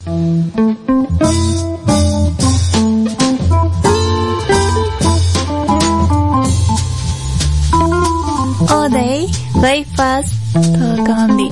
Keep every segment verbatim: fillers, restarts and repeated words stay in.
我哋 breakfast と講啲。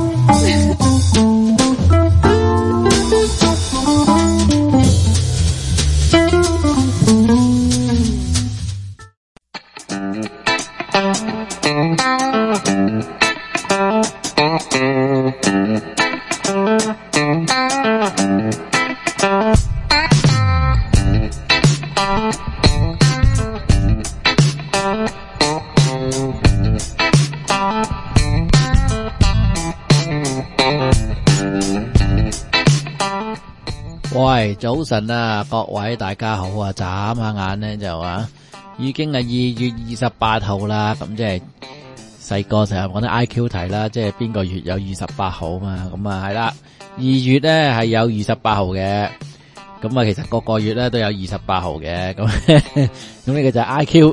喂，早晨啊，各位大家好啊！眨下眼咧就啊，已經係二月二十八號啦。咁即係細個成日講啲 I Q 題啦，即係邊個月有二十八號嘛？咁啊係啦，二月咧係有二十八號嘅。咁啊，其實個個月咧都有二十八號嘅。咁咁呢個就係 I Q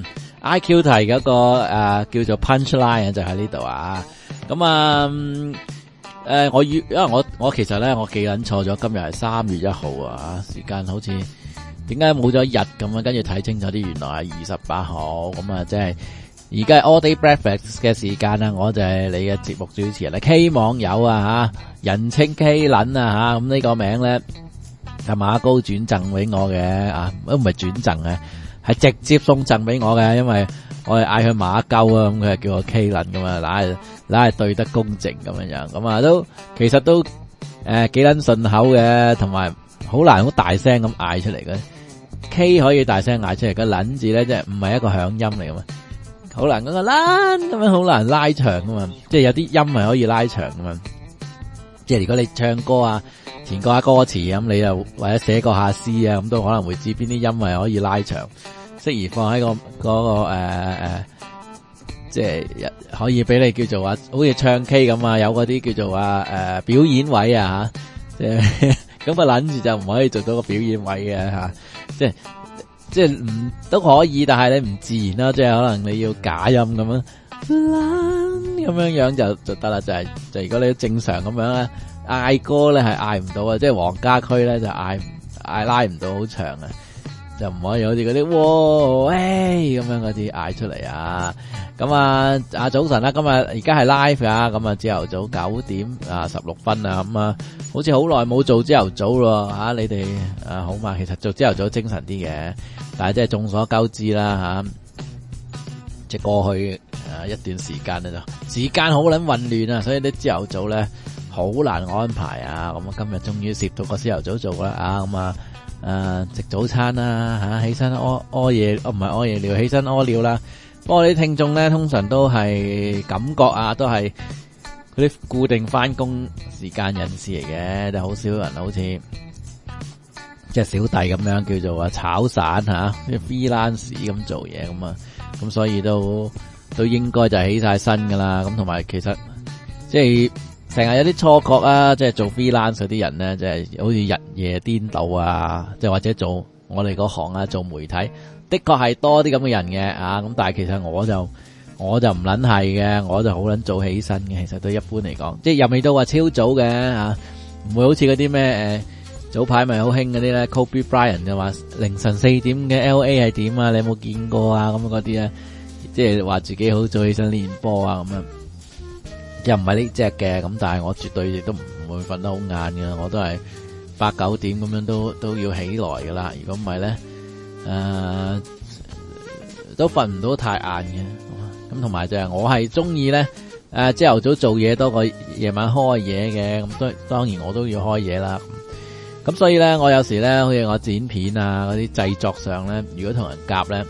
I Q 題嗰個誒叫做 punchline 就喺呢度啊。咁啊。誒、呃，我因為我我其實咧，我記緊錯咗，今日係三月一號啊，時間好似點解冇咗一日咁啊？跟住睇清楚啲，原來係二十八號，咁啊，即係而家係 all day breakfast 嘅時間啦。我就係你嘅節目主持人啦 ，K 網友啊吓，人稱 K 撚啊吓，咁呢個名咧係馬高轉贈俾我嘅啊，都唔係轉贈嘅，係直接送贈俾我嘅，因為我係嗌佢馬鳩啊，咁佢係叫我 K 撚咁啊，嗱係嗱係對得公正咁樣樣，咁啊都其實都誒幾撚順口嘅，同埋好難好大聲咁嗌出嚟嘅。K 可以大聲嗌出嚟，個撚字咧即係唔係一個響音嚟噶嘛，好難嗰個撚咁樣好難拉長噶嘛，即係有啲音係可以拉長噶嘛。即係如果你唱歌啊，填過下歌詞咁，你又或者寫過下詩啊，咁都可能會知邊啲音係可以拉長。適宜放喺個嗰個誒誒，即係可以俾你叫做話，好似唱 K 咁啊，有嗰啲叫做話誒表演位啊吓，即係咁個撚字就唔可以做到個表演位嘅吓，即係即係唔都可以，但係你唔自然啦，即係可能你要假音咁樣，咁樣樣就就得啦，就係就如果你正常咁樣咧，嗌歌咧係嗌唔到啊，即係黃家駒咧就嗌嗌拉唔到好長啊。就唔可以好似嗰啲哇喂咁樣嗰啲嗌出嚟啊！咁啊啊早晨啦，今日而家係 live 啊，咁啊朝頭早九點啊十六分啊，咁啊好似好耐冇做朝頭早咯吓，你哋啊好嘛？其實做朝頭早精神啲嘅，但係即係眾所周知啦吓，即係過去啊一段時間咧就時間好撚混亂啊，所以啲朝頭早咧好難安排啊！咁啊今日終於攝到個朝頭早做啦啊！咁啊〜誒、呃，食早餐啦吓、啊，起身屙屙夜，哦唔係屙夜尿，起身屙尿啦。不過啲聽眾咧，通常都係感覺啊，都係嗰啲固定翻工時間人士嚟嘅，就好少人好似即係小弟咁樣叫做話炒散吓，啲 freelance 咁做嘢咁啊，咁所以都都應該就係起晒身噶啦。咁同埋其實即係。成日有啲錯覺啊，即係做 freelance 嗰啲人咧，即係好似日夜顛倒啊，即係或者做我哋嗰行啊，做媒體的確係多啲咁嘅人嘅啊。咁但係其實我就我就唔撚係嘅，我就好撚早起身嘅。其實都一般嚟講，即係又未到話超早嘅啊，唔會好似嗰啲咩誒早排咪好興嗰啲咧 Kobe Bryant 就話凌晨四點嘅 L A 係點啊？你有冇見過啊？咁嗰啲咧，即係話自己好早起身練波啊咁樣。又唔係呢隻嘅，咁但係我絕對亦都唔會瞓得好晏嘅，我都係八九點咁樣都都要起來噶啦。如果唔係咧，誒、呃、都瞓唔到太晏嘅。咁同埋就係我係中意咧，誒朝頭早做嘢多過夜晚開嘢嘅。咁當當然我都要開嘢啦。咁所以咧，我有時咧，好似我剪片啊嗰啲製作上咧，如果同人夾咧。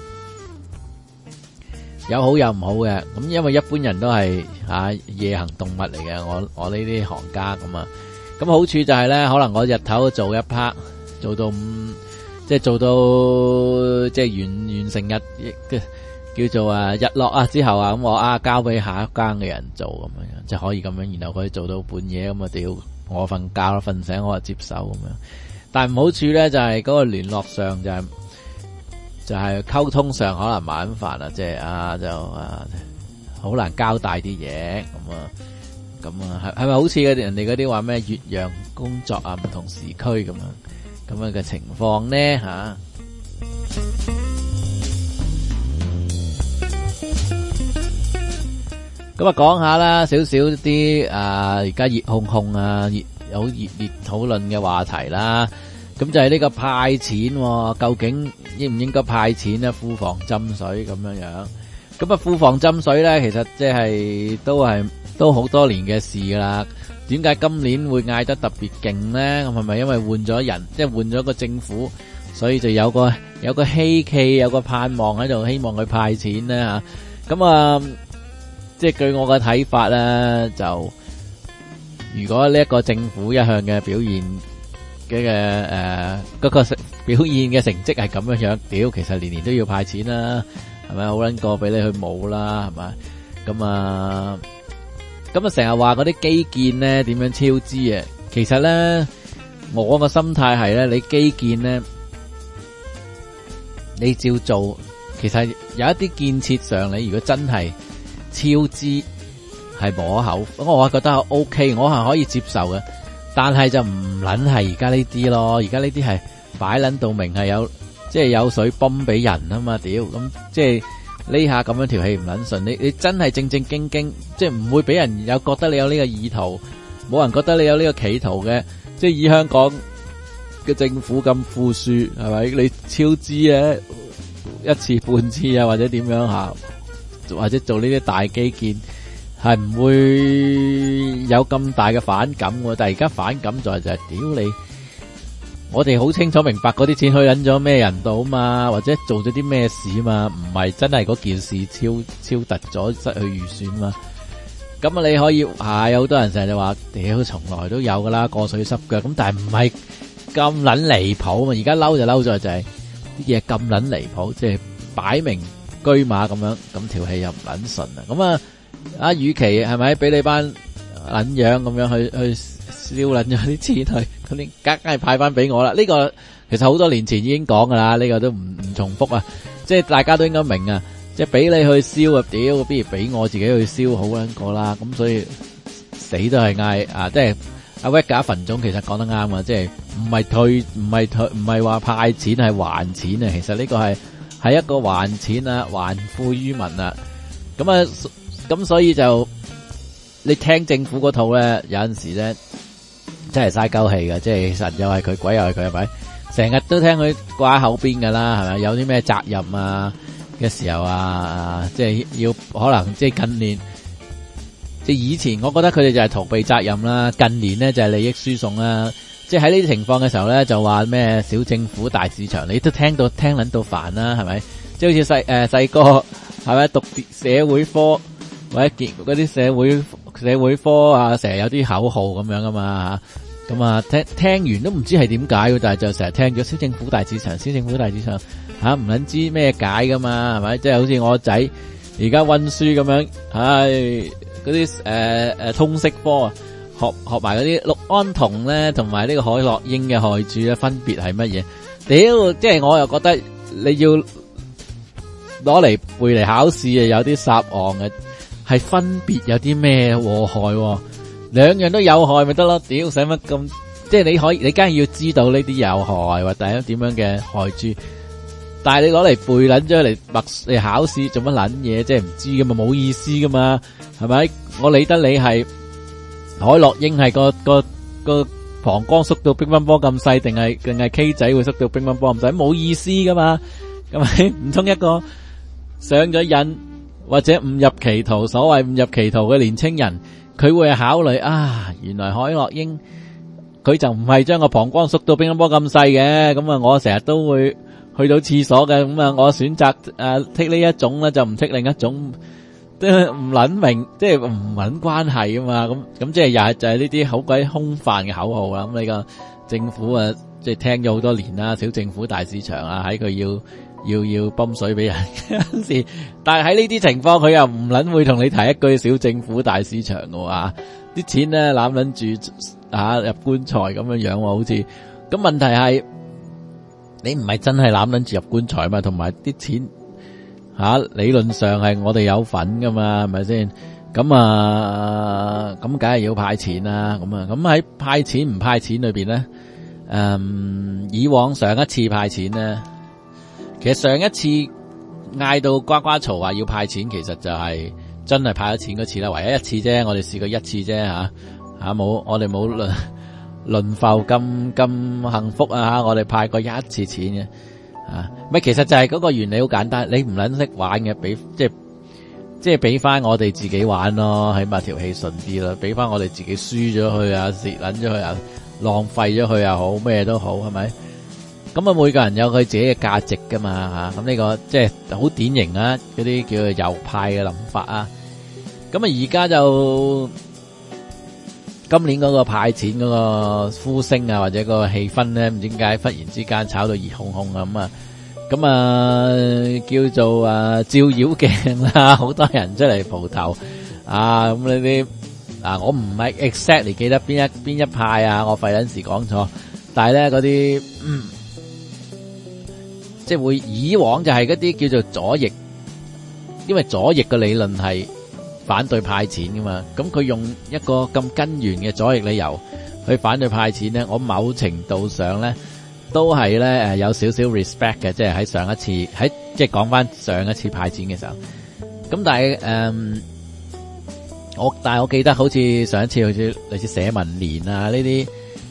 有好有唔好嘅，咁因為一般人都係啊夜行動物嚟嘅，我我呢啲行家咁啊，咁好處就係咧，可能我日頭做一 part，做到五，即係做到即係完完成日嘅叫做啊日落啊之後啊，咁我啊交俾下一間嘅人做咁樣，即係可以咁樣，然後佢做到半夜咁啊屌，我瞓覺啦，瞓醒我就接手咁樣，但係唔好處咧就係嗰個聯絡上就係。就係、是、溝通上可能麻煩啦，即係啊就啊好難交代啲嘢咁啊， 咁啊，係係咪好似人哋嗰啲話咩越洋工作啊，唔同時區咁樣咁樣嘅情況呢？吓？咁啊，講下啦，少少啲啊，而家熱烘烘啊，熱有熱烈討論嘅話題啦。咁就係呢個派錢，究竟應唔應該派錢咧？庫房斟水咁樣樣。咁啊，庫房斟水咧，其實即係都係都好多年嘅事噶啦。點解今年會嗌得特別勁咧？咁係咪因為換咗人，即係換咗個政府，所以就有個有個希冀，有個盼望喺度，希望佢派錢咧吓？咁啊，即係據我嘅睇法咧，就如果呢一個政府一向嘅表現嘅誒嗰個表現嘅成績係咁樣樣，屌，其實年年都要派錢啦，係咪好撚過俾你去冇啦，係咪？咁啊，咁啊成日話嗰啲基建咧點樣超支啊？其實咧，我個心態係咧，你基建咧，你照做，其實有一啲建設上，你如果真係超支係無可厚非，我係覺得 OK， 我係可以接受嘅。但係就唔撚係而家呢啲咯，而家呢啲係擺撚到明係有，即係有水泵俾人啊嘛，屌，咁即係呢下咁樣條氣唔撚順，你你真係正正經經，即係唔會俾人有覺得你有呢個意圖，冇人覺得你有呢個企圖嘅，即係以香港嘅政府咁富庶，係咪？你超支啊一次半次啊，或者點樣下，或者做呢啲大基建。係唔會有咁大嘅反感喎，但係而家反感在就係屌你，我哋好清楚明白嗰啲錢去撚咗咩人度嘛，或者做咗啲咩事嘛，唔係真係嗰件事超超突咗失去預算嘛。咁啊，你可以係有好多人成日就話屌，從來都有噶啦，過水濕腳，咁但係唔係咁撚離譜嘛。而家嬲就嬲在就係啲嘢咁撚離譜，即係擺明車馬咁樣，咁條氣又唔撚順啊，咁啊。啊，與其係咪俾你班撚樣咁樣去去燒撚咗啲錢去，咁你梗係派翻俾我啦。呢個其實好多年前已經講噶啦，呢個都唔唔重複啊。即係大家都應該明啊，即係俾你去燒啊，屌，不如俾我自己去燒好撚過啦。咁所以死都係嗌啊，即係阿 Vega 墳總其實講得啱啊，即係唔係退，唔係退，唔係話派錢係還錢啊。其實呢個係係一個還錢啊，還富於民啊。咁啊。咁所以就你聽政府嗰套咧，有陣時咧真係嘥鳩氣嘅，即係神又係佢，鬼又係佢，係咪？成日都聽佢掛喺口邊噶啦，係咪？有啲咩責任啊嘅時候啊，即係要可能即係近年，即係以前我覺得佢哋就係逃避責任啦，近年咧就係利益輸送啦。即係喺呢啲情況嘅時候咧，就話咩小政府大市場，你都聽到聽撚到煩啦，係咪？即係好似細誒細個係咪讀社會科？或者見嗰啲社會社會科啊，成日有啲口號咁樣噶嘛吓，咁啊聽聽完都唔知係點解，但係就成日聽咗小政府大市場，小政府大市場吓，唔捻知咩解噶嘛，係咪？即係好似我仔而家溫書咁樣，唉，嗰啲誒誒通識科啊，學學埋嗰啲氯胺酮咧，同埋呢個海洛因嘅害處咧，分別係乜嘢？屌，即係我又覺得你要攞嚟背嚟考試啊，有啲答案嘅。係分別有啲咩禍害，兩樣都有害咪得咯？屌，使乜咁？即係你可以，你梗係要知道呢啲有害或者點樣嘅害處，但係你攞嚟背捻咗嚟默嚟考試做乜捻嘢？即係唔知噶嘛，冇意思噶嘛，係咪？我理得你係海洛因係個個個膀胱縮到乒乓波咁細，定係定係 K 仔會縮到乒乓波咁細？冇意思噶嘛，咁咪唔通一個上咗癮？或者誤入歧途，所謂誤入歧途嘅年青人，佢會考慮啊，原來海洛因佢就唔係將個膀胱縮到乒乓波咁細嘅，咁啊我成日都會去到廁所嘅，咁啊我選擇誒剔呢一種咧，就唔剔另一種，都唔捻明，即係唔捻關係啊嘛，咁咁即係又係就係呢啲好鬼空泛嘅口號啦。咁你個政府啊，即係聽咗好多年啦，小政府大市場啊，喺佢要。要要泵水俾人嗰時，但係喺呢啲情況，佢又唔捻會同你提一句小政府大市場嘅話，啲錢咧攬捻住啊入棺材咁樣樣，好似咁問題係你唔係真係攬捻住入棺材嘛，同埋啲錢吓理論上係我哋有份噶嘛，係咪先？ 咁啊，咁梗係要派錢啦。咁啊，咁喺派錢唔派錢裏邊咧，誒、嗯，以往上一次派錢咧，其實上一次嗌到呱呱嘈話要派錢，其實就係真係派咗錢嗰次啦，唯一一次啫。我哋試過一次啫吓吓，冇我哋冇輪輪浮咁咁幸福啊吓，我哋派過一次錢嘅啊。咪其實就係嗰個原理好簡單，你唔撚識玩嘅，俾即係。即係俾翻我哋自己玩咯，起碼條氣順啲咯。俾翻我哋自己輸咗去啊，蝕捻咗去啊，浪費咗去啊，好咩都好，係咪？咁啊，每個人有佢自己嘅價值噶嘛吓。咁呢個即係好典型啊，嗰啲叫做右派嘅諗法啊。咁啊，而家就今年嗰個派錢嗰個呼聲啊，或者個氣氛咧，唔知點解忽然之間炒到熱烘烘啊咁啊。咁啊，叫做啊照妖鏡啦，好多人出嚟蒲頭啊！咁呢啲啊，我唔係 exactly 記得邊一邊一派啊，我費陣時講錯。但係咧嗰啲，嗯，即係會以往就係嗰啲叫做左翼，因為左翼嘅理論係反對派錢噶嘛。咁佢用一個咁根源嘅左翼理由去反對派錢咧，我某程度上咧。都係咧誒，有少少 respect 嘅，即係喺上一次喺即係講翻上一次派錢嘅時候，咁但係誒、嗯，我但係我記得好似上一次好似類似社民連啊呢啲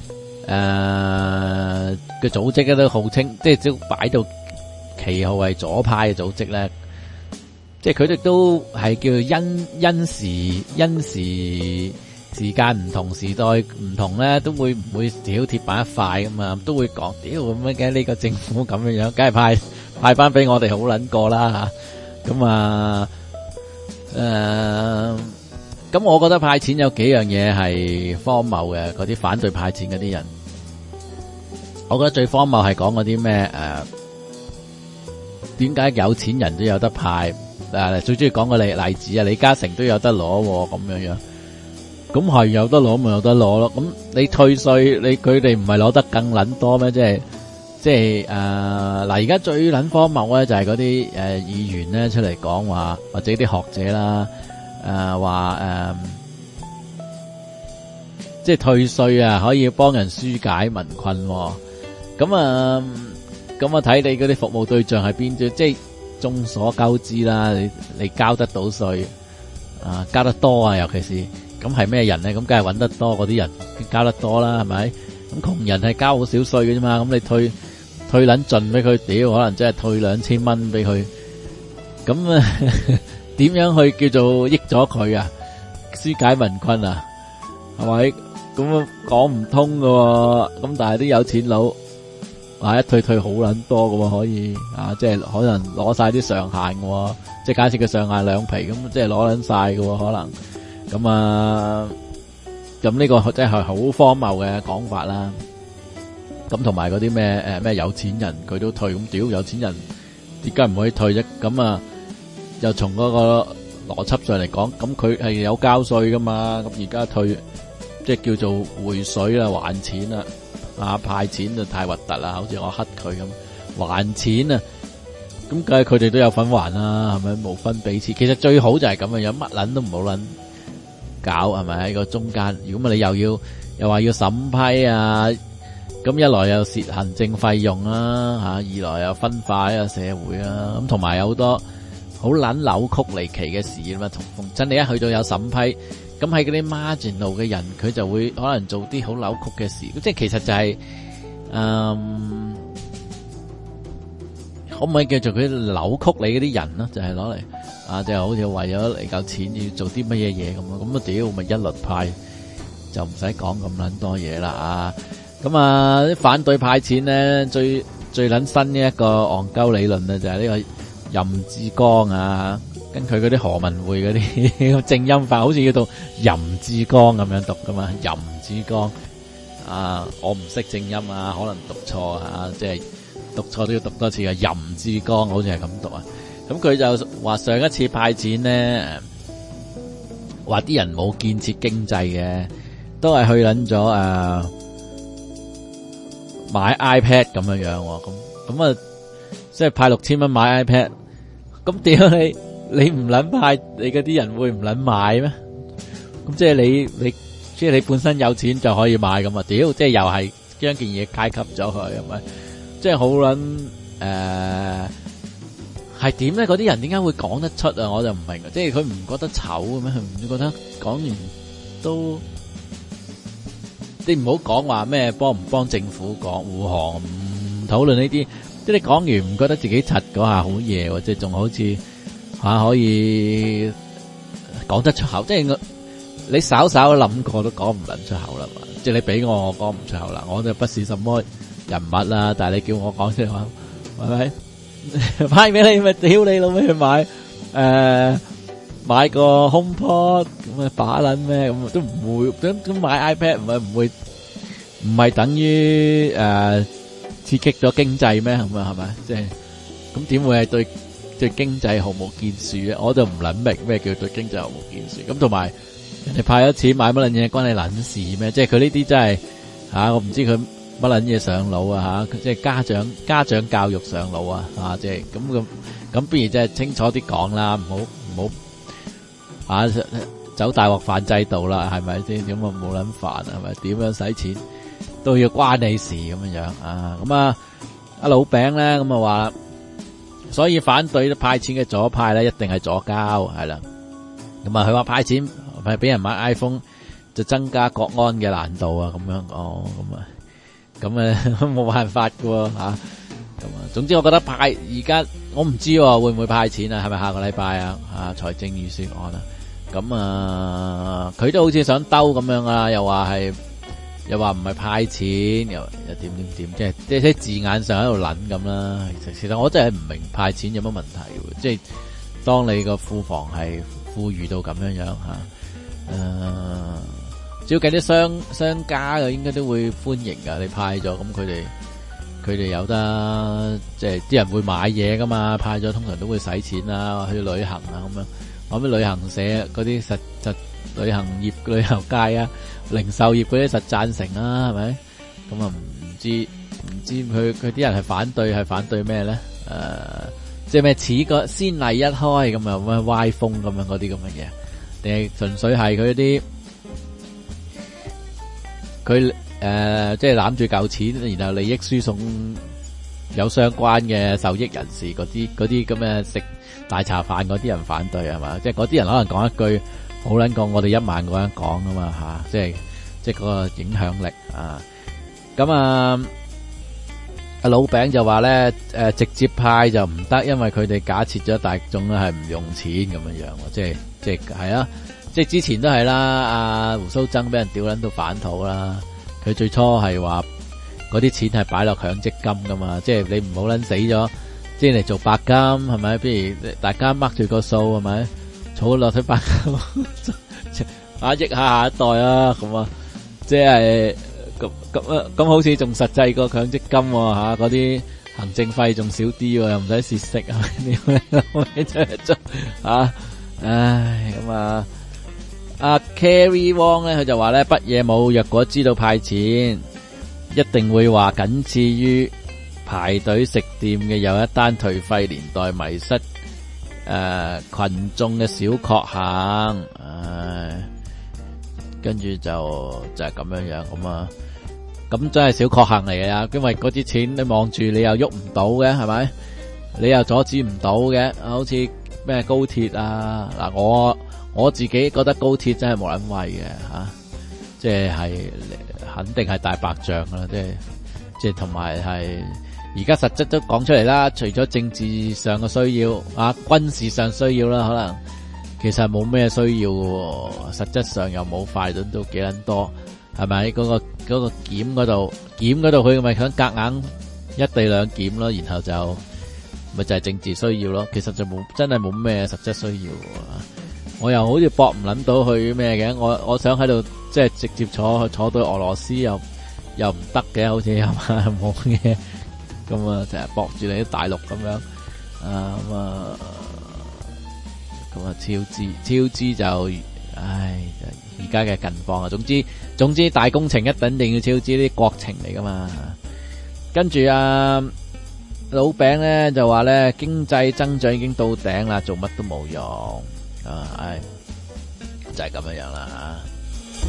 誒嘅組織咧都號稱，即係都擺到旗號係左派嘅組織咧，即係佢哋都係叫因因時因時。時間唔同，時代唔同咧，都會唔會屌鐵板一塊噶嘛？都會講屌咁樣嘅呢個政府咁樣樣，梗係派派翻俾我哋好撚過啦吓。咁啊，誒、呃，咁我覺得派錢有幾樣嘢係荒謬嘅，嗰啲反對派錢嗰啲人，我覺得最荒謬係講嗰啲咩誒，點、呃、解有錢人都有得派？誒，最中意講個例例子啊，李嘉誠都有得攞咁樣樣。咁係有得攞咪有得攞咯，咁你退稅，你佢哋唔係攞得更撚多咩？即係即係誒嗱，而家最撚荒謬咧就係嗰啲誒議員咧出嚟講話，或者啲學者啦誒話誒，即係退稅啊，可以幫人紓解民困。咁啊咁啊睇你嗰啲服務對象係邊啲？即係眾所周知啦，你你交得到稅啊，交得多啊，尤其是。咁係咩人咧？咁梗係搵得多嗰啲人交得多啦，係咪？咁窮人係交好少稅嘅啫嘛。咁你退退捻盡俾佢，屌可能真係退兩千蚊俾佢。咁啊，點樣去叫做益咗佢啊？紓解民困啊？係咪？咁啊講唔通㗎喎。咁但係啲有錢佬啊一退退好捻多㗎喎，可以啊，即係可能攞晒啲上限喎。即係假設佢上限兩皮，咁即係攞捻晒㗎喎，可能。咁啊，咁呢個真係好荒謬嘅講法啦。咁同埋嗰啲咩誒咩有錢人佢都退，咁屌有錢人點解唔可以退啫？咁啊，又從嗰個邏輯上嚟講，咁佢係有交稅噶嘛？咁而家退，即係叫做回水啦，還錢啦，啊派錢就太核突啦，好似我乞佢咁還錢啊！咁梗係佢哋都有份還啦，係咪無分彼此？其實最好就係咁樣，乜撚都唔好撚搞，係咪喺個中間？如果咪你又要又話要審批啊，咁一來又蝕行政費用啦，吓二來又分化呢個社會啊，咁同埋有好多好撚扭曲離奇嘅事啊嘛。同逢真你一去到有審批，咁喺嗰啲 marginal 嘅人，佢就會可能做啲好扭曲嘅事。即係其實就係、是，嗯，可唔可以叫做佢扭曲你嗰啲人咯？就係攞嚟。啊，就係好似為咗嚟夠錢要做啲乜嘢嘢咁咯，咁啊屌咪一律派，就唔使講咁撚多嘢啦啊！咁啊啲反對派錢咧，最最撚新嘅一個戇鳩理論咧，就係呢個任志剛啊，跟佢嗰啲何文匯嗰啲正音法，好似叫做任志剛咁樣讀噶嘛，任志剛啊，我唔識正音啊，可能讀錯啊，即係讀錯都要讀多次啊，任志剛好似係咁讀啊。咁佢就話上一次派錢咧，話啲人冇建設經濟嘅，都係去捻咗誒買 iPad 咁樣樣，咁咁啊，即係派六千蚊買 iPad，咁屌你你唔捻派，你嗰啲人會唔捻買咩？咁即係你你即係你本身有錢就可以買咁啊？屌，即係又係將件嘢階級咗佢，係咪？即係好捻誒，係點咧？嗰啲人點解會講得出啊？我就唔明，即係佢唔覺得醜嘅咩？佢唔覺得講完都，你唔好講話咩幫唔幫政府講護航，唔討論呢啲。即係你講完唔覺得自己柒嗰下好嘢喎，即係仲好似吓、啊、可以講得出口。即係你稍稍諗過都講唔捻出口啦嘛。即係你俾我，我講唔出口啦。我就不是什麼人物啦，但係你叫我講出口，係咪派俾你咪屌你老味去買誒、呃、買個 HomePod 咁啊把捻咩咁都唔會咁咁買 iPad 唔係唔會唔係等於誒。呃刺激咗經濟咩咁啊？係咪？即係咁點會係對對經濟毫無建樹咧？我就唔諗明咩叫對經濟毫無建樹。咁同埋人哋派咗錢買乜撚嘢，關你撚事咩？即係佢呢啲真係吓，我唔知佢乜撚嘢上腦啊吓！即係家長家長教育上腦啊吓！即係咁咁咁，不如即係清楚啲講啦，唔好唔好啊走大鑊飯制度啦，係咪先？點啊冇撚煩係咪？點樣使錢？都要關你事咁樣樣啊！咁啊，阿老餅咧咁啊話，所以反對派錢嘅左派咧，一定係左膠係啦。咁啊，佢話派錢係俾人買 iPhone 就增加國安嘅難度啊！咁樣哦，咁啊，咁啊冇辦法噶喎吓。咁啊，總之我覺得派而家我唔知會唔會派錢啊？係咪下個禮拜啊？啊，財政預算案啊？咁啊，佢都好似想兜咁樣啊，又話係。又話唔係派錢，又又點點點，即係即係啲字眼上喺度諗咁啦。其實我真係唔明派錢有乜問題喎，即係當你個庫房係富裕到咁樣樣吓，誒、呃，只要計啲商商家嘅應該都會歡迎噶。你派咗，咁佢哋佢哋有得，即係啲人會買嘢噶嘛，派咗通常都會使錢啦，去旅行啊咁樣。我啲旅行社嗰啲實實旅行業旅遊界啊。零售業嗰啲實贊成啦，係咪？咁啊唔知唔知佢佢啲人係反對係反對咩咧？誒、呃，即係咩似個先例一開咁啊，咩歪風咁樣嗰啲咁嘅嘢，定係純粹係佢啲佢誒，即係攬住嚿錢，然後利益輸送有相關嘅受益人士嗰啲嗰啲咁嘅食大茶飯嗰啲人反對係嘛？即係嗰啲人可能講一句。好撚過我哋一萬個人講噶嘛吓，即係即係嗰個影響力啊！咁啊，阿老餅就話咧，誒直接派就唔得，因為佢哋假設咗大眾咧係唔用錢咁樣樣，即係即係係啊！即係之前都係啦，阿胡鬚曾俾人屌撚到反肚啦，佢最初係話嗰啲錢係擺落強積金噶嘛，即係你唔好撚死咗，即係嚟做白金係咪？不如大家 mark 住個數係咪？儲落去白金，壓抑下下一代啊！咁啊，即係咁咁啊，咁好似仲實際過強積金喎吓，嗰啲行政費仲少啲，又唔使蝕息啊！點樣真係真啊！唉，咁啊，阿 Carrie Wong 咧，佢就話咧，北野武若果知道派錢，一定會話僅次於排隊食店嘅又一單頹廢年代迷失。誒、呃，群眾嘅小確幸，唉，跟住就就係咁樣樣咁啊，咁真係小確幸嚟嘅，因為嗰啲錢你望住你又喐唔到嘅，係咪？你又阻止唔到嘅，好似咩高鐵啊，嗱，我我自己覺得高鐵真係冇撚位嘅吓，即係係肯定係大白象啦，即係即係同埋係。而家實質都講出嚟啦，除咗政治上嘅需要啊，軍事上需要啦，可能其實冇咩需要嘅，實質上又冇快輪都幾撚多，係咪？嗰個嗰個檢嗰度檢嗰度佢咪想夾硬一地兩檢咯，然後就咪就係政治需要咯，其實就冇真係冇咩實質需要。我又好似搏唔撚到去咩嘅，我我想喺度即係直接坐坐到俄羅斯又又唔得嘅，好似係嘛冇嘢。咁啊，成日駁住你啲大陸咁樣，啊咁啊，咁啊超支超支就，唉，而家嘅近況啊，總之總之大工程一定一定要超支，啲國情嚟噶嘛。跟住啊， 老餅咧就話咧經濟增長已經到頂啦，做乜都冇用啊！唉，就係咁樣樣啦吓。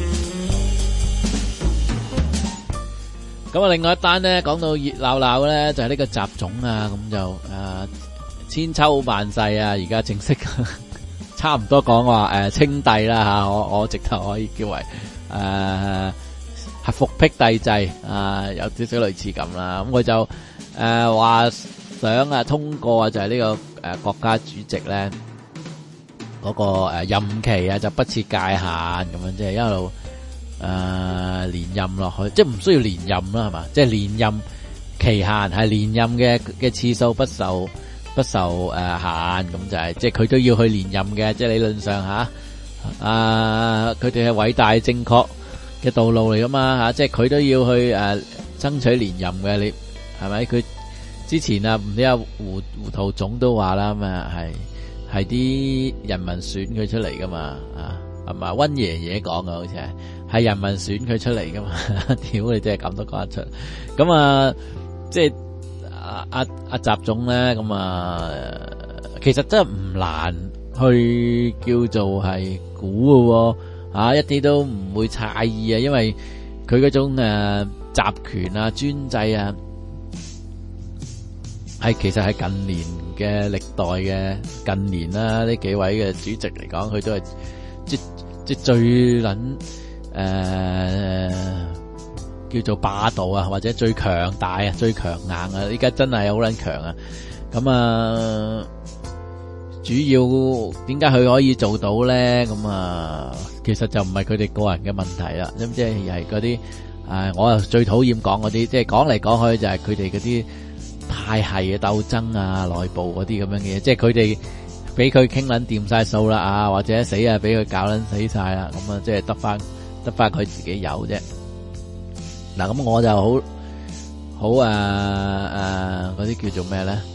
咁啊，另外一單咧講到熱鬧鬧咧，就係呢個習總啊，咁就誒千秋萬世啊，而家正式差唔多講話誒稱帝啦吓，我我直頭可以叫為誒係復辟帝制啊，有少少類似咁啦。咁佢就誒話想啊通過啊，就係呢個誒國家主席咧嗰個誒任期啊，就不設界限咁樣，即係一路誒連任落去，即係唔需要連任啦，係嘛？即係連任期限係連任嘅嘅次數不受不受誒限，咁就係即係佢都要去連任嘅，即係理論上吓啊，佢哋係偉大正確嘅道路嚟噶嘛吓，即係佢都要去誒爭取連任嘅，你係咪？佢之前啊唔知阿胡胡桃總都話啦，咁啊係係啲人民選佢出嚟噶嘛啊，係嘛？溫爺爺講噶，好似係係人民選佢出嚟噶嘛，屌你真係咁都講得出，咁啊即係阿阿阿習總咧，咁啊其實真係唔難去叫做係估嘅，啊一啲都唔會詫異啊，因為佢嗰種誒集權啊專制啊係其實係近年嘅歷代嘅近年啦，呢幾位嘅主席嚟講，佢都係即即最捻誒、呃、叫做霸道啊，或者最強大啊，最強硬啊，依家真係好捻強啊！咁啊，主要點解佢可以做到咧？咁啊，其實就唔係佢哋個人嘅問題啦，咁即係係嗰啲誒，我又最討厭講嗰啲，即係講嚟講去就係佢哋嗰啲派系嘅鬥爭啊，內部嗰啲咁樣嘅嘢，即係佢哋俾佢傾捻掂晒數啦啊，或者死啊俾佢搞捻死晒啦，咁啊即係得翻得翻佢自己有啫。嗱，咁我就好好誒誒嗰啲叫做咩咧？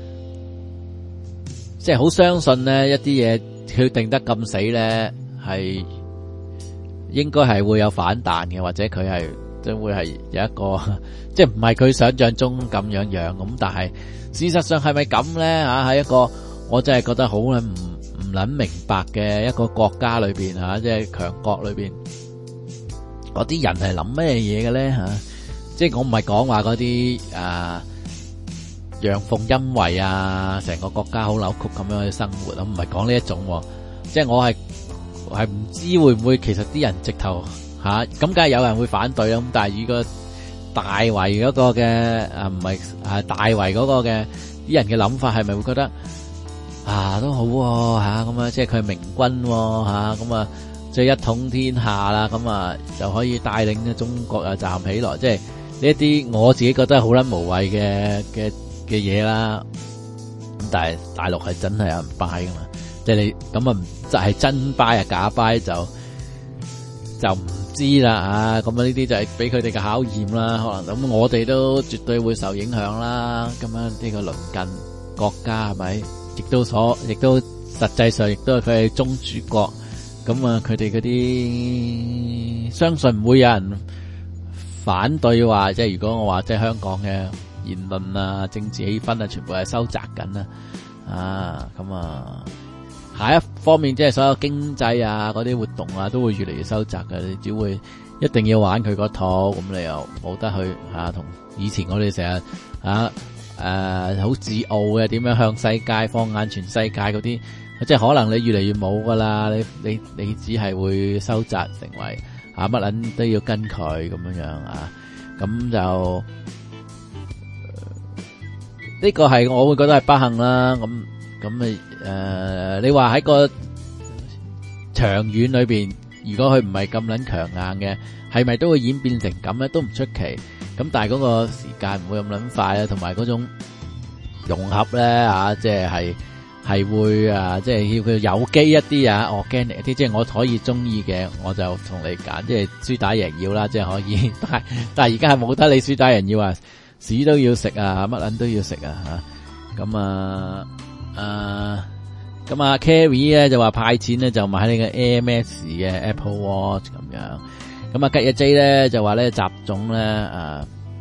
即係好相信咧一啲嘢佢定得咁死咧，係應該係會有反彈嘅，或者佢係即會係有一個即係唔係佢想象中咁樣樣咁，但係事實上係咪咁咧？吓，喺一個我真係覺得好唔唔捻明白嘅一個國家裏邊吓，即係強國裏邊嗰啲人係諗咩嘢嘅咧吓？即係我唔係講話嗰啲啊陽奉陰違啊，成個國家好扭曲咁樣去生活，我唔係講呢一種，即係我係係唔知會唔會其實啲人直頭吓咁，梗係有人會反對啦。咁但係如果大圍嗰個嘅啊唔係啊大圍嗰個嘅啲人嘅諗法係咪會覺得啊都好吓咁啊？即係佢係明君吓咁啊，即係一統天下啦，咁啊就可以帶領嘅中國啊站起來，即係呢一啲我自己覺得好撚無謂嘅嘅嘅嘢啦。咁但係大陸係真係有人拜噶嘛？即係你咁啊，就係真拜啊假拜就就唔知啦啊！咁啊呢啲就係俾佢哋嘅考驗啦。可能咁我哋都絕對會受影響啦。咁樣呢個鄰近國家係咪？亦都所亦都實際上亦都係佢係宗主國。咁啊佢哋嗰啲相信唔會有人反對話，即係如果我話即係香港嘅言論啊、政治氣氛啊，全部係收窄緊啊！啊咁啊，下一方面即係所有經濟啊嗰啲活動啊，都會越嚟越收窄嘅。你只會一定要玩佢嗰套，咁你又冇得去吓同、啊、以前我哋成日啊誒好自傲嘅，點樣向世界放眼全世界嗰啲，即係可能你越嚟越冇噶啦。你你你只係會收窄成為啊乜捻都要跟佢咁樣樣啊，咁就。呢個係我會覺得係不幸啦，咁咁咪誒，你話喺個長遠裏邊，如果佢唔係咁撚強硬嘅，係咪都會演變成咁咧？都唔出奇。咁但係嗰個時間唔會咁撚快啦，同埋嗰種融合咧啊，即係係係會啊，即係要佢有機一啲啊 ，organic 一啲，即係我可以中意嘅，我就同你揀，即係輸打贏要啦，即係可以。但係但係而家係冇得你輸打贏要啊！屎都要食啊，乜撚都要食啊吓，咁啊啊咁啊 Carrie 咧就話派錢咧就買呢個 A M S 嘅 Apple Watch 咁樣，咁啊吉野 J 咧就話咧習總咧啊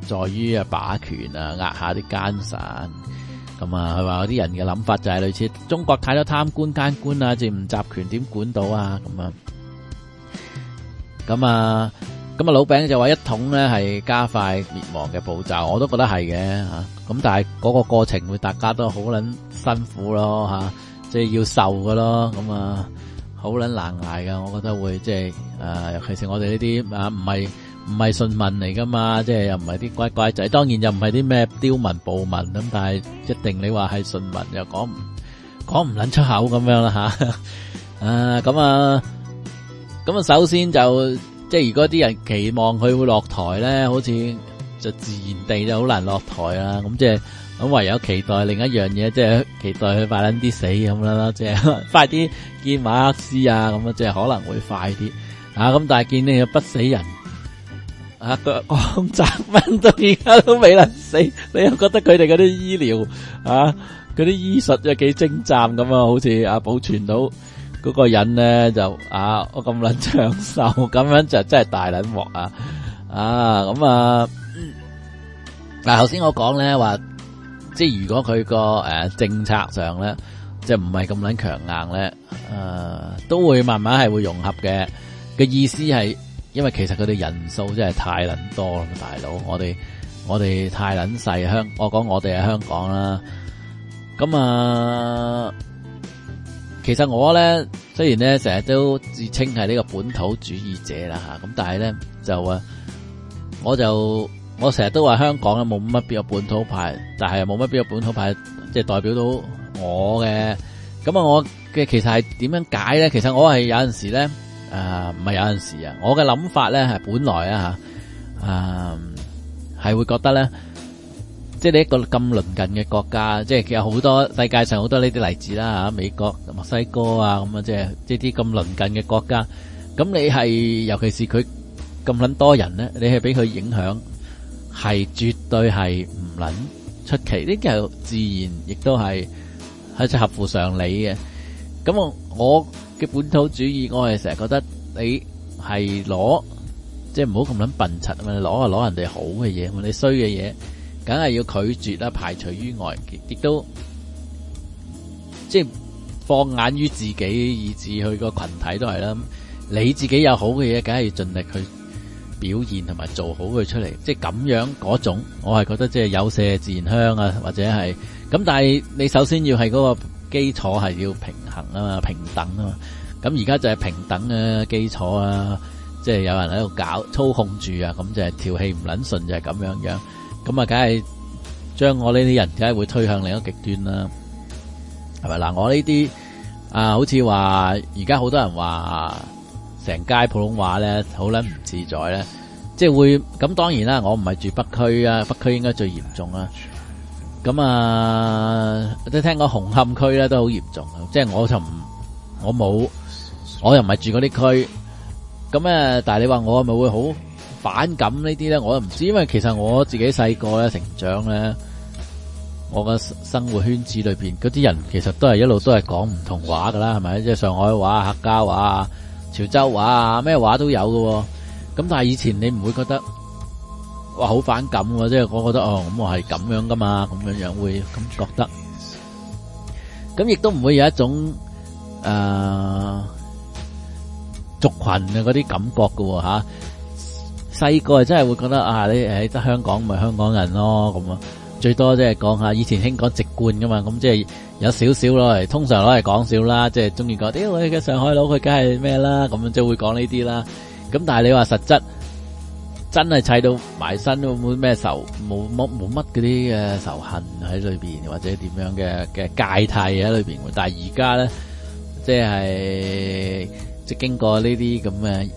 在於啊把權啊壓下啲奸臣。咁啊，佢話有啲人嘅諗法就係類似中國太多貪官奸官啊，佔唔集權點管到啊？咁啊，咁啊，咁啊，老餅就話一統咧係加快滅亡嘅步驟，我都覺得係嘅吓。咁但係嗰個過程會大家都好捻辛苦咯吓，即係要受㗎咯。咁啊，好捻難捱噶，我覺得會即係誒，尤其是我哋呢啲啊唔係。唔係順民嚟噶嘛，即係又唔係啲乖乖仔，當然又唔係啲咩刁民暴民咁，但係一定你話係順民又講唔講唔捻出口咁樣啦吓。啊咁啊，咁啊首先就即係如果啲人期望佢會落台咧，好似就自然地就好難落台啦。咁即係咁唯有期待另一樣嘢，即係期待佢快捻啲死咁啦，即係快啲見馬克思啊，咁啊即係可能會快啲啊。咁但係見你又不死人。啊，個江澤民到而家都未能死，你又覺得佢哋嗰啲醫療啊，嗰啲醫術又幾精湛咁啊？好似啊保存到嗰個人咧就啊，我咁捻長壽，咁樣就真係大捻鑊啊！啊咁啊，嗱頭先我講咧話，即係如果佢個誒政策上咧，即係唔係咁捻強硬咧，誒、啊、都會慢慢係會融合嘅。嘅意思係。因為其實佢哋人數真係太撚多啦，大佬，我哋我哋太撚細香，我講我哋喺香港啦。咁啊，其實我咧雖然咧成日都自稱係呢個本土主義者啦吓，咁但係咧就啊，我就我成日都話香港咧冇乜邊個本土派，但係冇乜邊個本土派即係代表到我嘅。咁啊，我嘅其實係點樣解咧？其實我係有陣時咧。誒、呃，唔係有陣時啊，我嘅諗法咧係本來啊吓，誒係會覺得咧，即係你一個咁鄰近嘅國家，即係其實有好多世界上好多呢啲例子啦吓，美國、墨西哥啊咁啊，即係即係啲咁鄰近嘅國家，咁你係尤其是佢咁捻多人咧，你係俾佢影響，係絕對係唔捻出奇，呢個自然亦都係係即合乎常理嘅。咁我我。嘅本土主義，我係成日覺得你係攞，即係唔好咁撚笨柒啊嘛！你攞啊攞人哋好嘅嘢，你衰嘅嘢，梗係要拒絕啦，排除於外，亦都即係放眼於自己，以至去個群體都係啦。你自己有好嘅嘢，梗係要盡力去表現同埋做好佢出嚟，即係咁樣嗰種，我係覺得即係有麝自然香啊，或者係咁。但係你首先要係嗰個基礎係要平衡啊嘛，平等啊嘛。咁而家就係平等嘅基礎啊，即係有人喺度搞操控住啊，咁就係條氣唔撚順，就係咁樣樣。咁啊，梗係將我呢啲人梗係會推向另一個極端啦，係咪嗱？我呢啲啊，好似話而家好多人話成街普通話咧，好撚唔自在咧，即係會咁。當然啦，我唔係住北區啊，北區應該最嚴重啊。咁啊，都聽講紅磡區咧都好嚴重啊，即係我就唔，我冇，我又唔係住嗰啲區，咁誒，但係你話我係咪會好反感呢啲咧？我都唔知，因為其實我自己細個咧成長咧，我嘅生活圈子裏邊嗰啲人其實都係一路都係講唔同話噶啦，係咪？即係上海話、客家話啊、潮州話啊，咩話都有喎。咁但係以前你唔會覺得哇好反感喎，即係我覺得哦，咁我係咁樣噶嘛，咁樣樣會咁覺得，咁亦都唔會有一種誒、呃、族群嘅嗰啲感覺噶吓。細個真係會覺得啊，你喺得香港咪香港人咯，咁啊最多即係講下以前興講籍貫噶嘛，咁即係有少少攞嚟，通常攞嚟講笑啦，即係中意講屌你嘅上海佬，佢梗係咩啦，咁樣即係會講呢啲啦。咁但係你話實質真係砌到埋身，會唔會咩仇？冇冇冇乜嗰啲嘅仇恨喺裏邊，或者點樣嘅嘅芥蒂喺裏邊。但係而家咧，即係即係經過呢啲咁嘅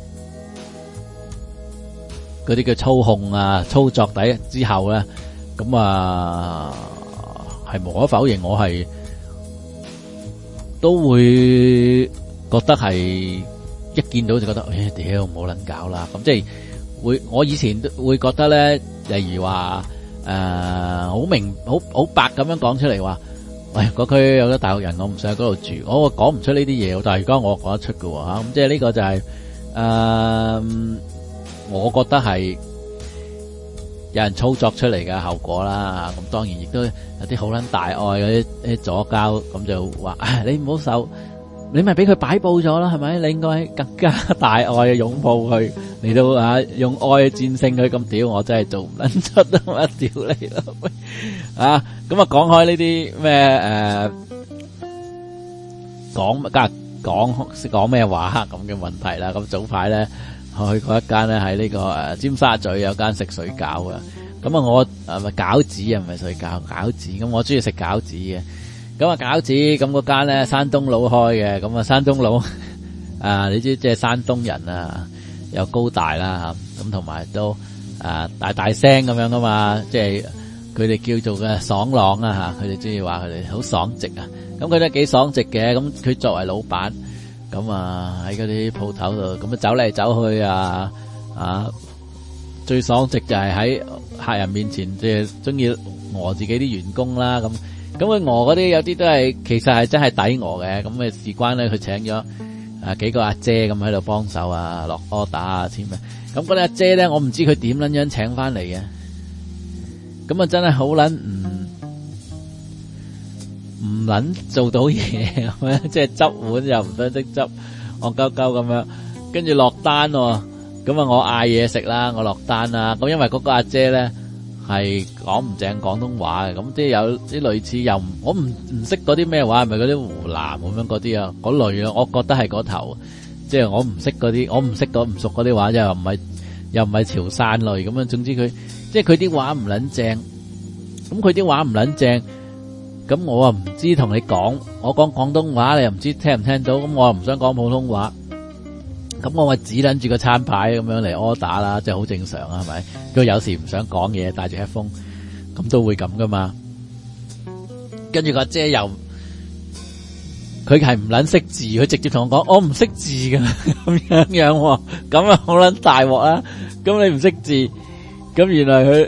嗰啲叫操控啊、操作底之後咧，咁啊係無可否認，我係都會覺得係。一見到就覺得，誒，屌，冇撚搞啦！咁即係會，我以前都會覺得咧，例如話誒，好明、好好白咁樣講出嚟話，喂，嗰區有啲大陸人，我唔想喺嗰度住，我講唔出呢啲嘢，但係而家我講得出㗎吓，咁即係呢個就係誒，我覺得係有人操作出嚟嘅後果啦。咁當然亦都有啲好撚大愛嗰啲啲左膠，咁就話你唔好受，你咪俾佢擺佈咗啦，係咪？你應該更加大愛嘅擁抱佢，嚟到啊用愛去戰勝佢。咁屌我真係做唔撚出啊！屌你啦啊！咁啊講開呢啲咩誒講家講識講咩話咁嘅問題啦。咁早排咧去過一間咧喺呢個誒尖沙咀有間食水餃啊。咁啊我誒咪餃子啊，唔係水餃餃子。咁我中意食餃子嘅。咁啊餃子咁嗰間咧山東佬開嘅。咁啊山東佬啊你知即係山東人啊，又高大啦吓，咁同埋都啊大大聲咁樣噶嘛，即係佢哋叫做嘅爽朗啊吓，佢哋中意話佢哋好爽直啊。咁佢都幾爽直嘅。咁佢作為老闆，咁啊喺嗰啲鋪頭度咁啊走嚟走去啊啊最爽直就係喺客人面前即係中意餓自己啲員工啦。咁咁佢餓嗰啲有啲都係其實係真係抵餓嘅。咁嘅事關咧佢請咗啊幾個阿姐咁喺度幫手啊落 order 啊簽名。咁嗰啲阿姐咧我唔知佢點撚樣請翻嚟嘅。咁啊真係好撚唔唔撚做到嘢咁樣，即係執碗又唔想識執，戇鳩鳩咁樣，跟住落單喎。咁啊我嗌嘢食啦，我落單啦。咁因為嗰個阿姐咧係講唔正廣東話嘅，咁即係有啲類似又唔我唔唔識嗰啲咩話，係咪嗰啲湖南咁樣嗰啲啊嗰類啊？我覺得係嗰頭，即係我唔識嗰啲，我唔識嗰唔熟嗰啲話，又唔係又唔係潮汕類咁樣。總之佢即係佢啲話唔撚正，咁佢啲話唔撚正。咁我啊唔知同你講，我講廣東話你又唔知聽唔聽到，咁我又唔想講普通話，咁我咪指撚住個餐牌咁樣嚟 order 啦，即係好正常啊，係咪？佢有時唔想講嘢，帶住 headphone，咁都會咁噶嘛。跟住個姐又，佢係唔撚識字，佢直接同我講，我唔識字噶，咁樣樣，咁啊好撚大鑊啦。咁你唔識字，咁原來佢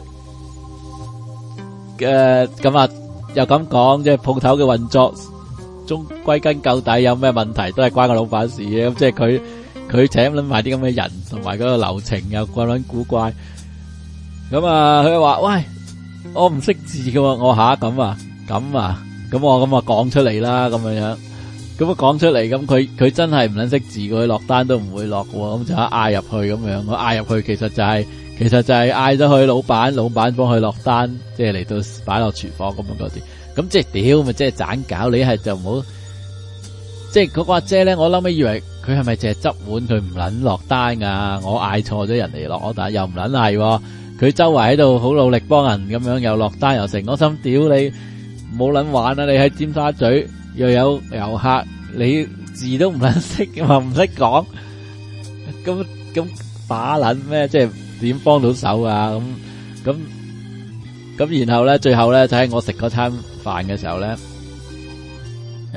嘅咁啊。又咁講，即係鋪頭嘅運作，中歸根究底有咩問題都係關個老闆事嘅。咁即係佢佢請撚埋啲咁嘅人，同埋嗰個流程又怪撚古怪。咁啊，佢話喂，我唔識字㗎喎，我吓咁啊，咁啊，咁我咁啊講出嚟啦，咁樣樣，咁啊講出嚟，咁佢佢真係唔撚識字，佢落單都唔會落嘅，咁就嗌入去咁樣，我嗌入去其實就係。其實就係嗌咗佢老闆，老闆幫佢落單，即係嚟到擺落廚房咁樣嗰啲，咁即係屌咪即係盞搞，你係就唔好，即係嗰個阿姐咧，我諗尾以為佢係咪淨係執碗，佢唔撚落單噶，我嗌錯咗人嚟落，但又唔撚係，佢周圍喺度好努力幫人咁樣，又落單又成，我心屌你冇撚玩啊！你喺尖沙咀又有遊客，你字都唔撚識，話唔識講，咁咁把撚咩？即係。點幫到手啊？咁咁咁，然後咧，最後咧，就喺我食嗰餐飯嘅時候咧，誒，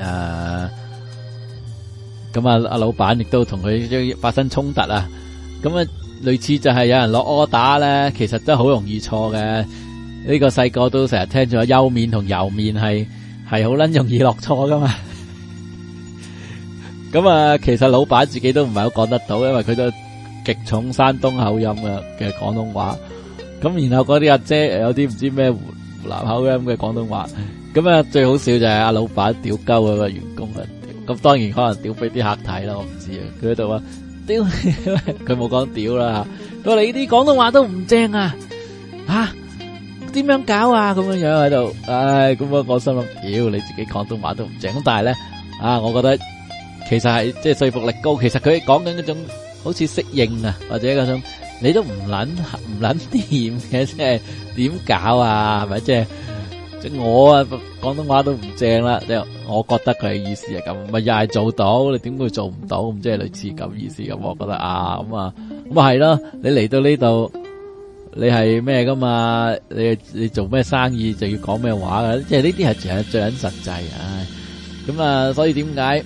咁啊，阿老闆亦都同佢發生衝突啊！咁啊，類似就係有人落 order 咧，其實都好容易錯嘅。呢個細個都成日聽咗幼麵同油麵係係好撚容易落錯噶嘛。咁啊，其實老闆自己都唔係好講得到，因為佢都。極重山東口音嘅嘅廣東話，咁然後嗰啲阿姐有啲唔知咩湖南口音嘅廣東話，咁啊最好笑就係阿老闆屌鳩嗰個員工啊，咁當然可能屌俾啲客睇啦，我唔知啊，佢喺度話屌，佢冇講屌啦吓，佢話你啲廣東話都唔正啊，吓點樣搞啊，咁樣樣喺度，唉，咁啊我心諗屌你自己廣東話都唔正，咁但係咧啊，我覺得其實係即係說服力高，其實佢講緊嗰種。好似適應啊，或者嗰種你都唔撚唔撚掂嘅，即係點搞啊？係咪即係即係我啊廣東話都唔正啦，即係我覺得佢嘅意思係咁，咪又係做到，你點會做唔到？咁即係類似咁意思咁，我覺得啊咁啊咁啊係咯，你嚟到呢度你係咩噶嘛？你你做咩生意就要講咩話噶？即係呢啲係最最緊實際啊！咁啊，所以點解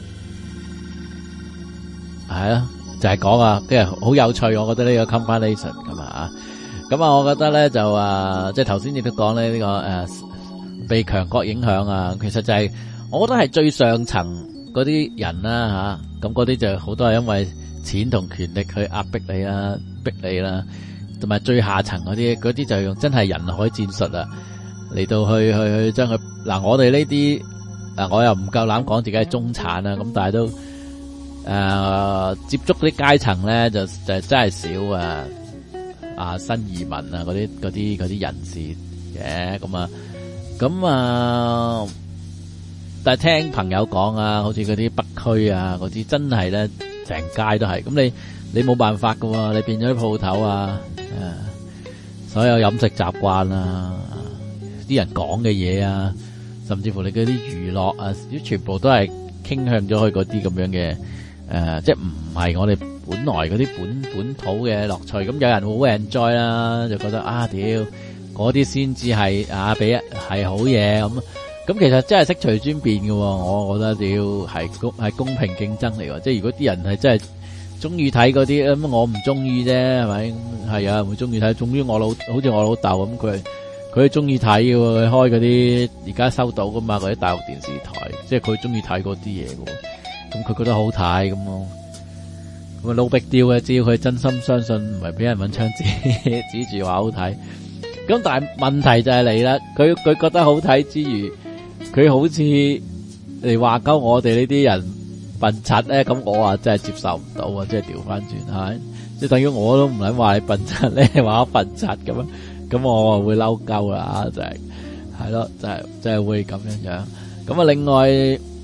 係啊？就係講啊，即係好有趣，我覺得呢個 combination 咁啊，咁啊，我覺得咧就啊，即係頭先亦都講咧呢個誒、啊、被強國影響啊，其實就係、是、我覺得係最上層嗰啲人啦吓，咁嗰啲就好多係因為錢同權力去壓迫你啦，逼你啦， 同埋最下層嗰啲，嗰啲就用真係人海戰術啊，嚟到去去去將佢嗱，我哋呢啲嗱，我又唔夠膽講自己係中產啦，咁但係都誒、呃、接觸啲階層咧，就就真係少啊，啊新移民啊嗰啲嗰啲嗰啲人士嘅，咁啊咁啊，但係聽朋友講啊，好似嗰啲北區啊嗰啲，真係咧成街都係，咁你你冇辦法噶喎，你變咗啲鋪頭啊。誒，所有飲食習慣啊，啲人講嘅嘢啊，甚至乎你嗰啲娛樂啊，全部都係傾向咗去嗰啲咁樣嘅誒、呃，即係唔係我哋本來嗰啲本本土嘅樂趣。咁有人會好 enjoy 啦，就覺得啊，屌嗰啲先至係啊，俾係好嘢咁。咁其實真係悉隨尊便嘅，我覺得屌係公係公平競爭嚟喎。即係如果啲人係真係中意睇嗰啲咁，我唔中意啫，係咪？係有人會中意睇，總之我老好似我老豆咁，佢佢中意睇嘅喎，佢開嗰啲而家收到噶嘛，嗰啲大陸電視台，即係佢中意睇嗰啲嘢嘅，咁佢覺得好睇咁咯。咁啊，no big deal嘅，只要佢真心相信，唔係俾人揾槍指指住話好睇。咁但係問題就係嚟啦，佢佢覺得好睇之餘，佢好似嚟話鳩我哋呢啲人笨柒咧，咁我啊真係接受唔到啊！即係調翻轉係，即係等於我都唔撚話你笨柒咧，話我笨柒咁樣，咁我啊會嬲鳩啦，就係係咯，就係就係會咁樣樣。咁啊，另外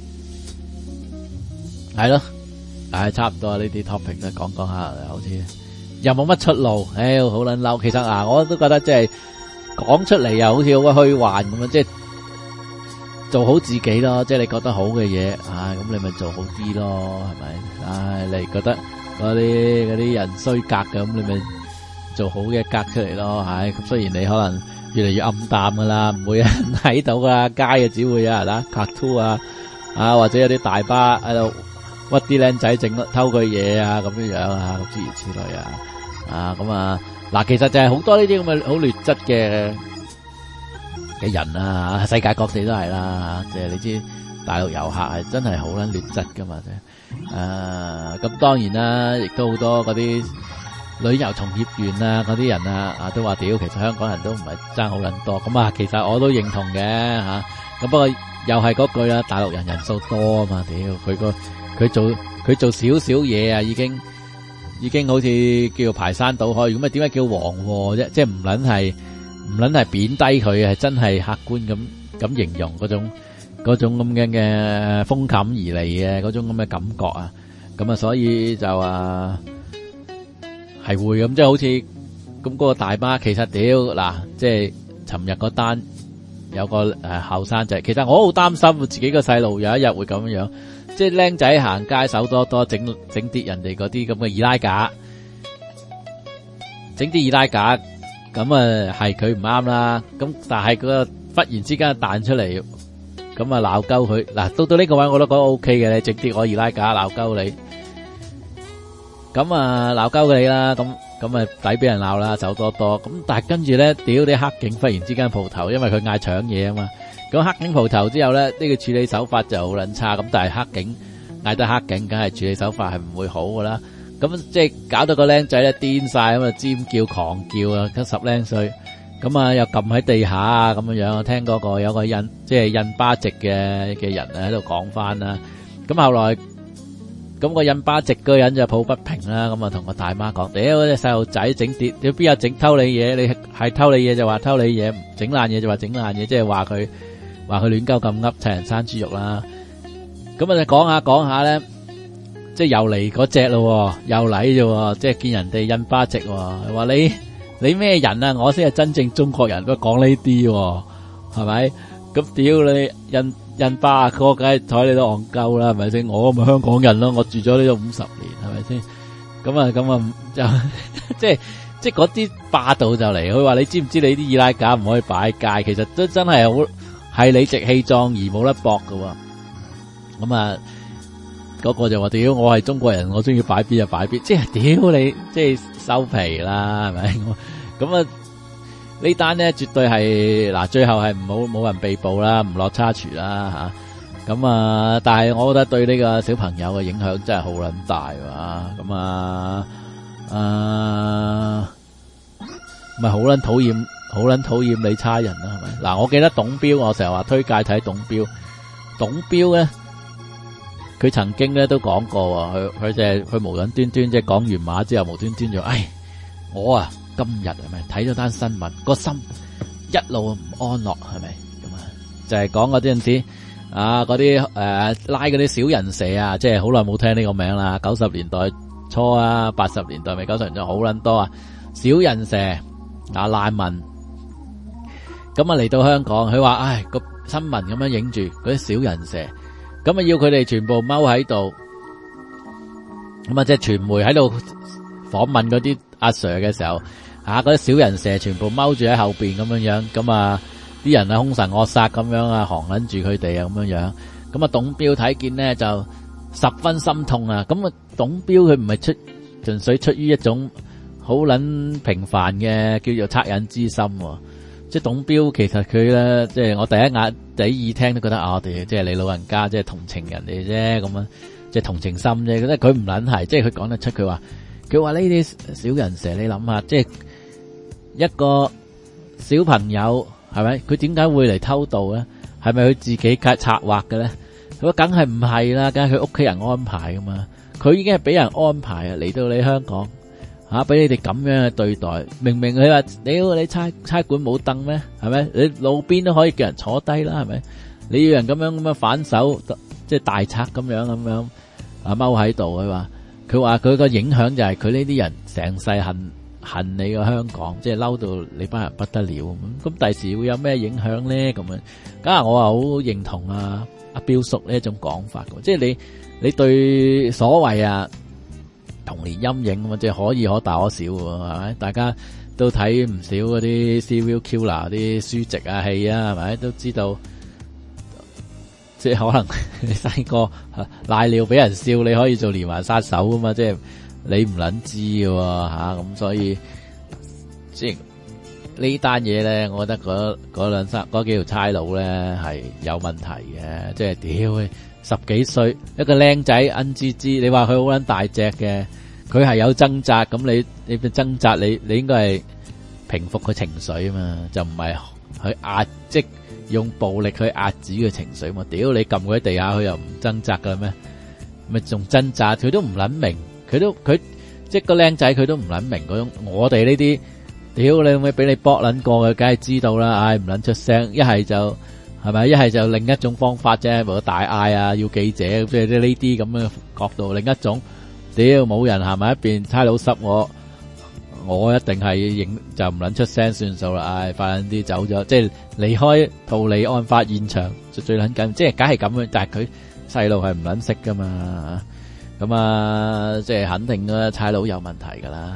係咯，唉，差唔多呢啲 topic 都講講下，好似又冇乜出路，唉，好撚嬲。其實啊，我都覺得即係講出嚟又好似好虛幻咁樣，即係。做好自己咯，即係你覺得好嘅嘢，唉，咁你咪做好啲咯，係咪？唉，你覺得嗰啲嗰啲人衰格嘅，咁你咪做好嘅格出嚟咯，唉，咁雖然你可能越嚟越暗淡噶啦，唔會有人睇到噶，街嘅只會有人啦，cartoon啊，啊或者有啲大巴喺度屈啲靚仔整偷佢嘢啊，咁樣樣啊，諸如此類啊，啊咁啊，嗱，其實就係好多呢啲咁嘅好劣質嘅。嘅人啊，世界各地都係啦，即係你知大陸遊客係真係好撚劣質噶嘛，啫。誒，咁當然啦，亦都好多嗰啲旅遊從業員啊，嗰啲人啊，啊都話屌，其實香港人都唔係爭好撚多。咁啊，其實我都認同嘅吓。咁不過又係嗰句啦，大陸人人數多啊嘛，屌佢個佢做佢做少少嘢啊，已經已經好似叫排山倒海。咁啊，點解叫黃禍啫？即係唔撚係。唔撚係貶低佢，係真係客觀咁咁形容嗰種嗰種咁樣嘅風感而嚟嘅嗰種咁嘅感覺啊，咁啊所以就啊係會咁，即係好似咁嗰個大媽，其實屌嗱，即係尋日嗰單有個誒後生仔，其實我好擔心自己個細路有一日會咁樣，即係僆仔行街手多多整整跌人哋嗰啲咁嘅二拉架，整啲二拉架。咁啊，係佢唔啱啦。咁但係佢個忽然之間彈出嚟，咁啊鬧鳩佢。嗱，到到呢個位我都覺得 O K 嘅，你直接我二拉架鬧鳩你。咁啊鬧鳩你啦，咁咁啊抵俾人鬧啦，手多多。咁但係跟住咧，屌啲黑警忽然之間蒲頭，因為佢嗌搶嘢啊嘛。咁黑警蒲頭之後咧，呢個處理手法就好撚差。咁但係黑警嗌得黑警，梗係處理手法係唔會好噶啦。咁即係搞到個僆仔咧癲晒咁啊，尖叫狂叫啊，得十零歲，咁啊又撳喺地下啊咁樣樣。我聽嗰個有個印即係印巴籍嘅嘅人啊喺度講翻啦。咁後來咁個印巴籍嗰個人就抱不平啦，咁啊同個大媽講：屌，嗰隻細路仔整跌，你邊有整偷你嘢？你係偷你嘢就話偷你嘢，整爛嘢就話整爛嘢，即係話佢話佢亂鳩咁噏，砌人生豬肉啦。咁啊就講下講下咧。即係又嚟嗰隻咯，又嚟啫，即係見人哋印巴籍，話你你咩人啊？我先係真正中國人，都講呢啲，係咪？咁屌你印印巴哥，梗係睬你都戇鳩啦，係咪先？我咪香港人咯，我住咗呢度五十年，係咪先？咁啊咁啊就即係即係嗰啲霸道就嚟，佢話你知唔知你啲二拉架唔可以擺喺街？其實都真係好係理直氣壯而冇得駁噶，咁啊。嗰個就話屌，我係中國人，我中意擺邊就擺邊，即係屌你，即係收皮啦，係咪？咁啊呢單咧絕對係嗱，最後係冇冇人被捕啦，唔落差廚啦吓。咁啊，但係我覺得對呢個小朋友嘅影響真係好撚大啊！咁啊，啊咪好撚討厭，好撚討厭你差人啦，係咪？嗱，我記得董彪，我成日話推介睇董彪，董彪咧，佢曾經咧都講過，佢佢就係佢無端端即係講完馬之後，無端端就，唉，我啊今日係咪睇咗單新聞，個心一路唔安樂，係咪咁啊？就係講嗰啲陣時啊，嗰啲誒拉嗰啲小人蛇啊，即係好耐冇聽呢個名啦，九十年代初啊，八十年代尾九十年代好撚多啊，小人蛇啊難民，咁啊嚟到香港，佢話唉個新聞咁樣影住嗰啲小人蛇，咁啊要佢哋全部踎喺度，咁啊即係傳媒喺度訪問嗰啲阿 Sir 嘅時候，啊嗰啲小人蛇全部踎住喺後邊咁樣樣，咁啊啲人啊兇神惡煞咁樣啊，行撚住佢哋啊咁樣樣，咁啊董彪睇見呢就十分心痛啊，咁啊董彪佢唔係出純粹出於一種好撚平凡嘅叫做惻隱之心，即係董彪其實佢咧，即係我第一眼第一耳聽都覺得啊，我哋即係你老人家即係同情人哋啫，咁樣即係同情心啫，覺得佢唔撚係，即係佢講得出，佢話佢話呢啲小人蛇，你諗下，即係一個小朋友係咪？佢點解會嚟偷渡咧？係咪佢自己策劃嘅咧？佢話梗係唔係啦，梗係佢屋企人安排噶嘛。佢已經係俾人安排啊，嚟到你香港吓，俾你哋咁樣嘅對待。明明佢話你你差差館冇凳咩？係咪？你路邊都可以叫人坐低啦，係咪？你要人咁樣咁樣反手，即係大賊咁樣咁樣啊踎喺度。佢話佢話佢個影響就係佢呢啲人成世恨恨你個香港，即係嬲到你班人不得了咁。咁第時會有咩影響咧？咁樣，梗係我話好認同啊阿彪叔呢一種講法嘅，即係你你對所謂啊童年陰影咁啊，即係可以可大可小喎，係咪？大家都睇唔少嗰啲 serial killer 啲書籍啊戲啊，係咪？都知道，即係可能你細個瀨尿俾人笑，你可以做連環殺手噶嘛，即係你唔捻知嘅吓，咁所以即係呢單嘢咧，我覺得嗰嗰兩三嗰幾條差佬咧係有問題嘅，即係屌十幾歲一個僆仔恩滋滋，你話佢好捻大隻嘅，佢係有掙扎，咁你你嘅掙扎，你你應該係平復佢情緒啊嘛，就唔係去壓即用暴力去壓止佢情緒嘛。屌你撳佢喺地下，佢又唔掙扎噶咩？咪仲掙扎，佢都唔捻明，佢都佢即係個僆仔，佢都唔捻明嗰種。我哋呢啲屌你咪俾你搏捻過嘅，梗係知道啦。唉，唔捻出聲，一係就係咪？一係就另一種方法啫，或者大嗌啊，要記者，即係呢啲咁嘅角度。另一種，屌冇人行埋一邊，差佬濕我，我一定係影就唔捻出聲算數啦。唉，快捻啲走咗，即係離開逃離案發現場就最捻緊，即係梗係咁樣。但係佢細路係唔捻識噶嘛，咁啊，即係肯定嘅差佬有問題噶啦。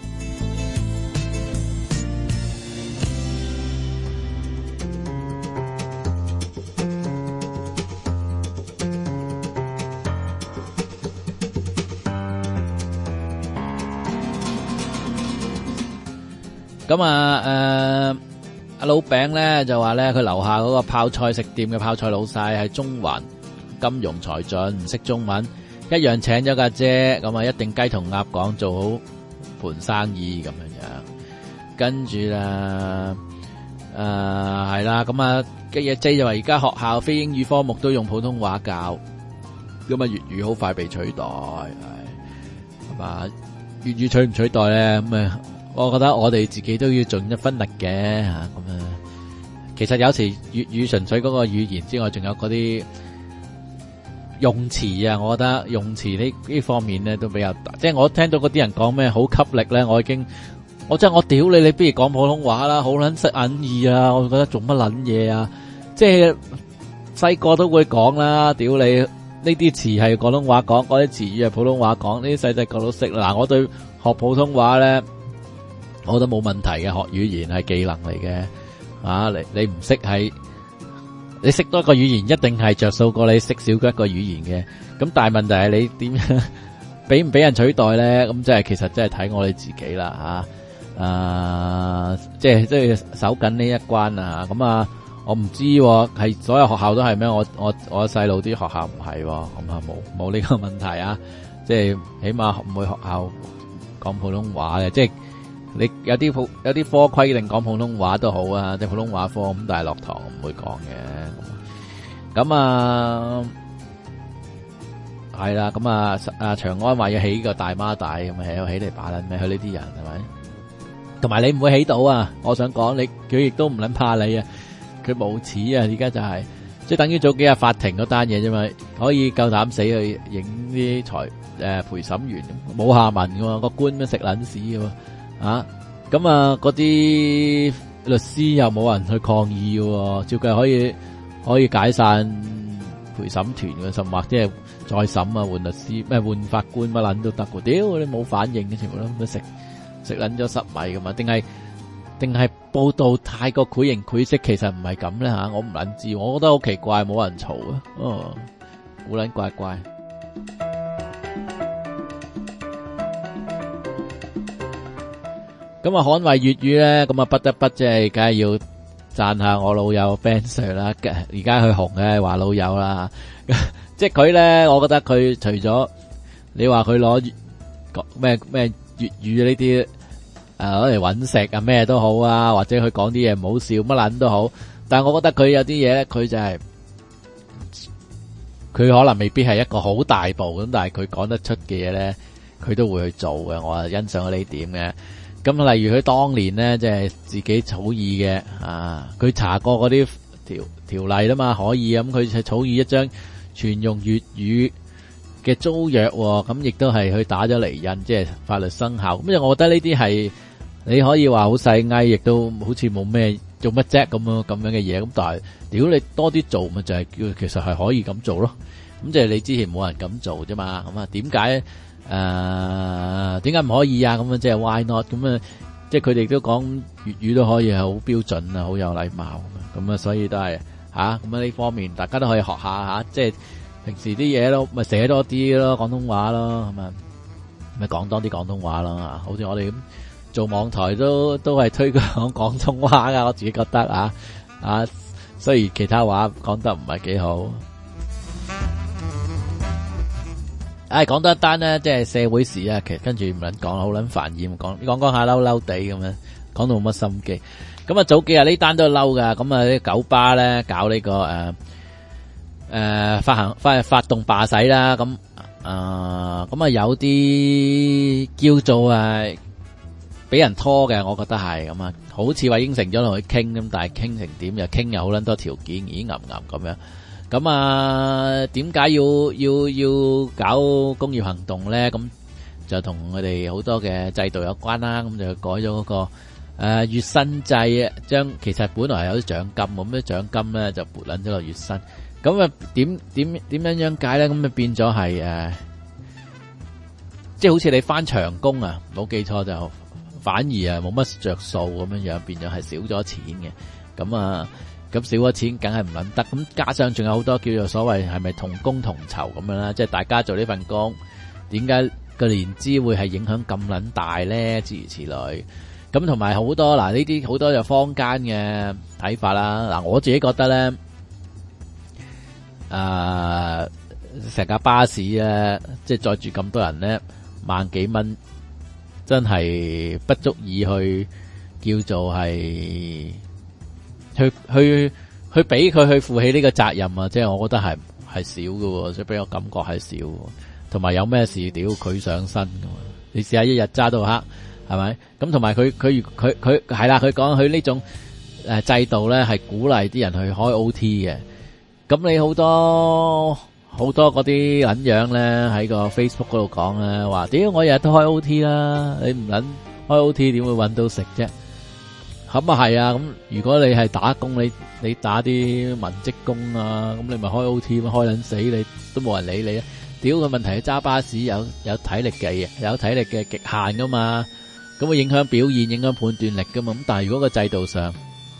咁啊，誒，阿老餅咧就話咧，佢樓下嗰個泡菜食店嘅泡菜老細係中環金融才俊，唔識中文，一樣請咗架姐，咁啊一定雞同鴨講，做好盤生意咁樣樣。跟住啦，誒係啦，咁啊嘅嘢 J 就話而家學校非英語科目都用普通話教，咁啊粵語好快被取代，係嘛？粵語取唔取代咧？咁啊？我覺得我哋自己都要盡一分力嘅吓，咁啊，其實有時粵語純粹嗰個語言之外，仲有嗰啲用詞啊，我覺得用詞呢呢方面咧都比較大。即係我聽到嗰啲人講咩好吸力咧，我已經我真係我屌你，你不如講普通話啦，好撚識隱意啊！我覺得做乜撚嘢啊？即係細個都會講啦，屌你呢啲詞係廣東話講，嗰啲詞語係普通話講，呢啲細細個都識啦。嗱，我對學普通話咧，我覺得冇問題嘅，學語言係技能嚟嘅，啊，你你唔識係，你識多一個語言一定係着數過你識少一個語言嘅。咁但係問題係你點樣俾唔俾人取代咧？咁即係其實真係睇我哋自己啦，吓，啊，即係即係守緊呢一關啊。咁啊，我唔知係所有學校都係咩？我我我細路啲學校唔係，咁啊冇冇呢個問題啊。即係起碼每學校講普通話嘅，即係。 你有啲普有啲科規定講普通話都好啊，即係普通話科咁，但係落堂唔會講嘅。咁啊係啦，咁啊啊長安話要起個大媽大，咁啊起起嚟把撚咩？佢呢啲人係咪？同埋你唔會起到啊！我想講你，佢亦都唔撚怕你啊！佢無恥啊！而家就係、是、即係等於早幾日法庭嗰單嘢啫嘛，可以夠膽死去影啲裁誒陪審員冇下文噶喎，個官咩食撚屎噶喎啊！咁啊嗰啲律師又冇人去抗議喎，照計可以可以解散陪審團嘅，甚或即係再審啊，換律師咩換法官乜撚都得喎。屌你冇反應嘅，全部都咁食食撚咗十米噶嘛？定係定係報道太過繪形繪色，其實唔係咁咧吓，我唔撚知，我覺得好奇怪，冇人嘈啊，哦，古撚怪怪。咁啊，捍衛粵語咧，咁啊不得不即係，梗係要讚下我老友 Ben Sir 啦。而家佢紅嘅話老友啦，即係佢咧，我覺得佢除咗你話佢攞咩咩粵語呢啲誒攞嚟搵食啊咩都好啊，或者佢講啲嘢唔好笑乜撚都好，但係我覺得佢有啲嘢咧，佢就係佢可能未必係一個好大步咁，但係佢講得出嘅嘢咧，佢都會去做嘅，我係欣賞呢點嘅。咁例如佢當年咧，即係自己草擬嘅啊，佢查過嗰啲條條例啦嘛，可以咁佢係草擬一張全用粵語嘅租約，咁亦都係佢打咗離印，即係法律生效。咁我覺得呢啲係你可以話好細藝，亦都好似冇咩做乜啫咁樣咁樣嘅嘢。咁但係如果你多啲做，咪就係叫其實係可以咁做咯。咁即係你之前冇人咁做啫嘛。咁啊，點解？誒，點解唔可以啊？咁啊，即係 why not？咁啊，即係佢哋都講粵語都可以係好標準啊，好有禮貌咁啊，所以都係吓咁啊呢方面，大家都可以學下吓，即係平時啲嘢咯，咪寫多啲咯，廣東話咯，係咪？咪講多啲廣東話咯啊！好似我哋咁做網台都都係推廣廣東話噶，我自己覺得啊啊，雖然其他話講得唔係幾好。唉，講多一單咧，即係社會事啊，其實跟住唔撚講，好撚煩厭，講講講下嬲嬲地咁樣，講到冇乜心機。咁啊，早幾日呢單都嬲噶，咁啊啲九巴咧搞呢個誒誒發行發發動罷駛啦，咁啊咁啊有啲叫做誒俾人拖嘅，我覺得係咁啊，好似話應承咗同佢傾咁，但係傾成點又傾有好撚多條件，咦吟吟咁樣。咁啊，點解要要要搞工業行動咧？咁就同佢哋好多嘅制度有關啦。咁就改咗嗰個誒月薪制啊，將其實本來係有啲獎金，咁啲獎金咧就撥撚咗落月薪。咁啊，點點點樣樣解咧？咁啊變咗係誒，即係好似你翻長工啊，冇記錯就反而啊冇乜着數咁樣樣，變咗係少咗錢嘅。咁啊。咁少咗錢，梗係唔撚得。咁加上仲有好多叫做所謂係咪同工同酬咁樣啦，即係大家做呢份工，點解個年資會係影響咁撚大咧？諸如此類。咁同埋好多嗱，呢啲好多就坊間嘅睇法啦。嗱，我自己覺得咧，誒成架巴士咧，即係載住咁多人咧，萬幾蚊真係不足以去叫做係。去去去俾佢去負起呢個責任啊！即係我覺得係係少喎，即係俾我感覺係少，同埋有咩事屌佢上身噶嘛？你試下一日揸到黑，係咪？咁同埋佢佢佢佢係啦，佢講佢呢種誒制度咧係鼓勵啲人去開 O T 嘅。咁你好多好多嗰啲撚樣咧喺個 Facebook 嗰度講咧，話屌我日日都開 O T 啦，你唔撚開 O T 點會搵到食啫？咁啊係啊，咁如果你係打工，你你打啲文職工啊，咁你咪開 O T，咁開撚死你，都冇人理你啊！屌個問題係揸巴士有有體力嘅，有體力嘅極限噶嘛，咁會影響表現，影響判斷力噶嘛。咁但係如果個制度上，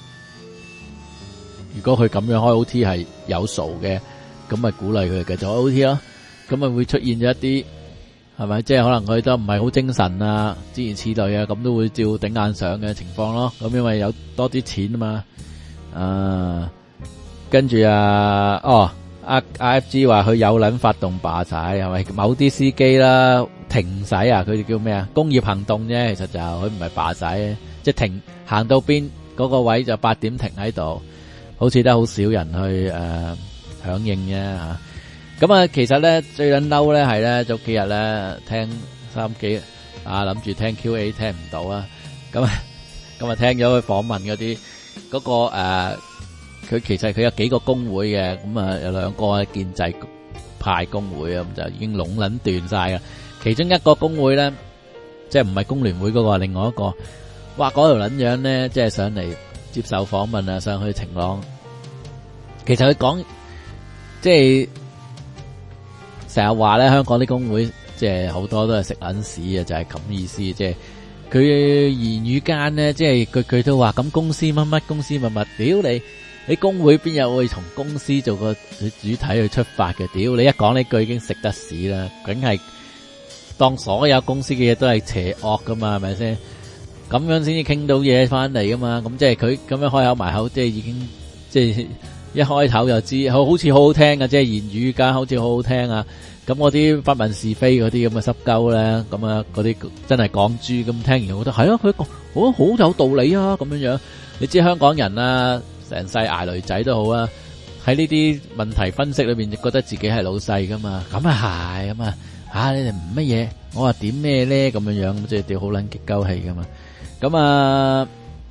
如果佢咁樣開 O T 係有數嘅，咁咪鼓勵佢繼續開 O T 咯，咁咪會出現咗一啲。係咪？即係可能佢都唔係好精神啊，諸如此類啊，咁都會照頂硬上嘅情況咯。咁因為有多啲錢啊嘛。啊，跟住啊，哦，阿 I F G 話佢有撚發動罷駛，係咪？某啲司機啦， 停駛啊，佢哋叫咩啊？工業行動啫，其實就佢唔係罷駛，即係停行到邊嗰個位就八點停喺度，好似都好少人去誒、呃、響應啫吓。咁啊，其實咧最撚嬲咧係咧早幾日咧聽收音機啊，諗住聽 Q A 聽唔到啊，咁啊咁啊聽咗佢訪問嗰啲嗰個誒，佢、呃、其實佢有幾個工會嘅，咁啊有兩個係建制派工會啊，咁就已經壟撚斷晒㗎。其中一個工會咧，即係唔係工聯會嗰個，另外一個，哇嗰條撚樣咧，即係上嚟接受訪問啊，上去晴朗。其實佢講即係成日話咧，香港啲工會即係好多都係食撚屎啊，就係咁意思。即係佢言語間咧，即係句句都話咁公司乜乜公司乜乜，屌你！你工會邊有會從公司做個主體去出發嘅？屌你一講呢句已經食得屎啦，梗係當所有公司嘅嘢都係邪惡噶嘛，係咪先？咁樣先至傾到嘢翻嚟噶嘛？咁即係佢咁樣開口埋口，即係已經即係一開頭就知，好好似好好聽嘅，即係言語間好似好好聽啊！咁嗰啲不問是非嗰啲咁嘅濕鳩咧，咁啊嗰啲真係講豬咁，聽完我覺得係啊，佢講好好有道理啊，咁樣樣。你知香港人啊，成世捱女仔都好啊，喺呢啲問題分析裏邊，就覺得自己係老細噶嘛，咁啊係咁啊，啊你哋唔乜嘢，我話點咩咧咁樣樣，即係屌好撚激鳩氣噶嘛，咁啊，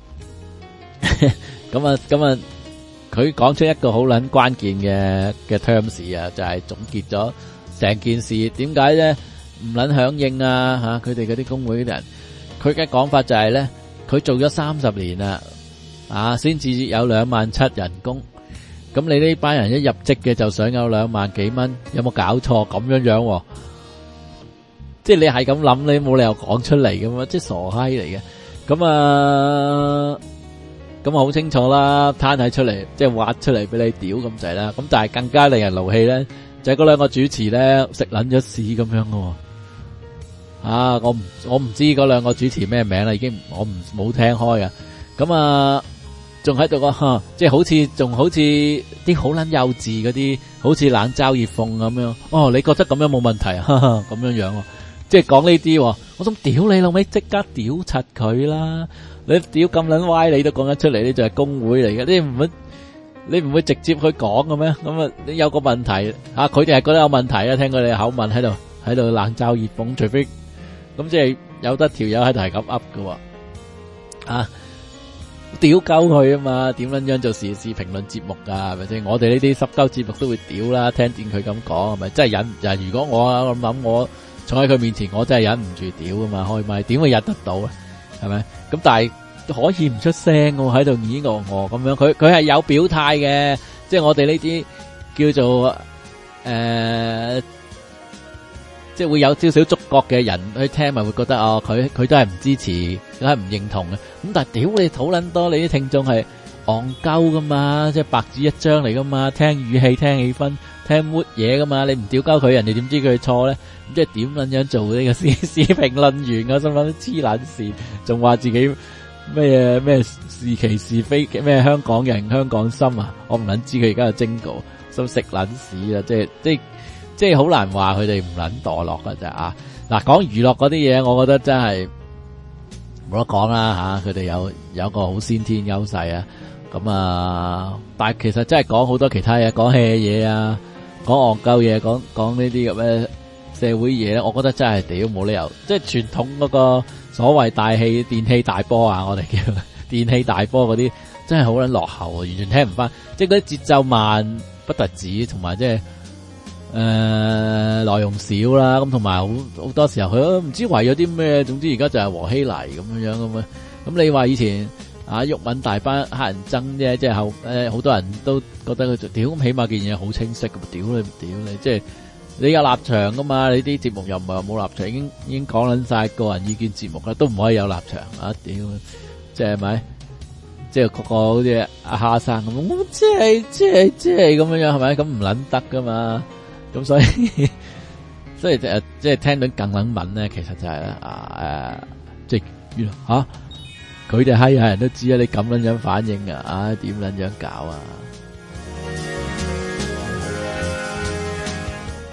咁啊，咁啊，佢講出一個好撚關鍵嘅嘅 terms 啊，就係總結咗成件事點解咧唔撚響應啊吓，佢哋嗰啲工會啲人，佢嘅講法就係咧，佢做咗三十年啦。啊，先至有兩萬七人工，咁你呢班人一入職嘅就想有兩萬幾蚊，有冇搞錯咁樣樣、啊？即係你係咁諗，你冇理由講出嚟噶嘛，即係傻閪嚟嘅。咁啊，咁啊好清楚啦，攤喺出嚟，即係挖出嚟俾你屌咁滯啦。咁但係更加令人勞氣咧，就係嗰兩個主持咧食撚咗屎咁樣噶。啊，我唔我唔知嗰兩個主持咩名啦，已經我唔冇聽開噶。咁啊。仲喺度個，即係好似仲好似啲好撚幼稚嗰啲，好似冷嘲熱諷咁樣。哦，你覺得咁樣冇問題啊？咁樣樣，即係講呢啲，我想屌你老味，即刻屌柒佢啦！你屌咁撚歪，你都講得出嚟，你就係工會嚟嘅，你唔會你唔會直接去講嘅咩？咁啊，你有個問題啊，佢哋係覺得有問題啊，聽佢哋口吻喺度喺度冷嘲熱諷，除非咁即係有得條友喺度係咁噏嘅，啊！屌鳩佢啊嘛，點樣樣做時事評論節目噶係咪先？我哋呢啲濕鳩節目都會屌啦，聽見佢咁講係咪？真係忍唔忍？如果我啊我諗我坐喺佢面前，我真係忍唔住屌啊嘛，開咪點會忍得到咧？係咪？咁但係可以唔出聲喎，喺度咦我我咁樣，佢佢係有表態嘅，即係我哋呢啲叫做誒。呃即係會有少少觸覺嘅人去聽，咪會覺得哦，佢佢都係唔支持，佢係唔認同嘅。咁但係屌你討撚多，你啲聽眾係戇鳩噶嘛，即係白紙一張嚟噶嘛，聽語氣、聽氣氛、聽乜嘢噶嘛，你唔屌鳩佢，人哋點知佢錯咧？咁即係點撚樣做呢個時事評論員啊？心諗黐撚線，仲話自己咩咩是其是非咩香港人香港心啊？我唔撚知佢而家有精稿，心食撚屎啊！即係即係。即係好難話佢哋唔撚墮落噶咋啊！嗱，講娛樂嗰啲嘢，我覺得真係冇得講啦吓，佢哋有有個好先天優勢啊！咁啊，但係其實真係講好多其他嘢，講 hea 嘢啊，講戇鳩嘢，講講呢啲咁嘅社會嘢咧，我覺得真係屌冇理由，即係傳統嗰個所謂大氣電氣大波啊，我哋叫電氣大波嗰啲，真係好撚落後啊，完全聽唔翻，即係嗰啲節奏慢不特止，同埋即係。誒、呃，內容少啦，咁同埋好好多時候佢都唔知為咗啲咩，總之而家就係和稀泥咁樣樣咁啊。咁你話以前啊，毓民大班黑人憎啫，即係後誒好多人都覺得佢就屌，咁起碼件嘢好清晰咁，屌你唔屌你，即係你有立場噶嘛？你啲節目又唔係話冇立場，已經已經講捻晒個人意見節目啦，都唔可以有立場啊！屌，即係咪？即係個個好似阿蝦生咁，我即係即係即係咁樣樣，係咪？咁唔捻得噶嘛？咁所以，所以誒，即係聽到更撚文咧，其實就係咧啊誒，即係吓，佢哋閪人都知啊，你咁撚樣反應啊，啊點撚樣搞啊？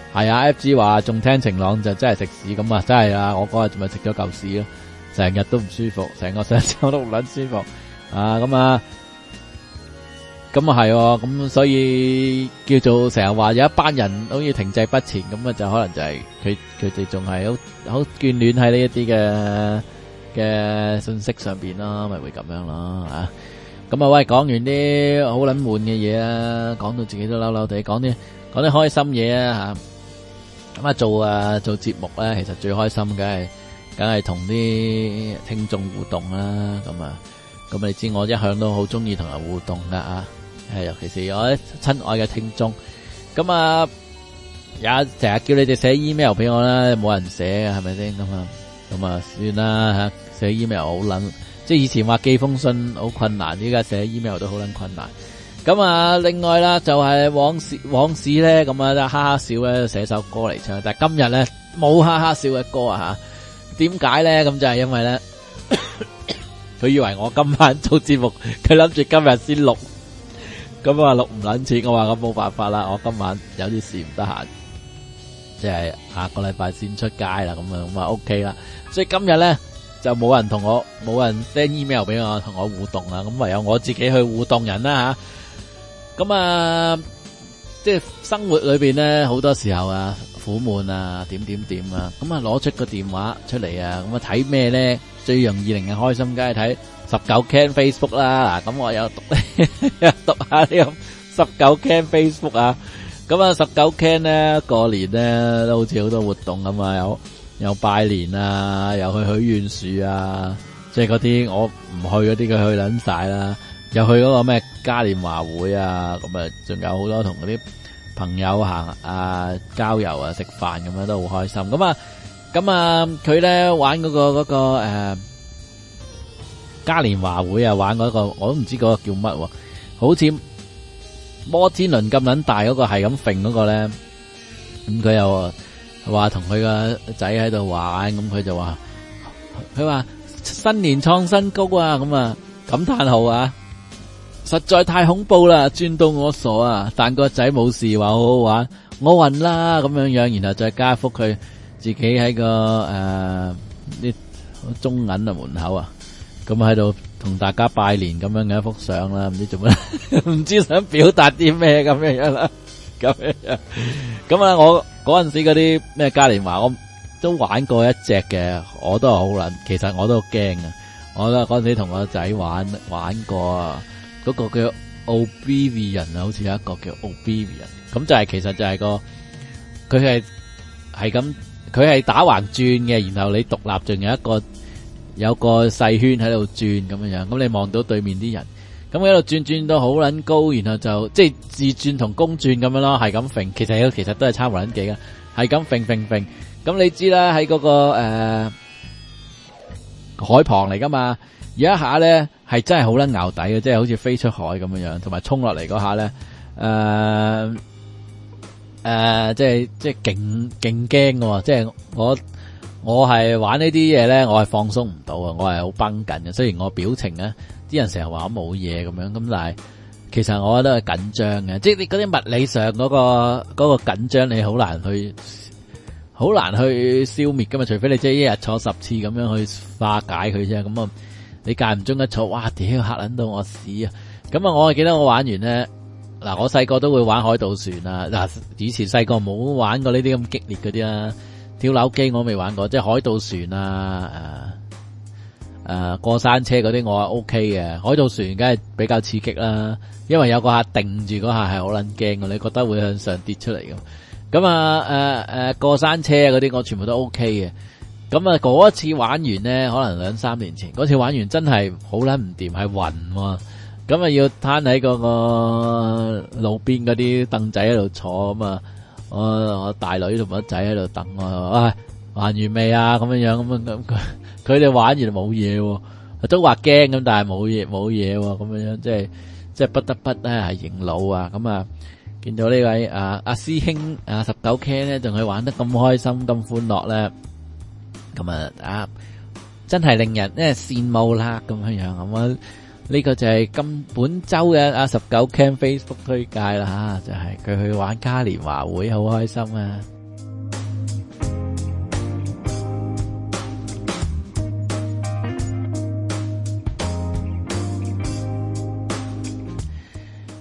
係啊 ，F G 話仲聽晴朗就真係食屎咁啊，真係啊，我嗰日仲咪食咗嚿屎咯，成日都唔舒服，成個上周都唔撚舒服啊，咁啊，咁啊係，咁所以叫做成日話有一班人好似停滯不前，咁啊就可能就係佢佢哋仲係好好眷戀喺呢一啲嘅嘅信息上邊咯，咪會咁樣咯啊。咁啊喂，講完啲好撚悶嘅嘢啊，講到自己都嬲嬲地，講啲講啲開心嘢啊吓。咁啊做啊做節目咧，其實最開心梗係梗係同啲聽眾互動啦。咁啊，咁你知我一向都好中意同人互動噶啊，係尤其是我啲親愛嘅聽眾。咁啊，也成日叫你哋寫 email 俾我啦，冇人寫嘅係咪先？咁啊，咁啊算啦吓，寫 email 好撚。即係以前話寄封信好困難，依家寫 email 都好撚困難。咁啊，另外啦，就係往事往事咧，咁啊，哈哈笑咧寫首歌嚟唱。但係今日咧冇哈哈笑嘅歌啊吓，點解咧？咁就係因為咧，佢以為我今晚做節目，佢諗住今日先錄，咁啊錄唔撚切，我話咁冇辦法啦，我今晚有啲事唔得閒，即係下個禮拜先出街啦，咁啊咁啊 OK 啦，所以今日咧。就冇人同我，冇人 send email 俾我，同我互動啦。咁唯有我自己去互動人啦吓。咁啊，即係生活裏邊咧，好多時候啊，苦悶啊，點點點啊。咁啊，攞出個電話出嚟啊，咁啊睇咩咧？最容易令人開心，梗係睇十九 Ken Facebook 啦。嗱，咁我有讀有讀下呢個十九 Ken Facebook 啊。咁啊，十九 Ken 咧過年咧都好似好多活動咁啊，有。又拜年啊，又去許願樹啊，即係嗰啲我唔去嗰啲，佢去捻晒啦。又去嗰個咩嘉年華會啊，咁啊，仲有好多同嗰啲朋友行啊、郊遊啊、食飯咁樣都好開心。咁啊，咁啊，佢咧玩嗰、嗰個嗰、嗰個誒嘉、呃、年華會啊，玩嗰、嗰個我都唔知嗰個叫乜，好似摩天輪咁捻大嗰個係咁揈嗰個咧，咁佢又。話同佢個仔喺度玩，咁佢就話佢話新年創新高啊，咁啊感嘆號啊，實在太恐怖啦，轉到我傻啊！但個仔冇事，話好好玩，我暈啦咁樣樣，然後再加幅佢自己喺個誒啲中銀啊門口啊，咁喺度同大家拜年咁樣嘅一幅相啦，唔知做乜，唔知想表達啲咩咁樣樣啦。咁樣，咁啊！我嗰陣時嗰啲咩嘉年華，我都玩過一隻嘅，我都係好撚，其實我都驚啊！我都嗰陣時同我仔玩玩過啊，嗰、嗰個叫 Oblivion 啊，好似有一個叫 Oblivion， 咁就係其實就係個佢係係咁，佢係打橫轉嘅，然後你獨立仲有一個有個細圈喺度轉咁樣樣，咁你望到對面啲人。咁喺度轉轉到好撚高，然後就即係自轉同公轉咁樣咯，係咁揈。其實其實都係差唔撚幾嘅，係咁揈揈揈。咁你知啦，喺嗰、嗰個誒、呃、海旁嚟噶嘛，有一下咧係真係好撚淆底嘅，即係好似飛出海咁樣樣，同埋衝落嚟嗰下咧，誒、呃、誒、呃、即係即係勁勁驚嘅，即係我我係玩呢啲嘢咧，我係放鬆唔到啊，我係好繃緊嘅。雖然我表情咧。啲人成日話我冇嘢咁樣，咁但係其實我覺得係緊張嘅，即係你嗰啲物理上嗰、嗰個嗰、嗰個緊張，你好難去好難去消滅噶嘛，除非你即係一日坐十次咁樣去化解佢啫。咁啊，你間唔中一坐，哇屌嚇撚到我屎啊！咁啊，我係記得我玩完咧，嗱我細個都會玩海盜船啊，嗱以前細個冇玩過呢啲咁激烈嗰啲啦，跳樓機我未玩過，即係海盜船啊誒。呃誒、呃，過山車嗰啲我係 O K 嘅，海盜船梗係比較刺激啦，因為有個下定住嗰下係好撚驚嘅，你覺得會向上跌出嚟嘅。咁啊，誒、呃、誒、呃，過山車嗰啲我全部都 O K 嘅。咁啊，嗰一次玩完咧，可能兩三年前嗰次玩完真係好撚唔掂，係暈喎。咁啊，要攤喺嗰個路邊嗰啲凳仔喺度坐，咁啊，我我大女同我仔喺度等我，啊玩完未啊？咁樣樣咁咁佢哋玩完冇嘢，都話驚咁，但係冇嘢冇嘢咁樣樣，即係即係不得不咧係認老啊！咁啊，見到呢位啊阿師兄啊十九 Ken 咧，仲係玩得咁開心咁歡樂咧，咁啊啊真係令人咧羨慕啦咁樣樣咁啊！呢個就係今本周嘅阿十九 Ken Facebook 推介啦吓，就係佢去玩嘉年華會好開心啊！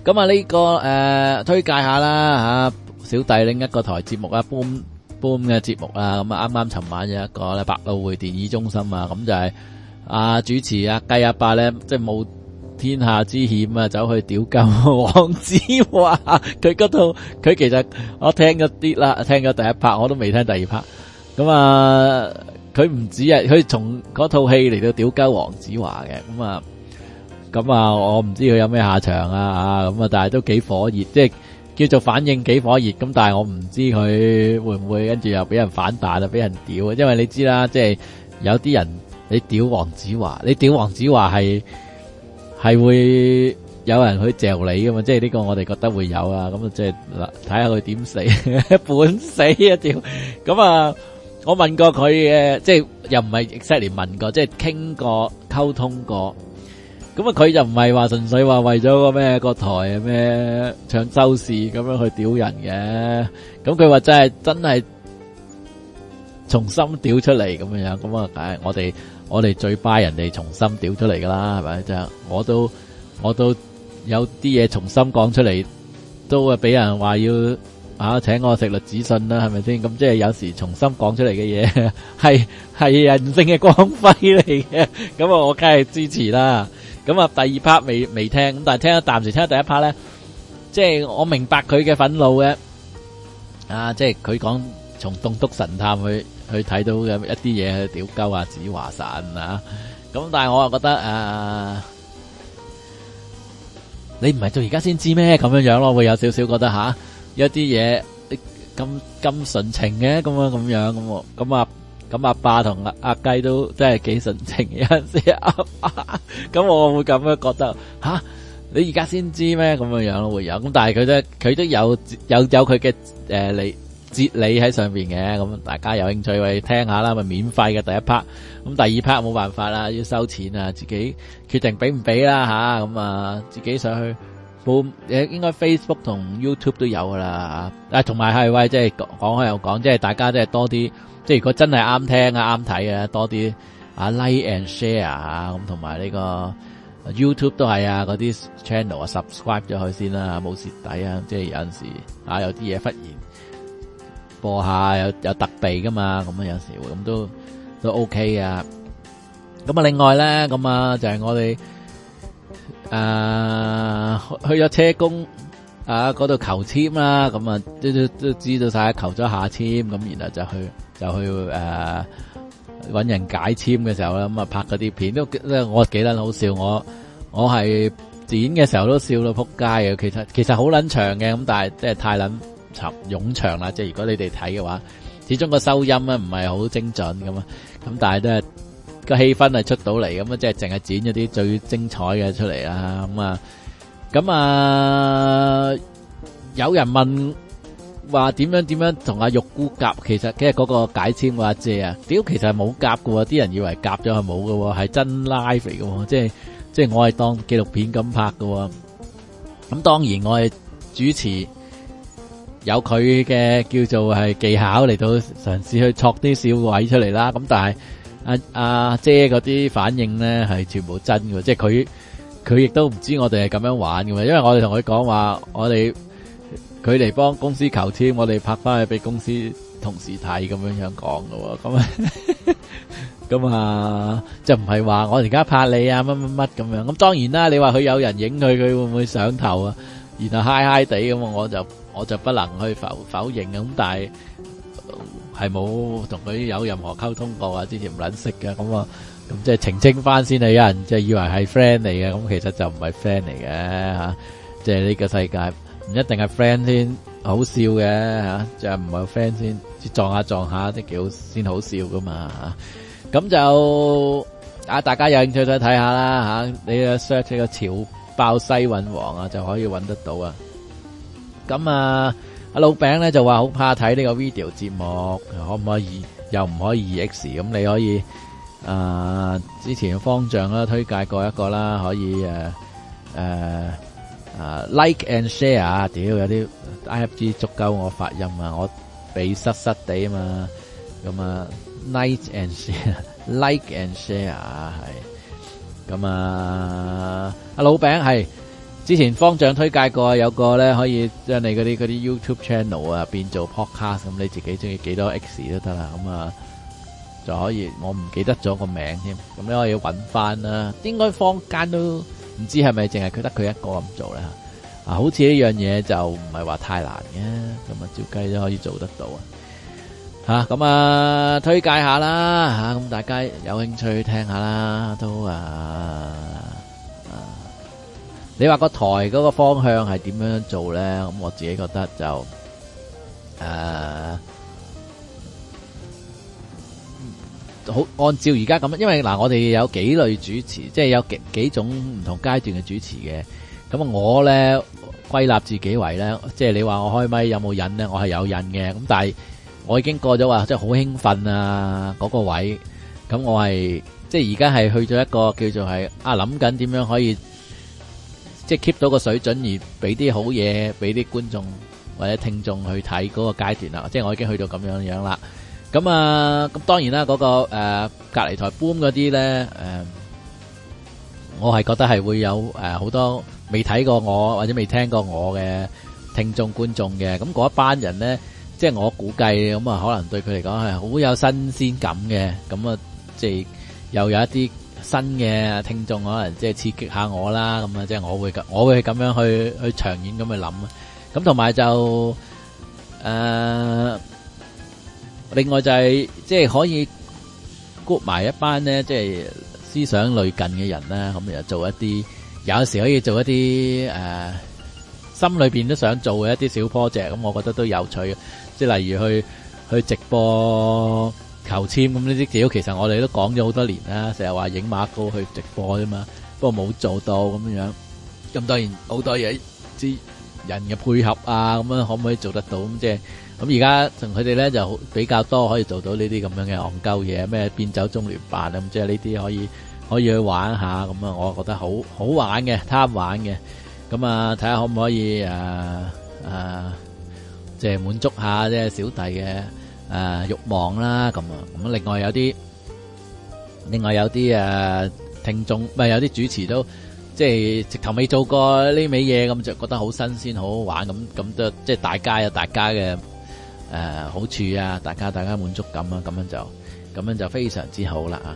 咁啊呢個誒、呃、推介下啦吓，小弟另一個台節目啊 Boom Boom 嘅節目啊，咁啊啱啱尋晚有一個咧百老匯電影中心啊，咁就係啊主持啊雞阿伯咧，即係冇天下之險啊，走去屌鳩黃子華，佢嗰套佢其實我聽咗啲啦，聽咗第一 part，我都未聽第二 part。咁啊，佢唔止啊，佢從嗰套戲嚟到屌鳩黃子華嘅，咁啊，咁啊，我唔知佢有咩下場啊，啊，咁啊，但係都幾火熱，即係叫做反應幾火熱。咁但係我唔知佢會唔會跟住又俾人反彈啊，俾人屌啊，因為你知啦，即係有啲人你屌黃子華，你屌黃子華係。係會有人去嚼你噶嘛？即係呢個我哋覺得會有啊。咁啊，即係嗱，睇下佢點死，本死啊屌！咁啊，我問過佢嘅，即係又唔係 exactly 問過，即係傾過溝通過。咁啊，佢就唔係話純粹話為咗個咩個台啊咩搶收視咁樣去屌人嘅。咁佢話真係真係從心屌出嚟咁樣樣。咁啊，梗係我哋。我哋最巴人哋從心屌出嚟噶啦，係咪？就我都我都有啲嘢從心講出嚟，都會俾人話要啊請我食栗子信啦，係咪先？咁即係有時從心講出嚟嘅嘢係係人性嘅光輝嚟嘅，咁啊我梗係支持啦。咁啊第二 part 未未聽，咁但係聽咗暫時聽咗第一 part 咧，即係我明白佢嘅憤怒嘅，啊即係佢講從棟篤神探去。去睇到嘅一啲嘢去屌鳩啊子華神啊，咁但係我又覺得誒、啊，你唔係到而家先知咩咁樣樣咯，會有少少覺得吓，有啲嘢咁咁純情嘅咁樣咁樣咁，咁啊咁阿爸同阿阿雞都真係幾純情嘅，有陣時阿爸，咁我會咁樣覺得吓、啊，你而家先知咩咁樣樣咯會有，咁但係佢都佢都有有有佢嘅誒你。哲理喺上邊嘅，咁大家有興趣去聽下啦，咪免費嘅第一 part，咁第二 part 冇辦法啦，要收錢啊，自己決定俾唔俾啦吓，咁啊自己上去報，誒應該 Facebook 同 YouTube 都有噶啦，啊同埋係喂，即係講開又講，即係大家即係多啲，即係如果真係啱聽啊啱睇啊，多啲啊 like and share 啊，咁同埋呢個 YouTube 都係啊，嗰啲 channel 啊 subscribe 咗佢先啦，冇蝕底啊，即係有陣時啊有啲嘢忽然。播下有有特備噶嘛，咁啊有時會咁都都 OK 啊。咁啊另外咧，咁啊就係我哋誒去咗車公啊嗰度求簽啦，咁啊都都都知道晒求咗下簽，咁然後就去就去誒搵人解簽嘅時候啦，咁啊拍嗰啲片都我幾撚好笑，我我係剪嘅時候都笑到撲街嘅，其實其實好撚長嘅，咁但係即係太撚長冗長啦，即係如果你哋睇嘅話，始終個收音咧唔係好精準咁啊，咁但係都係個氣氛係出到嚟，咁啊即係淨係剪咗啲最精彩嘅出嚟啦，咁啊咁啊有人問話點樣點樣同阿玉姑夾，其實其實嗰個解簽個阿姐啊，屌其實係冇夾㗎喎，啲人以為夾咗係冇㗎喎，係真 live 嚟㗎喎，即係即係我係當紀錄片咁拍㗎喎，咁當然我係主持。有佢嘅叫做係技巧嚟到嘗試去戳啲笑位出嚟啦，咁但係阿阿姐嗰啲反應咧係全部真嘅，即係佢佢亦都唔知我哋係咁樣玩嘅，因為我哋同佢講話，我哋佢嚟幫公司求簽，我哋拍翻去俾公司同事睇咁樣樣講嘅，咁啊咁啊，就唔係話我而家拍你啊乜乜乜咁樣，咁當然啦，你話佢有人影佢，佢會唔會上頭啊？然後嗨嗨地咁，我就。我就不能去否否認咁，但係係冇同佢有任何溝通過啊，之前唔撚識嘅，咁啊，咁即係澄清翻先啊！有人即係以為係 friend 嚟嘅，咁其實就唔係 friend 嚟嘅吓，即係呢個世界唔一定係 friend 先好笑嘅吓，就係唔係 friend 先撞下撞下啲幾好先好笑噶嘛吓，咁就啊大家有興趣再睇下啦吓，你 search 呢個潮爆西韻王啊就可以揾得到啊。咁啊，阿老餅咧就話好怕睇呢個 video 節目，可唔可以又唔可以 二 X？ 咁你可以啊、呃，之前方丈啦推介過一個啦，可以誒誒啊 like and share 啊，屌有啲 I F G 足夠我發音啊，我鼻塞塞地啊嘛，咁啊 like and share like and share 係，咁啊阿老餅係。 之前方丈推介過有個咧可以將你嗰啲嗰啲 YouTube channel 啊變做 podcast， 咁你自己中意幾多 X 都得啦，咁啊就可以，我唔記得咗個名添，咁你可以揾翻啦。應該坊間都唔知係咪淨係佢得佢一個咁做咧啊，好似呢樣嘢就唔係話太難嘅，咁啊照計都可以做得到啊。吓咁啊，推介下啦吓，咁大家有興趣聽下啦，都啊啊，你話個台嗰個方向係點樣做咧？咁我自己覺得就誒，好按照而家咁，因為嗱，我哋有幾類主持，即係有幾幾種唔同階段嘅主持嘅。咁啊，我咧歸納自己為咧，即係你話我開咪有冇癮咧？我係有癮嘅，咁但係。我已經過咗話，即係好興奮啊嗰個位，咁我係即係而家係去咗一個叫做係啊諗緊點樣可以即係 keep 到個水準，而俾啲好嘢俾啲觀眾或者聽眾去睇嗰個階段啦。即係我已經去到咁樣樣啦。咁啊，咁當然啦，嗰個誒隔離台 boom 嗰啲咧，誒我係覺得係會有誒好多未睇過我或者未聽過我嘅聽眾觀眾嘅，咁嗰一班人咧。即係我估計咁啊，可能對佢嚟講係好有新鮮感嘅，咁啊，即係又有一啲新嘅聽眾，可能即係刺激下我啦，咁啊，即係我會我會咁樣去去長遠咁去諗啊，咁同埋就誒，另外就係即係可以 group 埋一班咧，即係思想類近嘅人啦，咁又做一啲，有時可以做一啲誒，心裏邊都想做嘅一啲小 project，咁我覺得都有趣嘅。即係例如去去直播求簽咁呢啲料，其實我哋都講咗好多年啦，成日話影馬高去直播啫嘛，不過冇做到咁樣。咁當然好多嘢，啲人嘅配合啊，咁樣可唔可以做得到？咁即係咁而家同佢哋咧就比較多可以做到呢啲咁樣嘅戇鳩嘢，咩變走中聯辦啊，咁即係呢啲可以可以去玩下咁啊，我覺得好好玩嘅，貪玩嘅。咁啊，睇下可唔可以誒誒。即係滿足下即係小弟嘅誒慾望啦，咁啊，咁另外有啲，另外有啲誒聽眾，唔係有啲主持都即係直頭未做過呢味嘢，咁就覺得好新鮮，好好玩，咁咁都即係大家有大家嘅誒好處啊，大家大家滿足感啊，咁樣就咁樣就非常之好啦啊！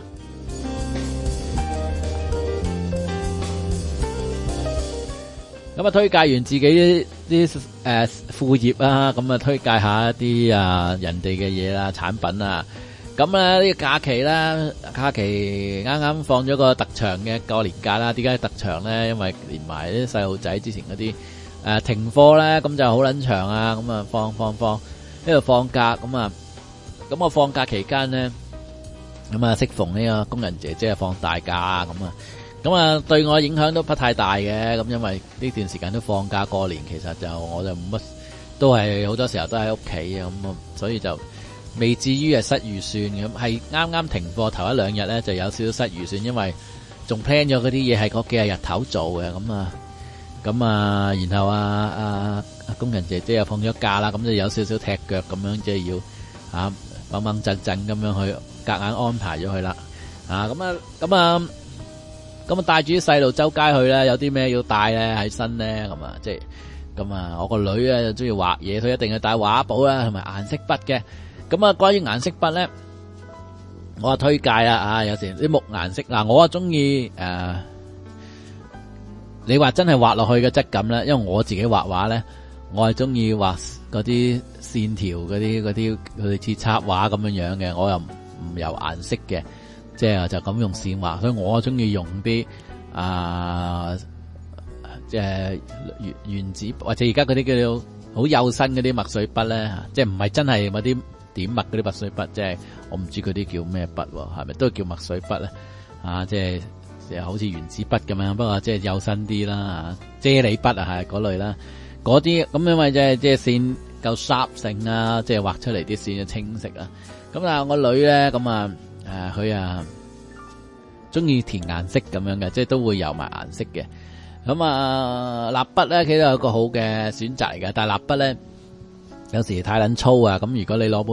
咁啊，推介完自己啲誒副業啊，咁啊推介下一啲啊人哋嘅嘢啦、產品啊。咁啊呢個假期啦，假期啱啱放咗個特長嘅過年假啦。點解特長咧？因為連埋啲細路仔之前嗰啲誒停課咧，咁就好撚長啊。咁啊放放放呢度放假，咁啊咁我放假期間咧，咁啊適逢呢個工人姐姐放大假咁啊。咁啊，對我影響都不太大嘅，咁因為呢段時間都放假過年，其實就我就冇乜，都係好多時候都喺屋企嘅，咁啊，所以就未至於係失預算咁。係啱啱停課頭一兩日咧，就有少少失預算，因為仲 plan 咗嗰啲嘢係嗰幾日日頭做嘅，咁啊，咁啊，然後啊啊工人姐姐又放咗假啦，咁就有少少踢腳咁樣，即係要啊掹掹震震咁樣去夾硬安排咗佢啦，啊，咁啊，咁啊。咁啊，帶住啲細路周街去咧，有啲咩要帶咧喺身咧，咁啊，即係咁啊，我個女啊就中意畫嘢，佢一定要帶畫簿啦，同埋顏色筆嘅。咁啊，關於顏色筆咧，我啊推介啊，啊有時啲木顏色嗱，我啊中意誒，你話真係畫落去嘅質感咧，因為我自己畫畫咧，我係中意畫嗰啲線條嗰啲嗰啲類似插畫咁樣樣嘅，我又唔唔有顏色嘅。即係就咁用線畫，所以我中意用啲啊，即係原原子或者而家嗰啲叫做好幼身嗰啲墨水筆咧，即係唔係真係嗰啲點墨嗰啲墨水筆，即係我唔知嗰啲叫咩筆，係咪都叫墨水筆咧？啊，即係即係好似原子筆咁樣，不過即係幼身啲啦，啫喱筆啊係嗰類啦，嗰啲咁因為即係即係線夠 sharp 性啊，即係畫出嚟啲線就清晰啊。咁啊，我女咧咁啊。誒，佢啊中意填顏色咁樣嘅，即係都會有埋顏色嘅。咁啊，蠟筆咧，其實有一個好嘅選擇嚟嘅。但係蠟筆咧，有時太撚粗啊。咁如果你攞本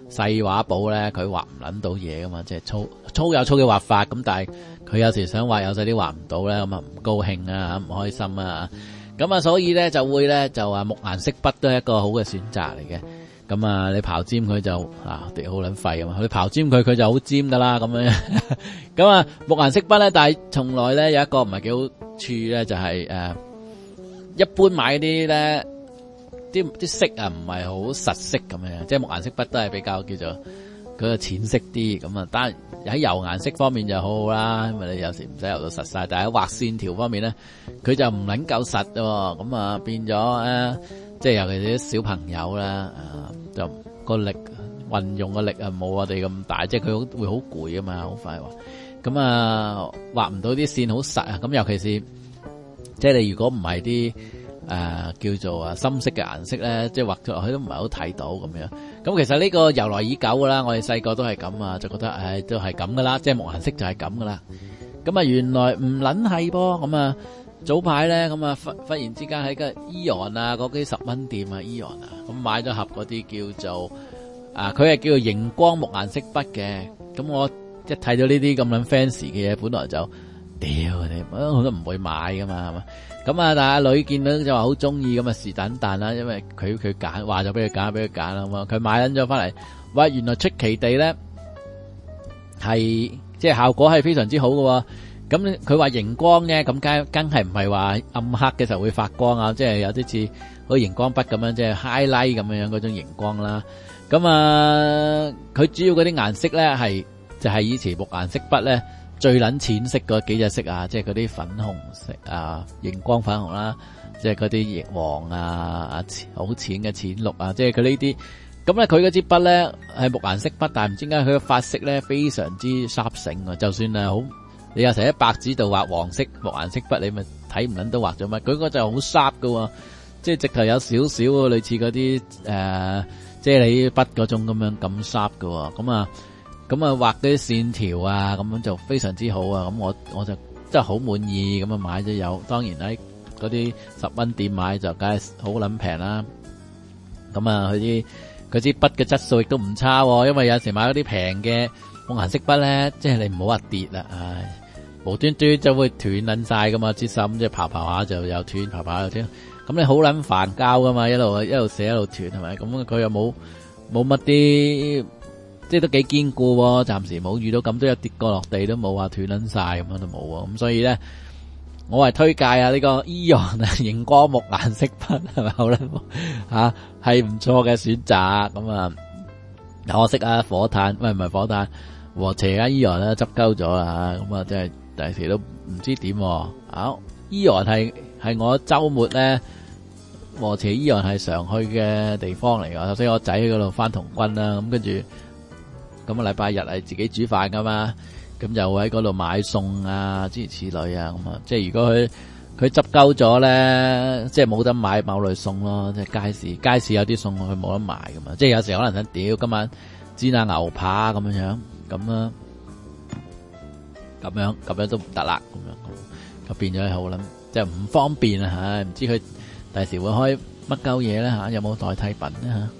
細畫簿咧，佢畫唔捻到嘢噶嘛，即係粗粗有粗嘅畫法，咁但係佢有時想畫有細啲畫唔到咧，咁啊唔高興啊，唔開心啊，咁啊所以咧就會咧就話木顏色筆都係一個好嘅選擇嚟嘅。咁啊你刨尖佢就啊地好捻廢啊嘛，你刨尖佢佢就好尖噶啦咁樣。咁啊木顏色筆咧，但係從來咧有一個唔係幾好處咧，就係、是、誒、呃、一般買啲咧。啲啲色啊唔係好實色咁樣，即係木顏色筆都係比較叫做嗰個淺色啲咁啊。但係喺油顏色方面就好好啦，因為你有時唔使油到實晒，但係喺畫線條方面咧，佢就唔撚夠實喎。咁啊變咗誒，即係尤其是啲小朋友啦，啊就個力運用個力啊冇我哋咁大，即係佢會好攰啊嘛，好快畫。咁啊畫唔到啲線好實啊，咁尤其是即係你如果唔係啲。誒、呃，叫做啊深色嘅顏色咧，即係畫咗落去都唔係好睇到咁樣。咁其實呢個由來已久噶啦，我哋細個都係咁啊，就覺得誒、哎、都係咁噶啦，即係木顏色就係咁噶啦。咁啊原來唔撚係噃，咁啊早排咧咁啊忽忽然之間喺個 Eon 啊嗰啲十蚊店啊 Eon 啊，咁買咗盒嗰啲叫做啊，佢係叫做熒光木顏色筆嘅。咁我一睇到呢啲咁撚 fancy 嘅嘢，本來就屌你，我都唔會買噶嘛，係嘛？咁啊，但係阿女見到就話好中意，咁啊是但但啦，因為佢佢揀，話咗俾佢揀，俾佢揀啦嘛，佢買撚咗翻嚟，哇原來出奇地咧係即係效果係非常之好喎。咁佢話熒光咧，咁梗梗係唔係話暗黑嘅時候會發光啊，即係有啲似好似熒光筆咁樣，即係 highlight 咁樣樣嗰種熒光啦。咁啊，佢主要嗰啲顏色咧係就係以前木顏色筆咧。最撚淺色嗰幾隻色啊，即係嗰啲粉紅色啊，熒光粉紅啦，即係嗰啲黃啊，好淺嘅淺綠啊，即係佢呢啲。咁咧，佢嗰支筆咧係木顏色筆，但係唔知點解佢嘅發色咧非常之 sharp 醒啊！就算係好，你有時喺白紙度畫黃色木顏色筆，你咪睇唔撚到畫咗乜？佢嗰就好 sharp 噶，即係直頭有少少類似嗰啲誒，即係你筆嗰種咁樣咁 sharp 噶，咁啊。咁啊畫啲線條啊，咁樣就非常之好啊！咁我我就真係好滿意，咁啊買咗有，當然喺嗰啲十蚊店買就梗係好撚平啦。咁啊佢啲佢支筆嘅質素亦都唔差，因為有時買嗰啲平嘅木顏色筆咧，即係你唔好話跌啦，唉，無端端就會斷撚晒噶嘛，支芯即係刨刨下就又斷，刨刨又斷，咁你好撚煩膠噶嘛，一路一路寫一路斷係咪？咁佢又冇冇乜啲。即係都幾堅固喎，暫時冇遇到咁多有跌過落地都冇話斷撚晒咁樣都冇喎，咁所以咧我係推介啊呢個 Eon 啊熒光木顏色筆係咪好咧吓係唔錯嘅選擇。咁啊可惜啊火炭喂唔係火炭和斜啊 Eon 咧執鳩咗啊，咁啊真係第時都唔知點啊。Eon 係係我周末咧和斜 Eon 係常去嘅地方嚟噶，所以我仔喺嗰度翻童軍啦，咁跟住。咁啊，禮拜日係自己煮飯噶嘛，咁就會喺嗰度買餸啊，諸如此類啊，咁啊，即係如果佢佢執鳩咗咧，即係冇得買某類餸咯，即係街市街市有啲餸佢冇得賣噶嘛，即係有時可能想屌今晚煎下牛扒咁樣樣，咁啊，咁樣咁樣都唔得啦，咁樣就變咗好啦，即係唔方便啊吓，唔知佢第時會開乜鳩嘢咧吓，有冇代替品咧吓？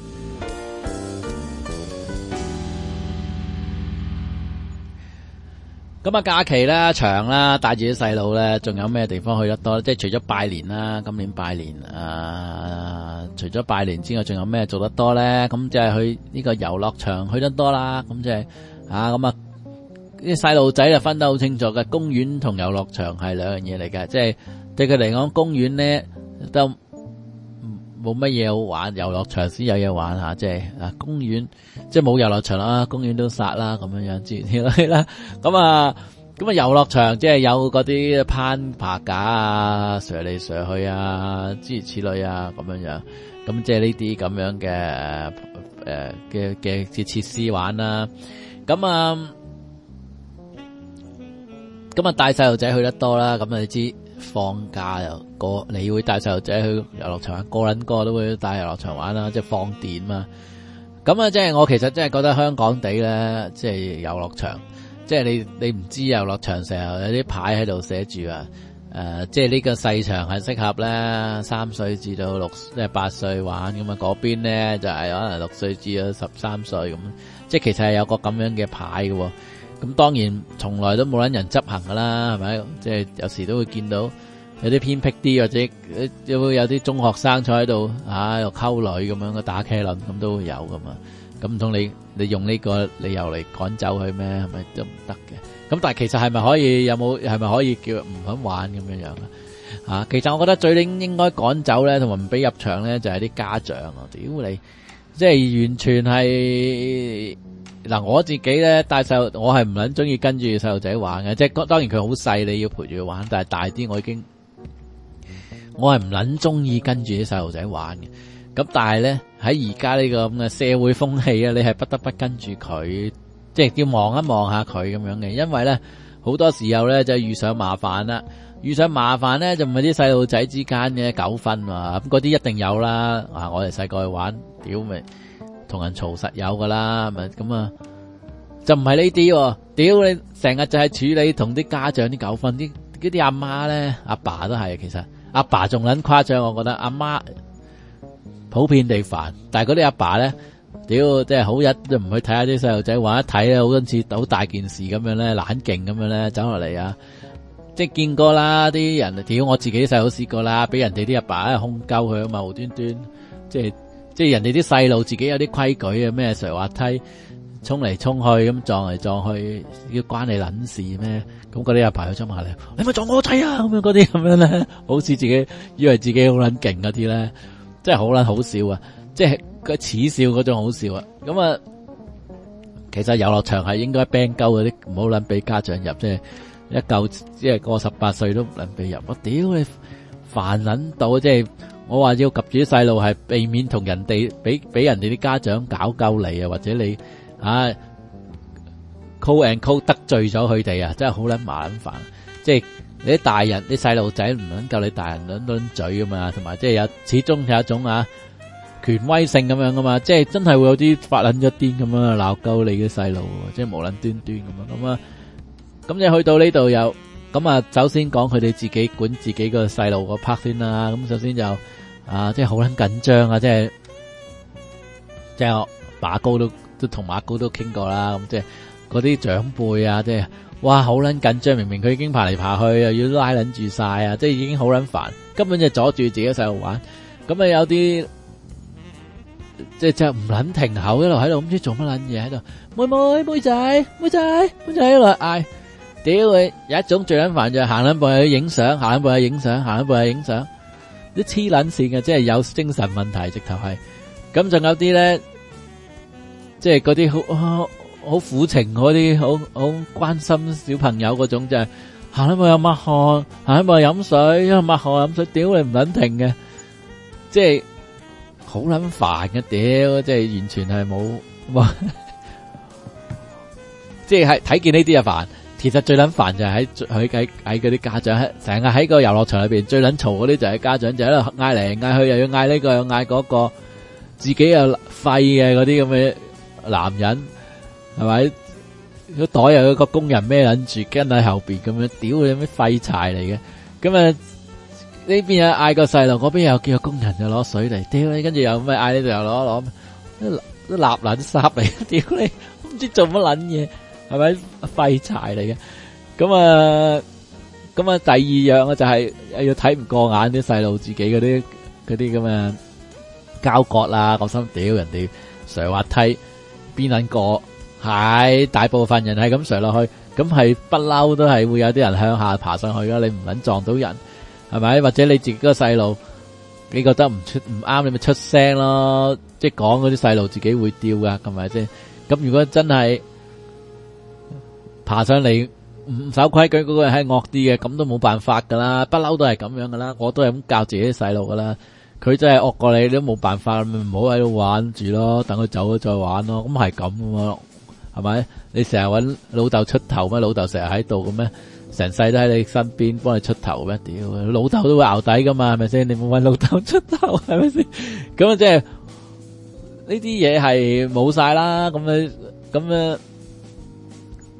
咁啊，假期啦，長啦，帶住啲細路咧，仲有咩地方去得多？即係除咗拜年啦，今年拜年啊，除咗拜年之外，仲有咩做得多咧？咁即係去呢個遊樂場去得多啦。咁即係啊，咁啊，啲細路仔就分得好清楚嘅，公園同遊樂場係兩樣嘢嚟嘅。即係對佢嚟講，公園咧都冇乜嘢好玩，遊樂場先有嘢玩下，即係啊公園即係冇遊樂場啦，公園都殺啦咁樣樣之類啦。咁啊咁啊遊樂場即係有嗰啲攀爬架啊，上嚟上去啊，諸如此類啊咁樣樣。咁即係呢啲咁樣嘅誒嘅嘅嘅設施玩啦。咁啊咁啊帶細路仔去得多啦。咁啊你知。放假又個你會帶細路仔去遊樂場玩，個撚個都會帶遊樂場玩啦，即係放電嘛。咁啊，即係我其實真係覺得香港地咧，即係遊樂場，即係你你唔知遊樂場成日有啲牌喺度寫住啊， 誒，即係呢個細場係適合咧三歲至到六即係八歲玩咁啊，嗰邊咧就係可能六歲至到十三歲咁，即係其實係有個咁樣嘅牌嘅。咁當然從來都冇撚人執行噶啦，係咪？即係有時都會見到有啲偏僻啲或者有會有啲中學生坐喺度啊，又溝女咁樣嘅打茄輪咁都會有噶嘛。咁唔通你你用呢個理由嚟趕走佢咩？係咪都唔得嘅？咁但係其實係咪可以有冇係咪可以叫唔肯玩咁樣樣啊？啊，其實我覺得最應應該趕走咧，同埋唔俾入場咧，就係啲家長啊！屌你，即係完全係嗱，我自己咧帶細路，我係唔撚中意跟住細路仔玩嘅，即係當然佢好細，你要陪住佢玩，但係大啲我已經我係唔撚中意跟住啲細路仔玩嘅。咁但係咧喺而家呢個咁嘅社會風氣啊，你係不得不跟住佢，即係要望一望下佢咁樣嘅，因為咧好多時候咧就遇上麻煩啦，遇上麻煩咧就唔係啲細路仔之間嘅糾紛啊，咁嗰啲一定有啦。啊，我哋細個去玩，屌咪同人嘈實有噶啦，咪咁啊，就唔係呢啲，屌你成日就係處理同啲家長啲糾紛，啲嗰啲阿媽咧，阿爸都係，其實阿爸仲撚誇張，我覺得阿媽普遍地煩，但係嗰啲阿爸咧，屌即係好日都唔去睇下啲細路仔玩，一睇咧好似好大件事咁樣咧，懶勁咁樣咧走落嚟啊！即係見過啦，啲人屌我自己細佬試過啦，俾人哋啲阿爸喺空鳩佢啊嘛，無端端即係即係人哋啲細路自己有啲規矩啊，咩上滑梯衝嚟衝去咁撞嚟撞去，要關你撚事咩？咁嗰啲阿爸去衝下你，你咪撞我仔啊！咁樣嗰啲咁樣咧，好似自己以為自己好撚勁嗰啲咧。真係好撚好笑啊！即係佢恥笑嗰種好笑啊！咁啊，其實遊樂場係應該 ban 鳩嗰啲，唔好撚俾家長入，即係一嚿即係過十八歲都唔撚俾入。我屌你煩撚到，即係我話要及住啲細路係避免同人哋俾俾人哋啲家長搞鳩你啊，或者你啊 call and call 得罪咗佢哋啊，真係好撚麻撚煩，即係。你啲大人啲細路仔唔能夠你大人輪輪嘴噶嘛，同埋即係有始終有一種啊權威性咁樣噶嘛，即係真係會有啲發撚咗癲咁樣鬧鳩你嘅細路，即係無撚端端咁樣咁啊。咁你去到呢度又咁啊，首先講佢哋自己管自己個細路個 part 先啦。咁首先就啊，即係好撚緊張啊，即係即係馬高都都同馬高都傾過啦。咁即係嗰啲長輩啊，即係。哇，好撚緊張！明明佢已經爬嚟爬去，又要拉撚住晒啊！即係已經好撚煩，根本就阻住自己細路玩。咁啊有啲即係就唔撚停口，一路喺度唔知做乜撚嘢喺度。妹妹妹仔妹仔妹仔一路嗌，屌佢！有一種最撚煩就係行撚步去影相，行撚步去影相，行撚步去影相，啲黐撚線嘅，即係有精神問題，直頭係。咁仲有啲咧，即係嗰啲好。好苦情嗰啲，好好關心小朋友嗰種就係行一步又抹汗，行一步又飲水，因為抹汗飲水，屌你唔撚停嘅，即係好撚煩嘅，屌，即係完全係冇，即係係睇見呢啲就煩。其實最撚煩就係喺喺喺喺嗰啲家長，成日喺個遊樂場裏邊最撚嘈嗰啲就係家長，就喺度嗌嚟嗌去，又要嗌呢個又嗌嗰個，自己又廢嘅嗰啲咁嘅男人。係咪？個袋又有個工人孭撚住，跟喺後邊咁樣，屌你咩廢柴嚟嘅？咁啊呢邊又嗌個細路，嗰邊又叫個工人就攞水嚟，屌你！跟住又咩嗌呢度又攞攞，都立撚圾嚟，屌你！唔知做乜撚嘢，係咪廢柴嚟嘅？咁啊，咁啊第二樣啊就係要睇唔過眼啲細路自己嗰啲嗰啲咁嘅交割啦，我心屌人哋上滑梯邊撚過？係大部分人係咁上落去，咁係不嬲都係會有啲人向下爬上去噶，你唔撚撞到人，係咪？或者你自己個細路，你覺得唔出唔啱，你咪出聲咯，即係講嗰啲細路自己會掉噶，係咪先？咁如果真係爬上嚟唔守規矩嗰個人係惡啲嘅，咁都冇辦法噶啦，不嬲都係咁樣噶啦，我都係咁教自己啲細路噶啦。佢真係惡過你，你都冇辦法，咪唔好喺度玩住咯，等佢走咗再玩咯，咁係咁噶嘛。係咪？你成日搵老豆出頭咩？老豆成日喺度嘅咩？成世都喺你身邊幫你出頭咩？屌，老豆都會淆底噶嘛？係咪先？你冇搵老豆出頭，係咪先？咁啊，即係呢啲嘢係冇晒啦。咁啊，咁啊，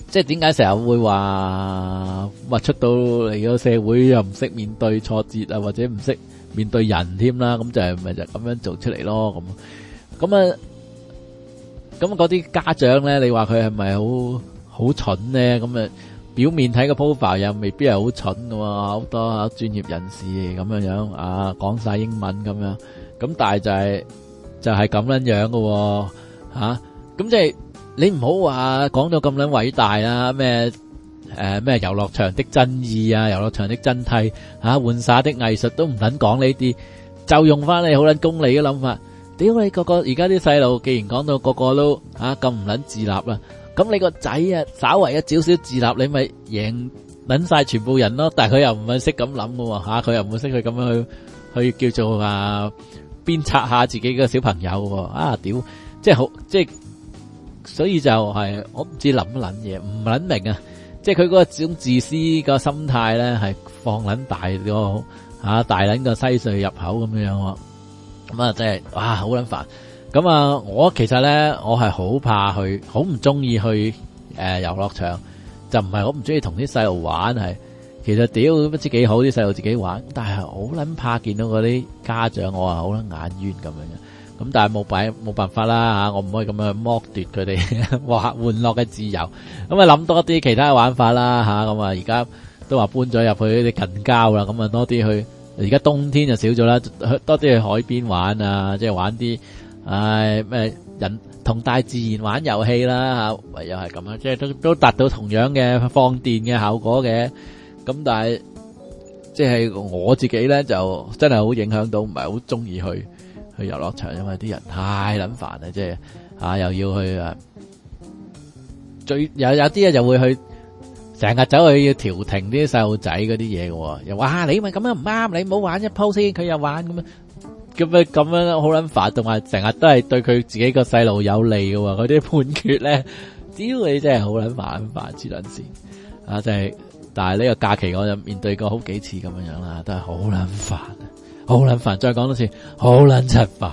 即係點解成日會話話出到嚟個社會又唔識面對挫折啊，或者唔識面對人添啦，咁就係咪就咁樣做出嚟咯？咁咁啊，咁嗰啲家長咧，你話佢係咪好好蠢咧？咁啊，表面睇個 profile 又未必係好蠢噶喎，好多專業人士咁樣樣啊，講晒英文咁樣，咁但係就係就係咁樣樣噶吓，咁即係。你唔好話講到咁撚偉大啦，咩誒咩遊樂場的真義啊，遊樂場的真諦吓，玩耍的藝術都唔撚講呢啲，就用翻你好撚功利嘅諗法。屌你個個而家啲細路，既然講到個個都吓咁唔撚自立啦，咁你個仔啊，稍為一少少自立，你咪贏撚晒全部人咯。但係佢又唔係識咁諗嘅吓，佢又唔會識去咁樣去去叫做啊鞭策下自己嘅小朋友啊，屌，即係好即係。所以就係、是、我唔知諗乜撚嘢，唔撚明啊！即係佢嗰個種自私個心態咧，係放撚大個吓大撚個西隧入口咁樣樣，咁啊真係哇好撚煩！咁啊，我其實咧我係好怕去，好唔中意去誒遊樂場，就唔係我唔中意同啲細路玩，係其實屌不知幾好啲細路自己玩，但係好撚怕見到嗰啲家長，我話好撚眼冤咁樣樣。咁但係冇辦冇辦法啦吓，我唔可以咁樣剝奪佢哋玩玩樂嘅自由。咁啊諗多啲其他嘅玩法啦吓，咁啊而家都話搬咗入去啲近郊啦，咁啊多啲去。而家冬天就少咗啦，多啲去海邊玩啊，即係玩啲唉咩人同大自然玩遊戲啦吓，唯有係咁樣，即係都都達到同樣嘅放電嘅效果嘅。咁但係即係我自己咧就真係好影響到，唔係好中意去。去遊樂場，因為啲人太撚煩啦，即係啊又要去啊，最有有啲啊就會去成日走去要調停啲細路仔嗰啲嘢嘅，又話啊你咪咁樣唔啱，你唔好玩一鋪先，佢又玩咁樣，咁樣咁樣好撚煩，同埋成日都係對佢自己個細路有利嘅，嗰啲判決咧，屌你真係好撚煩，煩黐撚線啊！真係，但係呢個假期我就面對過好幾次咁樣樣啦，都係好撚煩。好撚煩，再講多次，好撚柒煩。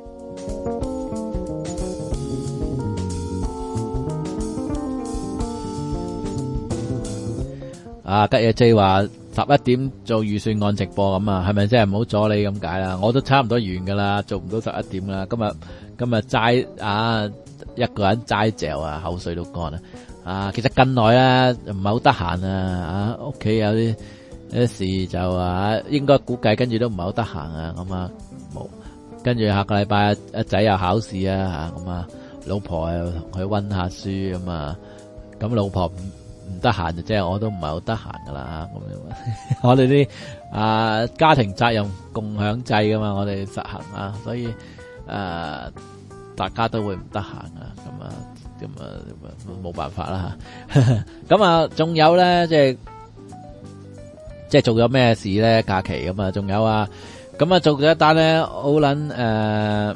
啊，吉野 J 話十一點做預算案直播咁啊，係咪真係唔好阻你咁解啦？我都差唔多完噶啦，做唔到十一點啦。今日今日齋啊，一個人齋嚼啊，口水都乾啦。啊，其實近來咧唔係好得閒啊，啊屋企有啲。有時就啊，應該估計跟住都唔係好得閒啊，咁啊冇，跟住下個禮拜阿仔又考試啊，咁啊老婆又同佢溫下書咁啊，咁老婆唔唔得閒就即係我都唔係好得閒噶啦，咁樣我哋啲啊家庭責任共享制噶嘛，我哋實行啊，所以誒、啊、大家都會唔得閒啊，咁啊咁啊冇辦法啦吓，咁啊仲有咧即係。即係做咗咩事咧？假期咁啊，仲有啊，咁啊做咗一單咧，好撚誒，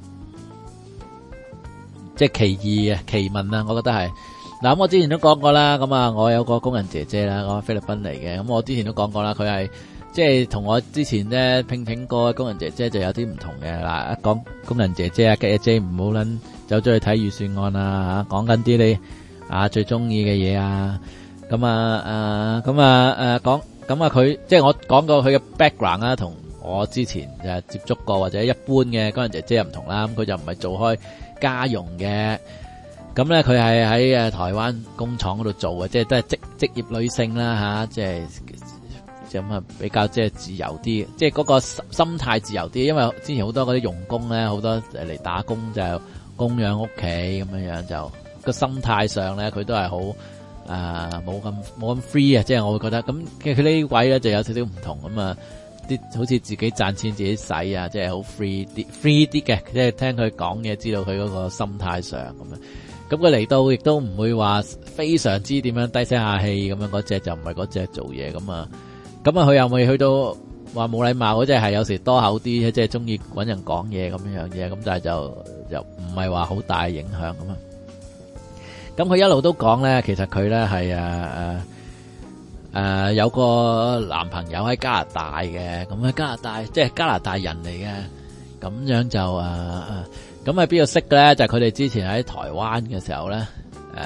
即係奇異啊奇聞啊，我覺得係嗱咁，我之前都講過啦，咁啊，我有個工人姐姐啦，我菲律賓嚟嘅，咁我之前都講過啦，佢係即係同我之前咧聘請過嘅工人姐姐就有啲唔同嘅嗱，一講工人姐姐啊，嘅姐唔好撚走咗去睇預算案啊吓，講緊啲你啊最中意嘅嘢啊，咁啊誒，咁啊誒講。咁啊，佢即係我講過佢嘅 background 啦，同我之前誒接觸過或者一般嘅工人姐姐又唔同啦。咁佢就唔係做開家傭嘅，咁咧佢係喺誒台灣工廠嗰度做嘅，即係都係職職業女性啦吓，即係即係咁啊比較即係自由啲，即係嗰個心心態自由啲。因為之前好多嗰啲傭工咧，好多嚟打工就供養屋企咁樣樣，就個心態上咧佢都係好。啊，冇咁冇咁 free 啊，即係我會覺得咁，其實佢呢位咧就有少少唔同咁啊，啲好似自己賺錢自己使啊，即係好 free 啲 free 啲嘅，即係聽佢講嘢，知道佢嗰個心態上咁樣。咁佢嚟到亦都唔會話非常之點樣低聲下氣咁樣，嗰隻就唔係嗰隻做嘢咁啊。咁啊，佢又未去到話冇禮貌嗰隻，係有時多口啲，即係中意搵人講嘢咁樣樣嘢，咁但係就就唔係話好大影響咁啊。咁佢一路都講咧，其實佢咧係誒誒誒有個男朋友喺加拿大嘅，咁喺加拿大即係加拿大人嚟嘅，咁樣就誒誒咁喺邊度識嘅咧？就係佢哋之前喺台灣嘅時候咧，誒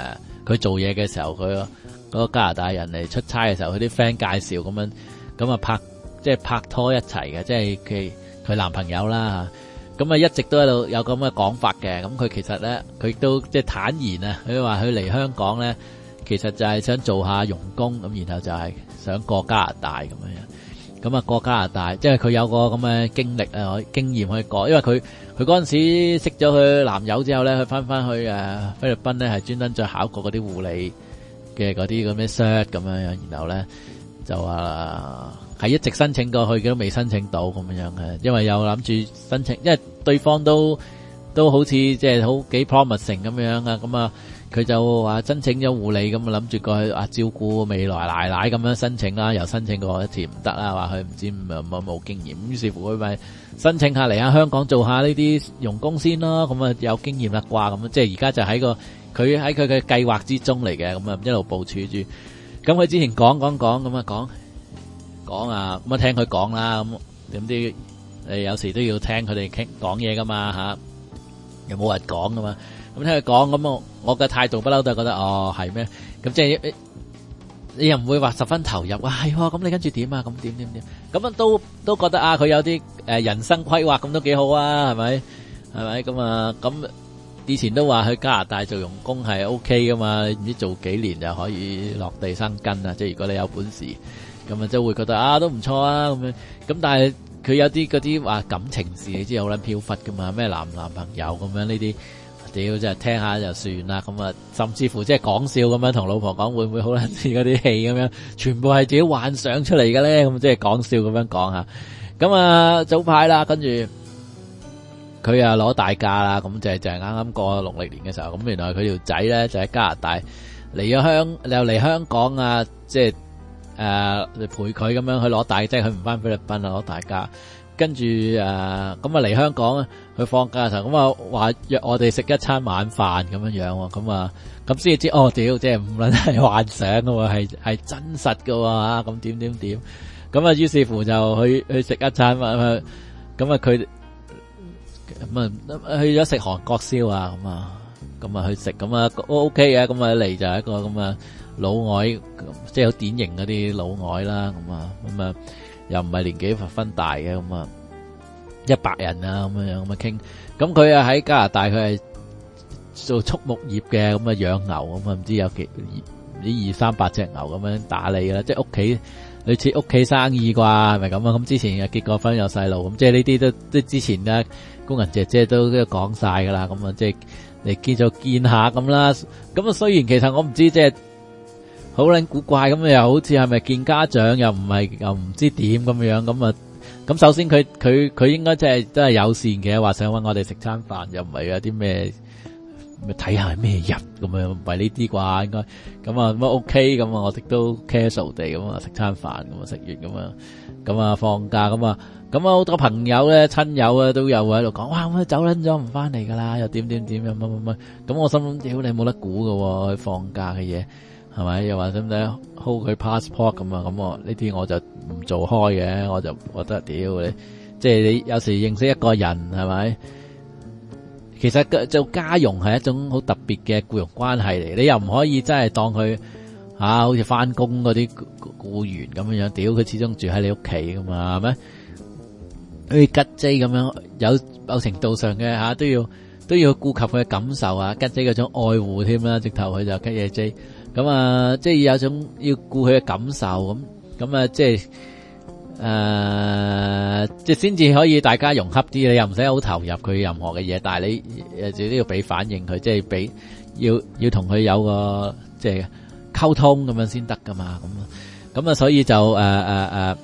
佢做嘢嘅時候，佢嗰個加拿大人嚟出差嘅時候，佢啲 friend 介紹咁樣，咁啊拍即係拍拖一齊嘅，即係佢佢男朋友啦。咁啊一直都喺度有咁嘅講法嘅。咁佢其實咧，佢都即係坦言啊，佢話佢嚟香港咧，其實就係想做下傭工，咁然後就係想過加拿大咁樣。咁啊過加拿大，即係佢有個咁嘅經歷啊，經驗可以過。因為佢佢嗰陣時識咗佢男友之後咧，佢翻翻去誒菲律賓咧，係專登再考過嗰啲護理嘅嗰啲咁嘅 cert 咁樣，然後咧就話係一直申請過去，佢都未申請到咁樣嘅，因為有諗住申請，因為對方都都好似即係好幾 promising 咁樣啊，咁啊佢就話申請咗護理，咁啊諗住過去啊照顧未來奶奶咁樣申請啦，又申請過一次唔得啦，話佢唔知冇冇經驗，於是乎佢咪申請下嚟下香港做下呢啲傭工先咯，咁啊有經驗啦啩，咁即係而家就喺個佢喺佢嘅計劃之中嚟嘅，咁啊一路部署住。咁佢之前講講講咁啊講講啊，咁啊聽佢講啦，咁點知誒有時都要聽佢哋傾講嘢噶嘛吓，又冇人講噶嘛，咁聽佢講，咁我我嘅態度不嬲都係覺得哦係咩，咁即係你又唔會話十分投入，哇係，咁你跟住點啊，咁點點點，咁啊都都覺得啊佢有啲誒人生規劃，咁都幾好啊，係咪係咪咁啊咁。以前都話去加拿大做傭工係 O K 噶嘛，唔知做幾年就可以落地生根啊！即係如果你有本事，咁啊就會覺得啊都唔錯啊咁樣。咁但係佢有啲嗰啲話感情事，你知好撚飄忽噶嘛？咩男男朋友咁樣呢啲，屌真係聽下就算啦。咁啊，甚至乎即係講笑咁樣同老婆講，會唔會好撚似嗰啲戲咁樣？全部係自己幻想出嚟嘅咧，咁即係講笑咁樣講下。咁啊早排啦，跟住。佢啊攞大假啦，咁就係就係啱啱過農曆年嘅時候，咁原來佢條仔咧就喺加拿大嚟咗香，又嚟香港啊，即係誒陪佢咁樣去攞大，即係佢唔翻菲律賓啊攞大假，跟住誒咁啊嚟香港啊，佢放假嘅時候咁啊話約我哋食一餐晚飯咁樣樣，咁啊咁先至知哦屌，即係唔論係幻想嘅喎，係係真實嘅喎，咁點點點，咁啊於是乎就去去食一餐飯，咁啊佢。咁啊，去咗食韓國燒啊，咁啊，咁啊去食，咁啊 O K 嘅，咁啊嚟就係一個咁啊老外，即係好典型嗰啲老外啦，咁啊，咁啊又唔係年紀十分大嘅，咁啊一百人啊，咁樣樣咁啊傾，咁佢啊喺加拿大，佢係做畜牧業嘅，咁啊養牛，咁啊唔知有幾唔知二三百隻牛咁樣打理啦，即係屋企。類似屋企生意啩，係咪咁啊？咁之前又結過婚有細路，咁即係呢啲都即係之前咧工人姐姐都都講晒噶啦，咁啊即係嚟見就見下咁啦。咁啊雖然其實我唔知即係好撚古怪咁，又好似係咪見家長又唔係又唔知點咁樣咁啊？咁首先佢佢佢應該即係都係友善嘅，話想搵我哋食餐飯，又唔係有啲咩。咪睇下係咩人咁樣，唔係呢啲啩應該，咁啊咁 OK，咁啊我哋都 casual 地咁啊食餐飯，咁啊食完咁啊，咁啊放假咁啊，咁啊好多朋友咧親友啊都有喺度講，哇咁啊走撚咗唔翻嚟噶啦，又點點點又乜乜乜，咁我心諗屌你冇得估噶，佢放假嘅嘢係咪？又話使唔使 hold 佢 passport 咁啊？咁我呢啲我就唔做開嘅，我就覺得屌你，即係你有時認識一個人係咪？其實做家傭係一種好特別嘅僱傭關係嚟，你又唔可以真係當佢吓、啊、好似翻工嗰啲僱員咁樣樣，屌佢始終住喺你屋企噶嘛，係咪？好似吉 J 咁樣，有某程度上嘅吓、啊、都要都要顧及佢嘅感受啊，吉 J 嗰種愛護添啦，直頭佢就吉野 J，咁啊即係有種要顧佢嘅感受咁，咁啊即係。誒、呃，即係先至可以大家融洽啲，你又唔使好投入佢任何嘅嘢，但係你誒自己都要俾反應佢，即係俾要要同佢有個即係溝通咁樣先得噶嘛，咁咁啊，所以就誒誒誒，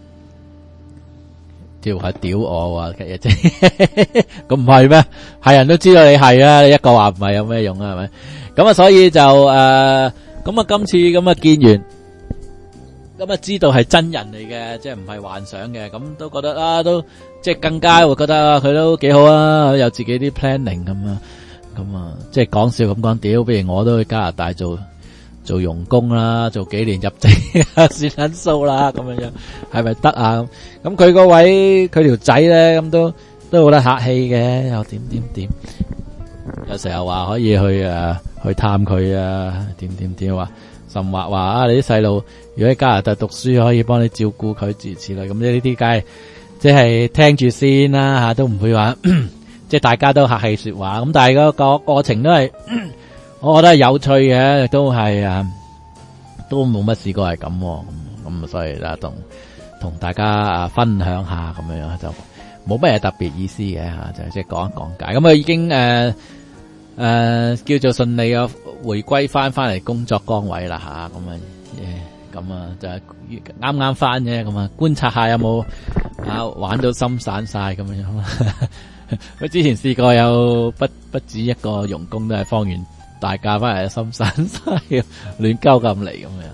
屌係屌我喎，其實即係咁唔係咩？係人都知道你係啊，你一個話唔係有咩用啊？係咪？咁啊，所以就誒，咁、呃、啊，今次咁啊見完。咁啊，知道係真人嚟嘅，即係唔係幻想嘅，咁都覺得啊，都即係更加會覺得佢都幾好啊，有自己啲 planning 咁啊，咁啊，即係講笑咁講，屌，不如我都去加拿大做做傭工啦，做幾年入籍啊，算捻數啦，咁樣樣係咪得啊？咁佢個位佢條仔咧，咁都都好得客氣嘅，又點點點， 有時候話可以去誒去探佢啊，點點點話，甚或話啊你啲細路如果喺加拿大讀書，可以幫你照顧佢諸如此類，咁呢啲梗係即係聽住先啦吓，都唔會話即係大家都客氣說話，咁但係個個過程都係我覺得係有趣嘅，都係啊都冇乜試過係咁，咁咁所以啦同同大家啊分享下咁樣就冇乜嘢特別意思嘅吓，就即係講一講解，咁啊已經誒。呃誒、呃，叫做順利啊，回歸翻翻嚟工作崗位啦吓，咁啊，咁啊就係啱啱翻啫，咁啊觀察下有冇啊玩到心散晒咁樣樣。佢之前試過有不不止一個傭工都係放完大假翻嚟心散晒，亂鳩咁嚟咁樣。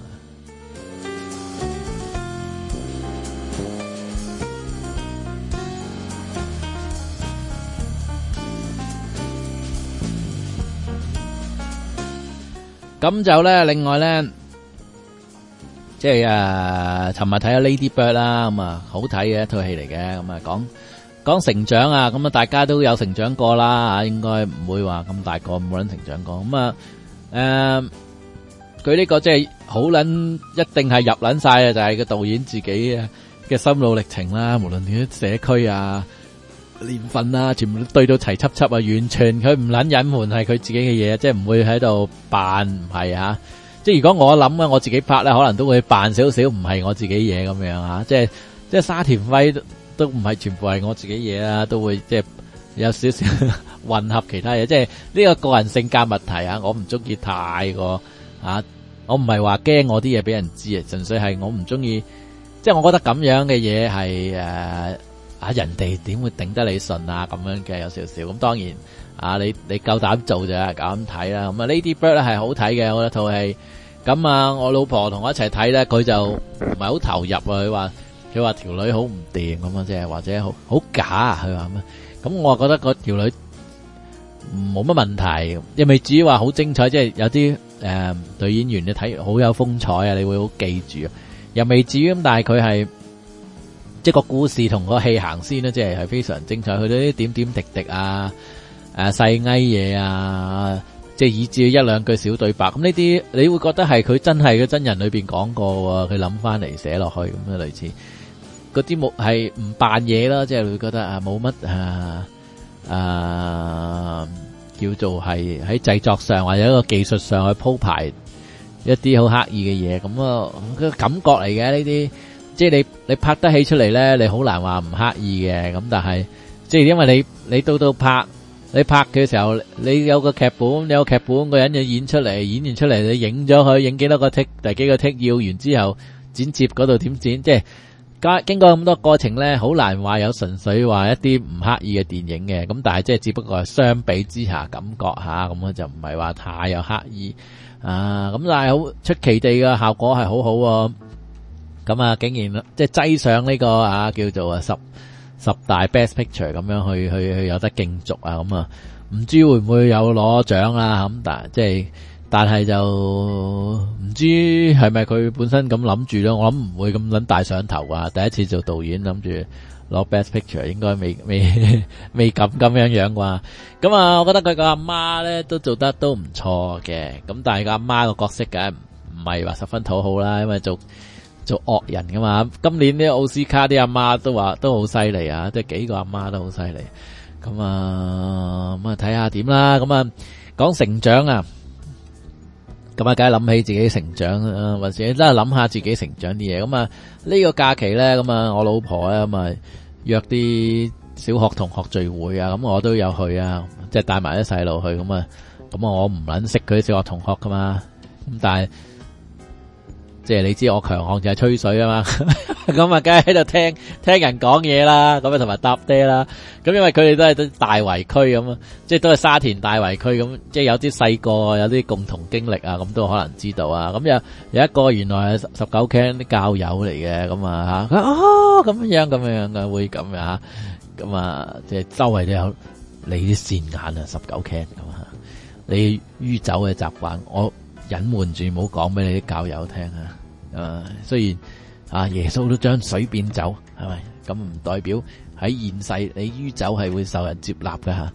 咁就咧，另外咧，即係誒，尋日睇咗 Lady Bird 啦，咁啊好睇嘅一套戲嚟嘅，咁啊講講成長啊，咁啊大家都有成長過啦，吓應該唔會話咁大個冇人成長過，咁啊誒，佢呢個即係好捻一定係入捻晒嘅，就係個導演自己嘅嘅心路歷程啦，無論啲社區啊。年份啊，全部都對到齊輯輯啊，完全佢唔捻隱瞞係佢自己嘅嘢，即係唔會喺度扮唔係吓。即係如果我諗啊，我自己拍咧，可能都會扮少少唔係我自己嘢咁樣吓。即係即係沙田輝都都唔係全部係我自己嘢啦，都會即係有少少混合其他嘢。即係呢個個人性格問題啊，我唔中意太過啊，我唔係話驚我啲嘢俾人知啊，純粹係我唔中意。即係我覺得咁樣嘅嘢係誒。啊！人哋點會頂得你順啊？咁樣嘅有少少咁，當然啊，你你夠膽做就係咁睇啦。咁啊，Lady Bird 咧係好睇嘅，我覺得套戲。咁啊，我老婆同我一齊睇咧，佢就唔係好投入啊。佢話佢話條女好唔掂咁啊，即係或者好好假啊。佢話咩？咁我覺得個條女冇乜問題，又未至於話好精彩。即係有啲誒女演員你睇好有風采啊，你會好記住。又未至於咁，但係佢係。即係個故事同個戲行先咧，即係係非常精彩。去到啲點點滴滴啊，誒細埃嘢啊，即係以至一兩句小對白。咁呢啲你會覺得係佢真係嘅真人裏邊講過，佢諗翻嚟寫落去咁樣類似。嗰啲冇係唔扮嘢啦，即係會覺得啊冇乜啊啊叫做係喺製作上或者一個技術上去鋪排一啲好刻意嘅嘢。咁啊個感覺嚟嘅呢啲。即係你你拍得起出嚟咧，你好難話唔刻意嘅。咁但係即係因為你你到到拍你拍嘅時候，你有個劇本，有個劇本個人要演出嚟，演完出嚟你影咗佢，影幾多個 take，第幾個 take 要完之後剪接嗰度點剪，即係加經過咁多過程咧，好難話有純粹話一啲唔刻意嘅電影嘅。咁但係即係只不過係相比之下感覺下，咁樣就唔係話太有刻意啊。咁但係好出奇地嘅效果係好好喎。咁啊，竟然即係擠上呢個啊，叫做啊十十大 Best Picture 咁樣去去去有得競逐啊，咁啊，唔知會唔會有攞獎啦？咁但係即係，但係就唔知係咪佢本身咁諗住咯？我諗唔會咁撚大上頭啊！第一次做導演諗住攞 Best Picture，應該未未未敢咁樣樣啩。咁啊，我覺得佢個阿媽咧都做得都唔錯嘅。咁但係個阿媽個角色梗係唔係話十分討好啦，因為做。做惡人噶嘛？今年啲奧斯卡啲阿媽都話都好犀利啊！即係幾個阿媽都好犀利。咁啊咁啊睇下點啦。咁啊講成長啊，咁啊梗係諗起自己成長啊，或者真係諗下自己成長啲嘢。咁啊呢個假期咧，咁啊我老婆咧咁啊約啲小學同學聚會啊，咁我都有去啊，即係帶埋啲細路去。咁啊咁啊我唔撚識佢啲小學同學噶嘛，咁但係。即係你知我強項就係吹水啊嘛，咁啊梗係喺度聽聽人講嘢啦，咁啊同埋搭爹啦，咁因為佢哋都係啲大圍區咁啊，即係都係沙田大圍區咁，即係有啲細個有啲共同經歷啊，咁都可能知道啊，咁有有一個原來係十九 Ken 啲教友嚟嘅，咁啊吓，佢哦咁樣咁樣嘅會咁啊，咁啊即係周圍都有你啲線眼啊，十九 Ken 咁啊，你酗酒嘅習慣我。隱瞞住唔好講俾你啲教友聽啊！誒，雖然啊耶穌都將水變酒，係咪？咁唔代表喺現世你酗酒係會受人接納嘅吓。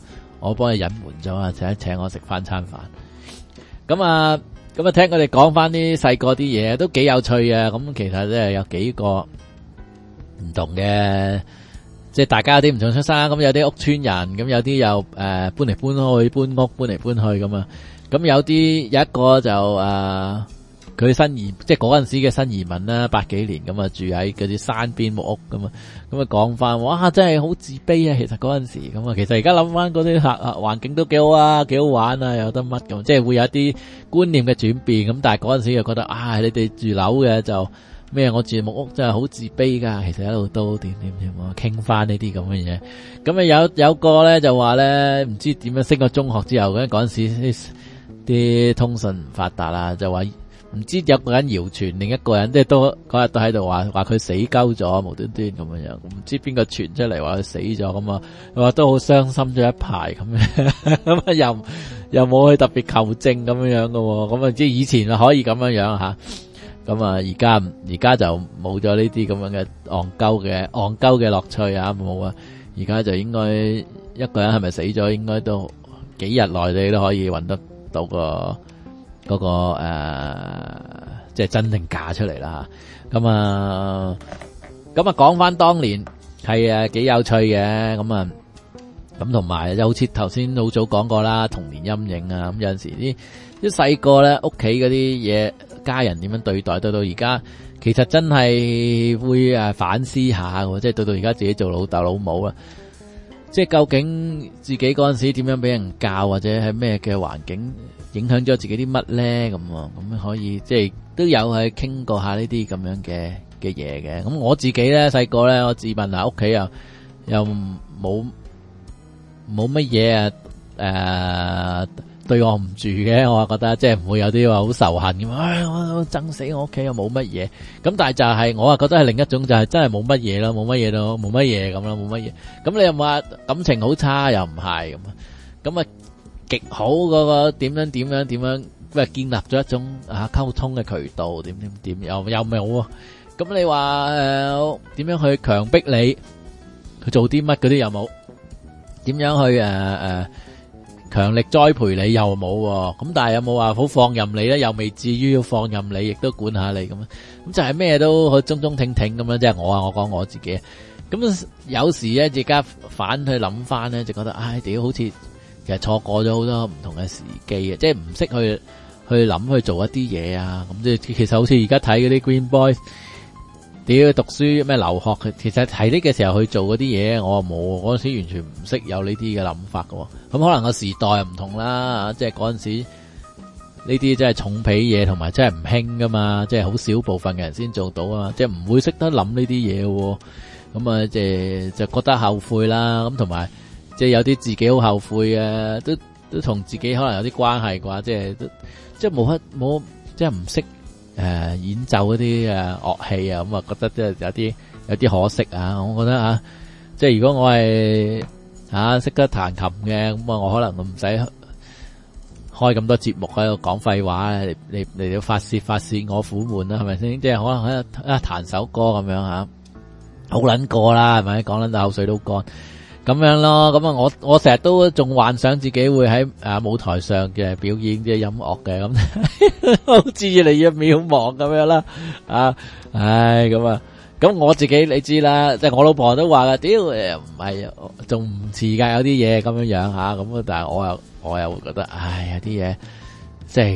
我幫你隱瞞咗啊，請請我食翻餐飯。咁啊，咁啊，聽佢哋講翻啲細個啲嘢都幾有趣啊。咁其實咧有幾個唔同嘅，即係大家有啲唔同出身，咁有啲屋村人，咁有啲又誒、呃、搬嚟搬去，搬屋搬嚟搬去咁啊。咁有啲有一個就誒。呃佢新移即係嗰陣時嘅新移民啦，八幾年咁啊，住喺嗰啲山邊木屋咁啊，咁啊講翻，哇真係好自卑啊！其實嗰陣時咁啊，其實而家諗翻嗰啲客環境都幾好啊，幾好玩啊，有得乜咁，即係會有一啲觀念嘅轉變。咁但係嗰陣時又覺得啊，你哋住樓嘅就咩？我住木屋真係好自卑噶。其實一路都點點點啊，傾翻呢啲咁嘅嘢。咁啊有有個咧就話咧，唔知點樣升咗中學之後，嗰陣時啲通訊唔發達啦，就話。唔知有個人謠傳，另一個人即係都嗰日都喺度話話佢死鳩咗，無端端咁樣樣，唔知邊個傳出嚟話佢死咗咁啊？話都好傷心咗一排咁樣，咁啊又又冇去特別求證咁樣樣嘅，咁啊即係以前啊可以咁樣樣吓，咁啊而家而家就冇咗呢啲咁樣嘅戇鳩嘅戇鳩嘅樂趣啊冇啊！而家就應該一個人係咪死咗，應該都幾日內你都可以揾得到個。嗰、那個誒、呃，即係真定假出嚟啦吓，咁啊，咁啊講翻當年係誒幾有趣嘅，咁啊，咁同埋就好似頭先好早講過啦，童年陰影啊，咁有陣時啲啲細個咧屋企嗰啲嘢，家人點樣對待，對到而家其實真係會誒反思下嘅，即係對到而家自己做老豆老母啦，即係究竟自己嗰陣時點樣俾人教，或者係咩嘅環境影響咗自己啲乜咧？咁啊，咁可以即係都有去傾過下呢啲咁樣嘅嘅嘢嘅。咁我自己咧細個咧，我自問下屋企又又冇冇乜嘢啊，誒、呃、對我唔住嘅，我覺得即係唔會有啲話好仇恨咁，唉我憎死我屋企又冇乜嘢。咁但係就係我啊覺得係另一種，就係真係冇乜嘢咯，冇乜嘢咯，冇乜嘢咁啦，冇乜嘢。咁你又話感情好差又唔係咁啊？咁啊？極好嗰個點樣點樣點樣，咁建立咗一種啊溝通嘅渠道，點點點又又冇啊？咁你話誒點樣去強迫你去做啲乜嗰啲又冇？點樣去誒誒強力栽培你又冇？咁但係有冇話好放任你咧？又未至於要放任你，亦都管下你咁啊？咁就係咩都去中中挺挺咁樣，即係我啊，我講我自己。咁有時咧，自家反去諗翻咧，就覺得唉屌，好似〜其實錯過咗好多唔同嘅時機啊，即係唔識去去諗去做一啲嘢啊，咁即係其實好似而家睇嗰啲 Green Boys，屌讀書咩留學，其實係呢個時候去做嗰啲嘢，我冇嗰陣時完全唔識有呢啲嘅諗法㗎。咁可能個時代又唔同啦，即係嗰陣時呢啲真係重皮嘢，同埋真係唔興噶嘛，即係好少部分嘅人先做到啊，即係唔會識得諗呢啲嘢，咁啊即係就覺得後悔啦，咁同埋。即係有啲自己好後悔啊，都都同自己可能有啲關係啩，即係都即係冇乜冇即係唔識誒演奏嗰啲誒樂器啊，咁啊覺得即係有啲有啲可惜啊，我覺得啊，即係如果我係啊識得彈琴嘅，咁啊我可能唔使開咁多節目喺度講廢話嚟嚟嚟到發洩發洩我苦悶啦，係咪先？即係可能喺度啊彈首歌咁樣吓，好撚過啦，係咪？講撚到口水都乾。咁樣咯，咁啊，我我成日都仲幻想自己會喺誒舞台上嘅表演啲音樂嘅，咁好似越嚟越渺茫咁樣啦，啊，唉，咁啊，咁我自己你知啦，即係我老婆都話啦，屌誒唔係，仲唔遲噶，有啲嘢咁樣樣吓，咁啊，但係我又我又會覺得，唉，有啲嘢即係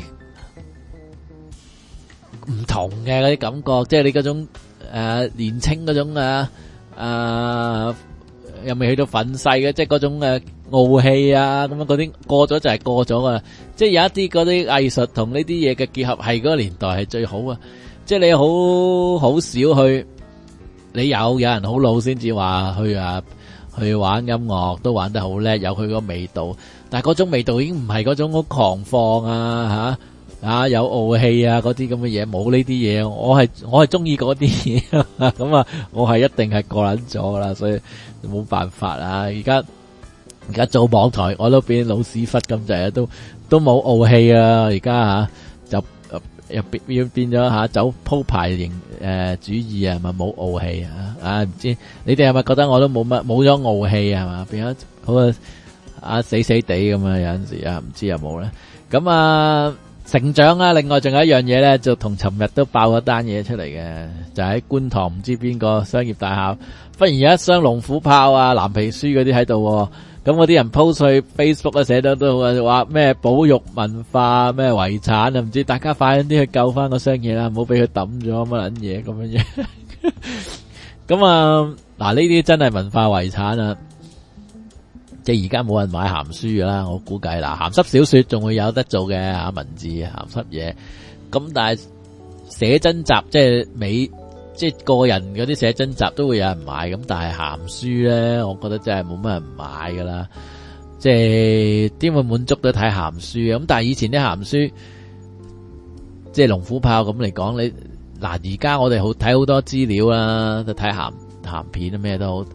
唔同嘅嗰啲感覺，即係你嗰種誒年青嗰種啊啊。又未去到憤世嘅，即係嗰種誒傲氣啊，咁樣嗰啲過咗就係過咗啊！即係有一啲嗰啲藝術同呢啲嘢嘅結合，係嗰個年代係最好啊！即係你好好少去，你有有人好老先至話去啊去玩音樂，都玩得好叻，有佢個味道。但係嗰種味道已經唔係嗰種好狂放啊吓啊有傲氣啊嗰啲咁嘅嘢，冇呢啲嘢。我係我係中意嗰啲嘢，咁啊我係一定係過撚咗噶啦，所以。冇辦法啊！而家而家做網台，我都變老屎忽咁滯啊！都都冇傲氣啊！而家吓就又變變變咗吓走鋪排型誒主義啊，咪冇傲氣啊！啊唔知你哋係咪覺得我都冇乜冇咗傲氣啊？係嘛變咗好啊啊死死地咁啊，有陣時啊唔知有冇咧。咁啊成長啊，另外仲有一樣嘢咧，就同尋日都爆咗單嘢出嚟嘅，就喺觀塘唔知邊個商業大廈，忽然有一箱龍虎豹啊、藍皮書嗰啲喺度。咁嗰啲人 post 去 Facebook 啊，寫得都話咩保育文化咩遺產啊，唔知大家快啲去救翻個箱嘢啦，唔好俾佢抌咗乜撚嘢咁樣嘢。咁啊，嗱呢啲真係文化遺產啊！即係而家冇人買鹹書噶啦，我估計啦，鹹濕小說仲會有得做嘅吓，文字鹹濕嘢。咁但係寫真集即係美。即係個人嗰啲寫真集都會有人買，咁但係鹹書咧，我覺得真係冇乜人買噶啦。即係點會滿足到睇鹹書啊？咁但係以前啲鹹書，即係龍虎豹咁嚟講，你嗱而家我哋好睇好多資料啦，都睇鹹鹹片啊，咩都好，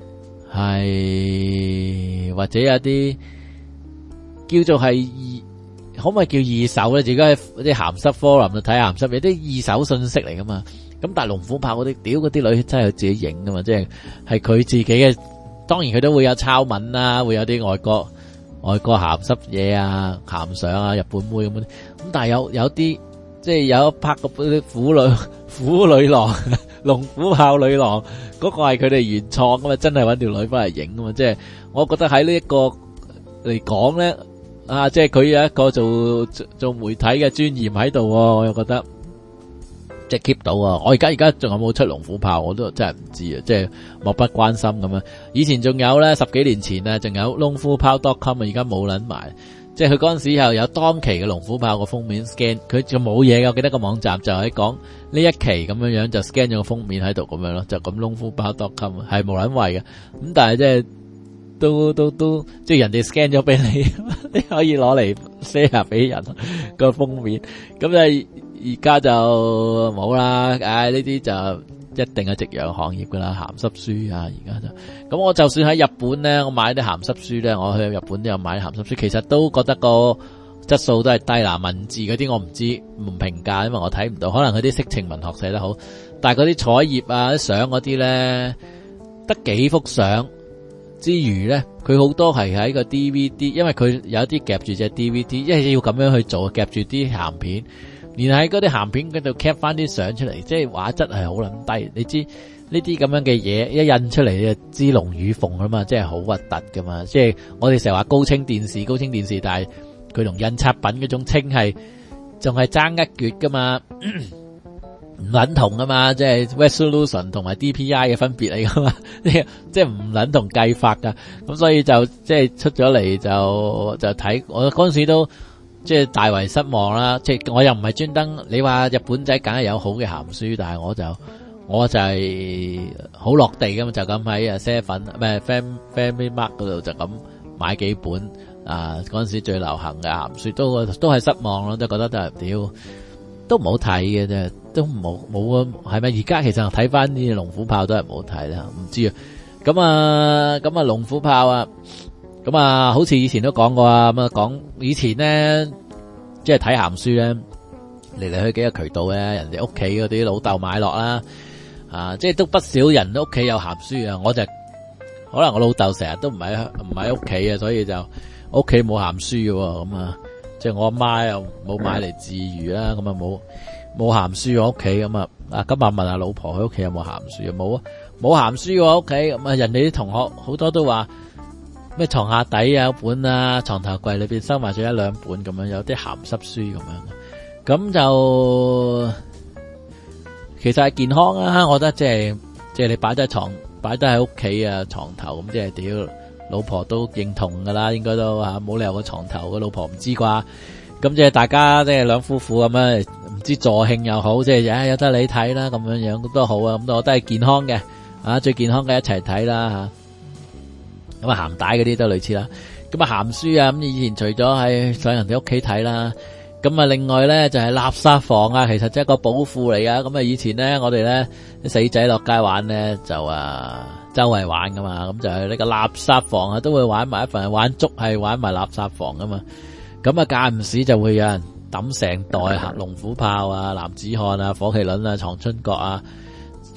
係或者有啲叫做係二，可唔可以叫二手咧？自己喺啲鹹濕 forum 度睇鹹濕嘢，啲二手信息嚟噶嘛。咁但係龍虎豹嗰啲，屌嗰啲女真係自己影噶嘛，即係係佢自己嘅。當然佢都會有抄文啦，會有啲外國外國鹹濕嘢啊、鹹相啊、日本妹咁樣。咁但係有有啲即係有一拍嗰啲虎女虎女郎、龍虎豹女郎，嗰、嗰個係佢哋原創噶嘛，真係搵條女翻嚟影噶嘛。即係我覺得喺呢一個嚟講咧，啊，即係佢有一個做做媒體嘅尊嚴喺度，我又覺得。即係 keep 到啊！我而家而家仲有冇出龍虎豹，我都真係唔知啊！即係漠不關心咁樣。以前仲有咧，十幾年前啊，仲有龍虎豹 dot com 啊，而家冇撚埋。即係佢嗰陣時又有當期嘅龍虎豹個封面 scan，佢就冇嘢嘅。我記得個網站就喺講呢一期咁樣樣就 scan 咗個封面喺度咁樣咯，就咁龍虎豹 dot com 係冇撚為嘅。咁但係即係都都都即係人哋 scan 咗俾你，你可以攞嚟 share 俾人個封面。咁就。而家就冇啦，唉呢啲就一定係夕陽行業噶啦，鹹濕書啊，而家就咁。我就算喺日本咧，我買啲鹹濕書咧，我去日本都有買鹹濕書，其實都覺得個質素都係低啦。文字嗰啲我唔知唔評價，因為我睇唔到，可能佢啲色情文學寫得好，但係嗰啲彩頁啊、啲相嗰啲咧，得幾幅相之餘咧，佢好多係喺個 D V D， 因為佢有一啲夾住隻 D V D， 因為要咁樣去做，夾住啲鹹片。連喺嗰啲鹹片嗰度 cap 翻啲相出嚟，即係畫質係好撚低。你知呢啲咁樣嘅嘢一印出嚟就知龍與鳳啊嘛，即係好核突噶嘛。即係我哋成日話高清電視，高清電視，但係佢同印刷品嗰種清係仲係爭一橛噶嘛，唔撚同啊嘛。即係 resolution 同埋 D P I 嘅分別嚟噶嘛，即係唔撚同計法噶。咁所以就即係出咗嚟就就睇，我嗰陣時都。即係大為失望啦！即係我又唔係專登，你話日本仔梗係有好嘅鹹書，但係我就我就係好落地噶嘛，就咁喺啊 seven 唔係 Family Mart 嗰度就咁買幾本啊！嗰陣時最流行嘅鹹書都都係失望咯，都覺得都係屌都唔好睇嘅啫，都冇冇啊係咪？而家其實睇翻啲龍虎豹都係唔好睇啦，唔知啊。咁啊咁啊龍虎豹啊！咁啊，好似以前都講過啊，咁啊講以前咧，即係睇鹹書咧，嚟嚟去幾個渠道咧，人哋屋企嗰啲老豆買落啦，啊，即係都不少人都屋企有鹹書啊，我就可能我老豆成日都唔喺唔喺屋企啊，所以就屋企冇鹹書嘅，咁啊，即係我阿媽又冇買嚟自娛啦，咁啊冇冇鹹書我屋企，咁啊，啊今日問下老婆佢屋企有冇鹹書啊？冇啊，冇鹹書喎屋企，咁啊人哋啲同學好多都話。咩床下底有本啊，床頭櫃裏邊收埋咗一兩本咁樣，有啲鹹濕書咁樣，咁就其實係健康啊，我覺得即係即係你擺低床，擺低喺屋企啊床頭咁，即係屌老婆都認同噶啦，應該都吓冇理由個床頭個老婆唔知啩，咁即係大家即係兩夫婦咁樣，唔知助興又好，即係唉有得你睇啦咁樣樣都好啊，咁我都係健康嘅啊，最健康嘅一齊睇啦吓。咁啊鹹帶嗰啲都類似啦，咁啊鹹書啊，咁以前除咗喺上人哋屋企睇啦，咁啊另外咧就係垃圾房啊，其實即係個寶庫嚟噶，咁啊以前咧我哋咧啲死仔落街玩咧就啊周圍玩噶嘛，咁就係呢個垃圾房啊都會玩埋一份，玩足係玩埋垃圾房噶嘛，咁啊間唔時就會有人抌成袋龍虎豹啊、男子漢啊、火麒麟啊、藏春閣啊。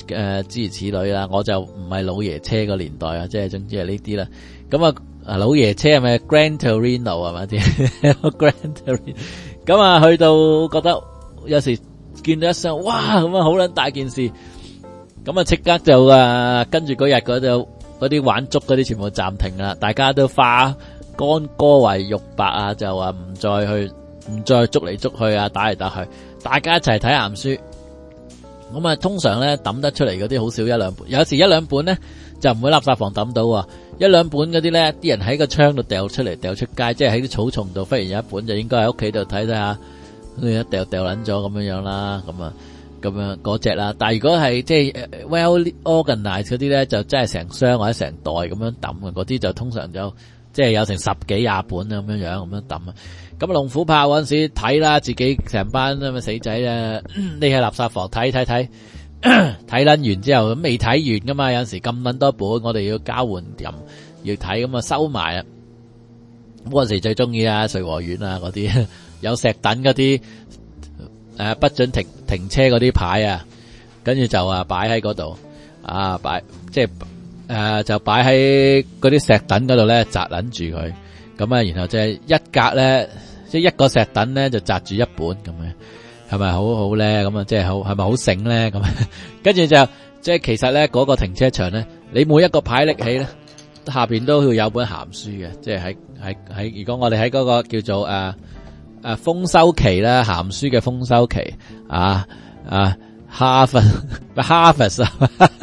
誒諸如此類啦。我就唔係老爺車個年代啊，即係總之係呢啲啦。咁啊，老爺車係咪 Gran Torino 係嘛啲 Gran Torino？ 咁啊，去到覺得有時見到一箱，哇咁啊好撚大件事，咁啊即刻就啊跟住嗰日嗰度嗰啲玩捉嗰啲全部暫停啦，大家都化干戈為玉帛啊，就話唔再去唔再捉嚟捉去啊，打嚟打去，大家一齊睇鹹書。咁啊通常咧抌得出嚟嗰啲好少一兩本，有時一兩本咧就唔會垃圾房抌到啊，一兩本嗰啲咧啲人喺個窗度掉出嚟掉出街，即係喺啲草叢度忽然有一本，就應該喺屋企度睇睇下，一掉掉撚咗咁樣樣啦，咁啊咁樣嗰隻啦。但係如果係即係 well organized 嗰啲咧，就真係成箱或者成袋咁樣抌嘅，嗰啲就通常就即係有成十幾廿本咁樣樣咁樣抌啊。咁龍虎豹嗰陣時睇啦，自己成班咁嘅死仔啊，匿喺垃圾房睇睇睇睇撚完之後，咁未睇完噶嘛，有陣時咁撚多本，我哋要交換任要睇，咁啊收埋啊。嗰陣時最中意啊，瑞和苑啊嗰啲有石躉嗰啲誒不准停停車嗰啲牌啊，跟住就啊擺喺嗰度啊擺即係誒、呃、就擺喺嗰啲石躉嗰度咧，紮撚住佢，咁啊然後即係一格咧，即係一個石躉咧就紮住一本咁樣。係咪好好咧？咁啊，即係好係咪好醒咧？咁跟住就即係其實咧嗰個停車場咧，你每一個牌拎起咧，下邊都要有本鹹書嘅，即係喺喺喺。如果我哋喺嗰個叫做誒誒豐收期啦，鹹書嘅豐收期啊啊，harvest harvest 啊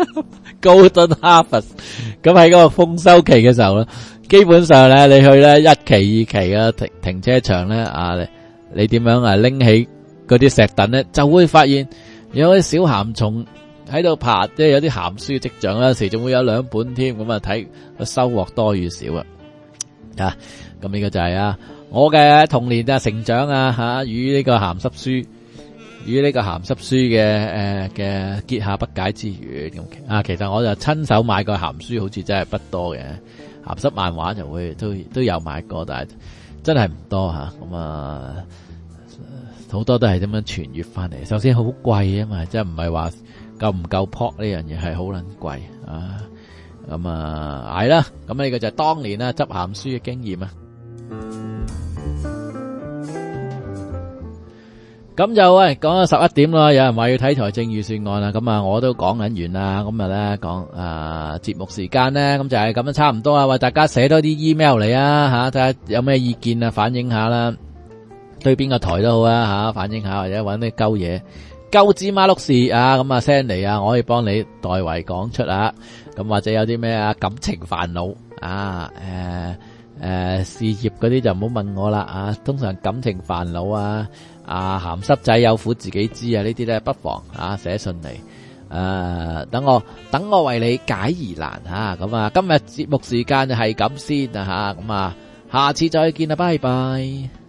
，golden harvest。咁喺嗰個豐收期嘅時候咧，基本上咧你去咧一期二期嘅停停車場咧啊，你你點樣啊拎起嗰啲石躉咧，就會發現有啲小鹹蟲喺度爬，即係有啲鹹書跡象啦。有時仲會有兩本添，咁啊睇個收穫多與少啊。啊，咁呢個就係啊我嘅童年啊成長啊吓，與呢個鹹濕書，與呢個鹹濕書嘅誒嘅結下不解之緣咁啊。其實我就親手買過鹹書，好似真係不多嘅。鹹濕漫畫就會都都有買過，但係真係唔多吓。咁啊。好多都係點樣傳閱翻嚟，首先好貴啊嘛，即係唔係話夠唔夠撲呢樣嘢，係好撚貴啊。咁啊係啦，咁呢個就係當年啊執鹹書嘅經驗啊。咁就喂講咗十一點啦，有人話要睇財政預算案啦，咁啊我都講緊完啦。咁啊咧講啊節目時間咧，咁就係咁樣差唔多啊。為大家寫多啲 email 嚟啊吓，睇下有咩意見啊，反映下啦。對邊個台都好啊吓，反映下或者搵啲鳩嘢鳩芝麻碌事啊，咁啊 send 嚟啊，我可以幫你代為講出啊。咁或者有啲咩啊感情煩惱啊，誒、呃、誒、呃、事業嗰啲就唔好問我啦啊。通常感情煩惱啊啊鹹濕仔有苦自己知啊，呢啲咧不妨啊寫信嚟誒，等我等我為你解疑難吓。咁啊今日節目時間就係咁先啊吓，咁啊下次再見啦，拜拜。